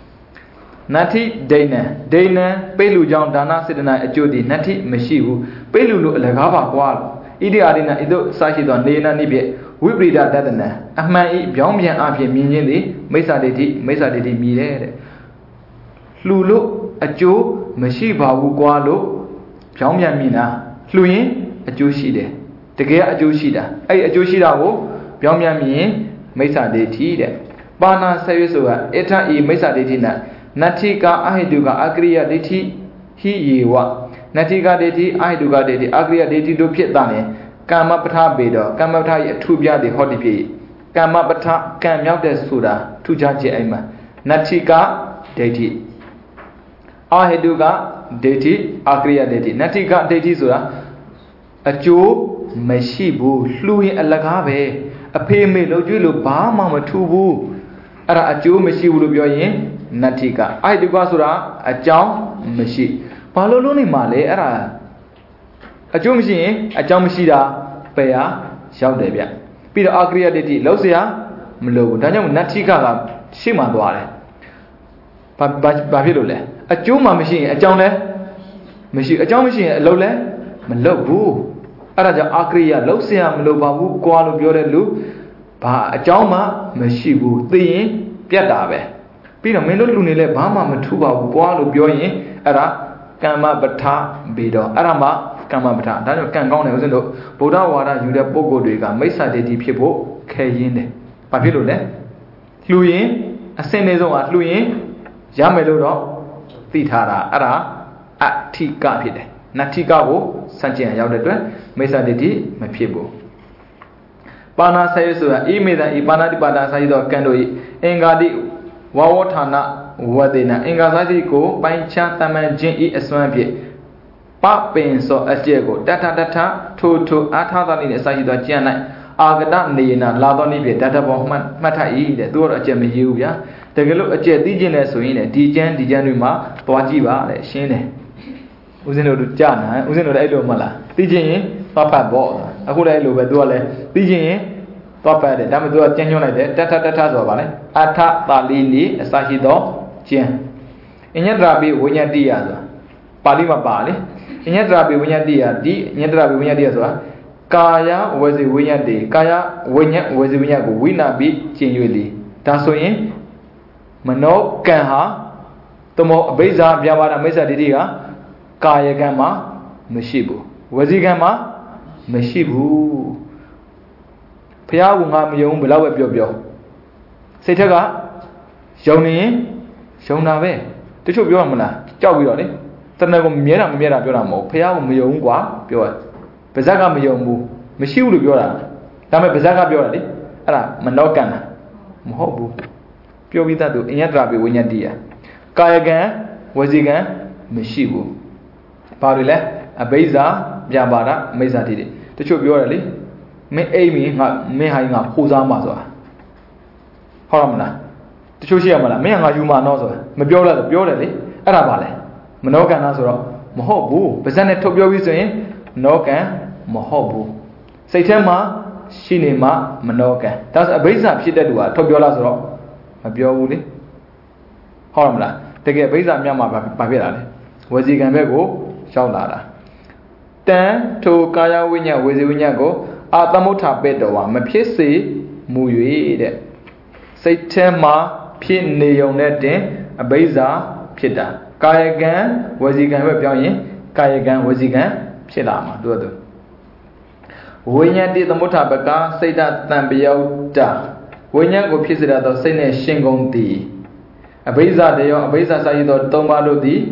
Nati Dana, Pelu John Dana Sidana a Jodi, Nati Meshivu, Pelu Lagava Wall, Idiadina Ido Sashidon Dana Nibi, we breed at Dadana, Amai, Biombian Api Minili, Mesa de Mire. Lulu, a Jew, Meshiva Gualo, Biombian Mina, Fluin, a Jew Shide. The gay a Joshida, a Joshida, Biomyami, Mesa de Tide. Bana Sayusua, Eta e Mesa de Tina, Natika Ahiduga Agria de Ti, he ye wa. Natika de Ti, Ahiduga de Agria de Ti do Pietane, Kamapata Bedo, Kamata Tubia de Hodipi, Kamapata, Kamyao de Suda, Tujaji Ema, Natika de Ti. Ahiduga de Ti, Agria de Ti, Natika de Ti Sura, a Joe. Meshibu, Louis Alagave, a payme lojulo, Bama Tubu, a Jew Meshibu Bioyin, Natika. I do Basura, a Jam Meshi. Paloloni Male, a Jew machine, a Jam Mashida, Paya, Shaudebia. Peter Agria de Losia, Mlo, Daniel Natika, Shima Dware. Babylole, a Juma machine, a Jamle, Machine, a Jam machine, a Lole, Mlo. Araja Akria, Losia, Mlobabu, Kualu Biorelu, Pa, Jama, Meshibu, the Piadabe. Peter Melo Lunile, Bama, Matuba, Kualu Bioyin, Ara, Kama Bata, Bido, Arama, Kama Bata, Daniel Kangon, Buddha Wada, Yuda Bogo Diga, Mesa de Pipo, Kayinde. Papilule, Louis, a Senezo at Louis, Jamelo, Titara, Ara, Atika Pide. Natigavo, Sanjian Yauda, Mesa de Di, my people. Bana says, Emeda, Ibana di Bada Saido Kandoi, Engadi, Wawatana, Wadina, Engazadi go, by Chantaman Jin E. Swampi, Papin so as Diego, data, to Atata in the Saido Giana, Agada Nina, Ladoni, Data Bohman, Matai, the door of Jemmy, the Galo of Digenes in a Dijanuma, Toajiba, Shine. Uzino Jana, Uzino Elo Mala, Dijin, Papa Ball, a good Elo Bedole, Dijin, Papa, the Damadua Janone, Tata Tazovale, Ata Balini, Sahido, Jen. In Yadrabi, Winya Diaz, Palima Bali, in Yadrabi, Winya Dia, Yadrabi, Winya Diaz, Kaya was a Winya Day, Kaya, Winya was a Winya, Wina beat genuinely. Tasoin, Mano, Kanha, Tomo, Beza, Biamara, Mesa Didia. Kaya Gama, Meshibu. Wazigama, Meshibu. Piawunga Mium, Below Bio. စိတ်ထက်ကယုံနေရင်ယုံတာပဲတချို့ပြောမှာမလားကြောက်ပြီးတော့လေတဏှာကိုမြဲတာမမြဲတာပြောတာမဟုတ်ဖះကိုမယုံဘူးကွာပြောတယ်ပါဇက်ကမယုံဘူးမရှိဘူးလို့ပြောတာဒါပေမဲ့ပါဇက်ကပြောတာလေအဲ့ဒါမနောကံတာမဟုတ်ဘူးပြောပြီးသားသူအညတရာပိဝိညာတိယကာယကံဝစီကံမရှိဘူးဘာတွေလဲအဘိဇာပြပါဒမိစ္ဆာတိတွေတချို့ပြောတယ်လေမင်းအိမ်မင်းငါမင်းဟိုင်းငါဖိုးစားမှာဆိုတာဟုတ်မလားတချို့ရှိရမလားမင်းကငါယူမှာတော့ဆိုတာမပြောလားဆိုပြောတယ်လေအဲ့ဒါပါလေမနောကံလားဆိုတော့မဟုတ်ဘူးပါဇက်နဲ့ထုတ်ပြောပြီးဆိုရင်မနောကံမဟုတ်ဘူးစိတ်ထဲမှာရှိနေမှမနောကံဒါဆိုအဘိဇာဖြစ်တဲ့သူကထုတ်ပြောလားဆိုတော့မပြောဘူးလေဟုတ်မလားတကယ်အဘိဇာမြတ်မှာဘာဖြစ်လာလဲဝစီကံဘက်ကိုရောက်လာတာတန်ထိုကာယဝိညာဉ်ဝစီဝိညာဉ်ကိုအာသမုဋ္ဌပေတော်ဟာမဖြစ်စေမူ၍တဲ့စိတ်ထဲမှာဖြစ်နေုံနဲ့တင်အဘိဇာဖြစ်တာကာယကံဝစီကံပဲပြောင်းရင်ကာယကံဝစီကံဖြစ်လာမှာတို့တို့ဝိညာဉ်တိသမုဋ္ဌပကစိတ်တတံပယောတဝိညာဉ်ကိုဖြစ်စေသောစိတ်နဲ့ရှင်ကုန်သည်အဘိဇာတယောအဘိဇာစာရည်သော၃ပါးတို့သည်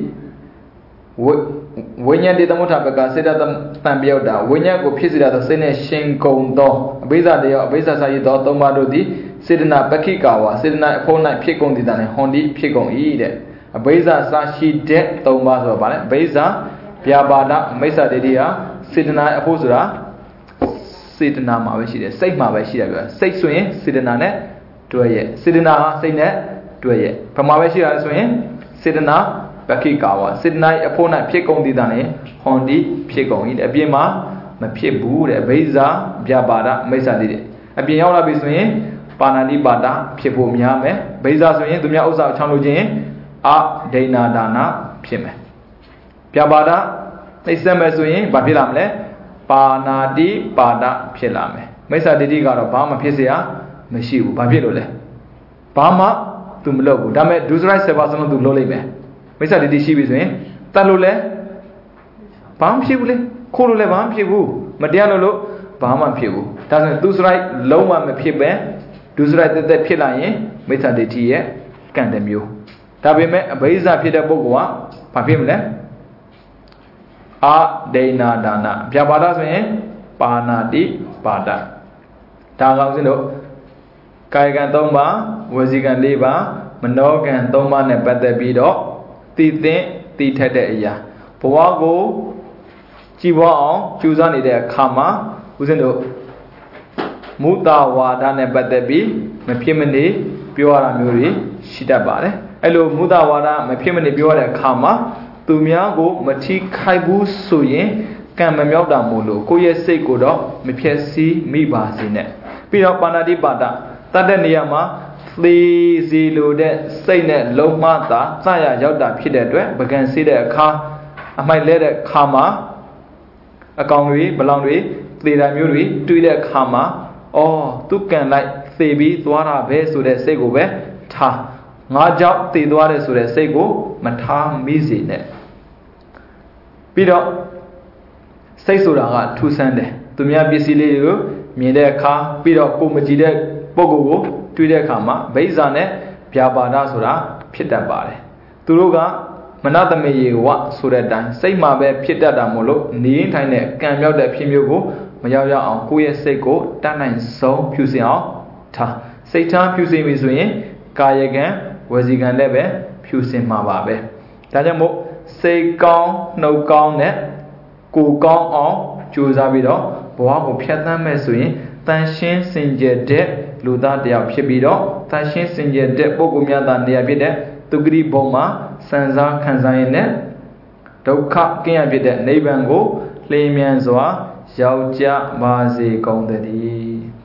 ဝိညာဉ်တိသမုဋ္ဌပကစိတ်တတံပယောတဝိညာဉ်ကိုဖြစ်စေသောစိတ်နဲ့ရှင်ကုန်သောအဘိဇာတယောအဘိဇာစာရည်သော၃ပါးတို့သည်စေတနာပက္ခိကာဝစေတနာအဖို့၌ဖြစ်ကုန်သည်တည်းဟွန်ဒီဖြစ်ကုန်၏တဲ့အဘိဇာစာရှိတဲ့၃ပါးဆိုတော့ဗာလဲအဘိဇာပြပါဒမိစ္ဆာဒိဋ္ဌိဟာစေတနာအဖို့ဆိုတာစေတနာမှာပဲရှိတယ်စိတ်မှာပဲရှိတယ်ပြောစိတ်ဆိုရင်စေတနာနဲ့တွဲရဲ့စေတနာဟာစိတ်နဲ့တွဲရဲ့ဘာမှာပဲရှိတာလဲဆိုရင်စေတနာပက္ခိကာဝစေတနာအဖို့၌ဖြစ်ကုန်သည်တည်းဟွန်ဒီဖြစ်ကုန်၏တဲ့အပြင်မှာမဖြစ်ဘူးတဲ့အဘိဇာပြပါဒမိစ္ဆာဒိဋ္ဌိအပြင်ရောက်လာပြီဆိုရင်ပါဏာတိပါဒဖြစ်ဖို့များမယ်ဘိဇာဆိုရင်သူများဥစ္စာအချောင်းလို့ခြင်းအဒိဏဒါနဖြစ်မယ်ပြပါဒသိစက်မယ်ဆိုရင်ဘာဖြစ်လာမလဲပါဏာတိပါဒဖြစ်လာမယ်မိစ္ဆာဒိဋ္ဌိကတော့ဘာမှဖြစ်เสียမရှိဘူးဘာဖြစ်လို့လဲဘာမှသူမလုပ်ဘူးဒါပေမဲ့ဒုစရိုက်7ပါးစလုံးသူလုပ်လိုက်မယ်မိစ္ဆာဒိဋ္ဌိရှိပြီဆိုရင်တတ်လို့လဲဘာမှဖြစ်ဘူးလေခိုးလို့လဲဘာမှဖြစ်ဘူးမတရားလို့ဘာမှဖြစ်ဘူးဒါဆိုရင်ဒုစရိုက်လုံးဝမဖြစ်ပဲဒုစရိုက်တက်ဖြစ်လာရင်မိစ္ဆာဒိဋ္ဌိရဲ့ကံတစ်မျိုးဒါပေမဲ့အဘိဇာဖြစ်တဲ့ပုဂ္ဂိုလ်ကဘာဖြစ်မလဲအဒိဏဒါနပြပါဒဆိုရင်ပါဏာတိပါဒဒါကောင်းစင်းတို့ကာယကံ၃ပါးဝစီကံ၄ပါးမနောကံ၃ပါးနဲ့ပတ်သက်ပြီးတော့တည်သိတည်ထက်တဲ့အရာဘဝကိုကြည်ပွားအောင်ကြိုးစားနေတဲ့အခါမှာဦးဇင်းတို့မုတဝါဒနဲ့ပတ်သက်ပြီးမဖြစ်မနေပြောရတာမျိုးတွေရှိတတ်ပါတယ်အဲ့လိုမုတဝါဒမဖြစ်မနေပြောရတဲ့အခါမှာသူများကိုမထိခိုက်ဘူးဆိုရင်ကံမမြောက်တာမို့လို့ကိုယ့်ရဲ့စိတ်ကိုတော့မဖြည့်ဆည်းမိပါစေနဲ့ပြီးတော့ပါဏာတိပါဒတတ်တဲ့နေရာမှာသေစီလိုတဲ့စိတ်နဲ့လုံးမသာစရရောက်တာဖြစ်တဲ့အတွက်ပကံစေးတဲ့အခါအမိုက်လဲတဲ့အခါမှာအကောင်တွေဘလောင်တွေသေတာမျိုးတွေတွေ့တဲ့အခါမှာအော်သူကံလိုက်သေပြီးသွားတာပဲဆိုတဲ့စိတ်ကိုပဲထားငါကြောင့်သေသွားတယ်ဆိုတဲ့စိတ်ကိုမထားမိစေနဲ့ပြီးတော့စိတ်ဆိုတာကထူဆန်းတယ်သူများပစ္စည်းလေးတွေကိုမြင်တဲ့အခါပြီးတော့ကိုမကြည့်တဲ့ပုဂ္ဂိုလ်ကိုတွေ့တဲ့အခါမှာဗိဇ္ဇာနဲ့ဗျာပါဒဆိုတာဖြစ်တတ်ပါတယ်သူတို့ကမနတမေယေဝဆိုတဲ့အတိုင်းစိတ်မှာပဲဖြစ်တတ်တာမို့လို့နေရင်ထိုင်တဲ့ကံမြောက်တဲ့ဖြစ်မျိုးကိုမရောက်ရအောင်ကိုယ့်ရဲ့စိတ်ကိုတတ်နိုင်ဆုံးဖြူစင်အောင်ထားစိတ်ထားဖြူစင်ပြီဆိုရင်ကာယကံဝစီကံလည်းပဲဖြူစင်မှာပါပဲဒါကြောင့်မို့စိတ်ကောင်းနှုတ်ကောင်းနဲ့ကိုယ်ကောင်းအောင်ကြိုးစားပြီးတော့ဘဝကိုဖြတ်သန်းမဲ့ဆိုရင်တန်ရှင်းစင်ကြယ်တဲ့လူသားတယောက်ဖြစ်ပြီးတော့တန်ရှင်းစင်ကြယ်တဲ့ပုဂ္ဂိုလ်များသာနေရာဖြစ်တဲ့သူဂတိဘုံမှာစံစားခံစားရတဲ့ဒုက္ခကင်းရဖြစ်တဲ့နိဗ္ဗာန်ကိုလျင်မြန်စွာရောက်ကြပါစေကုန်သတည်း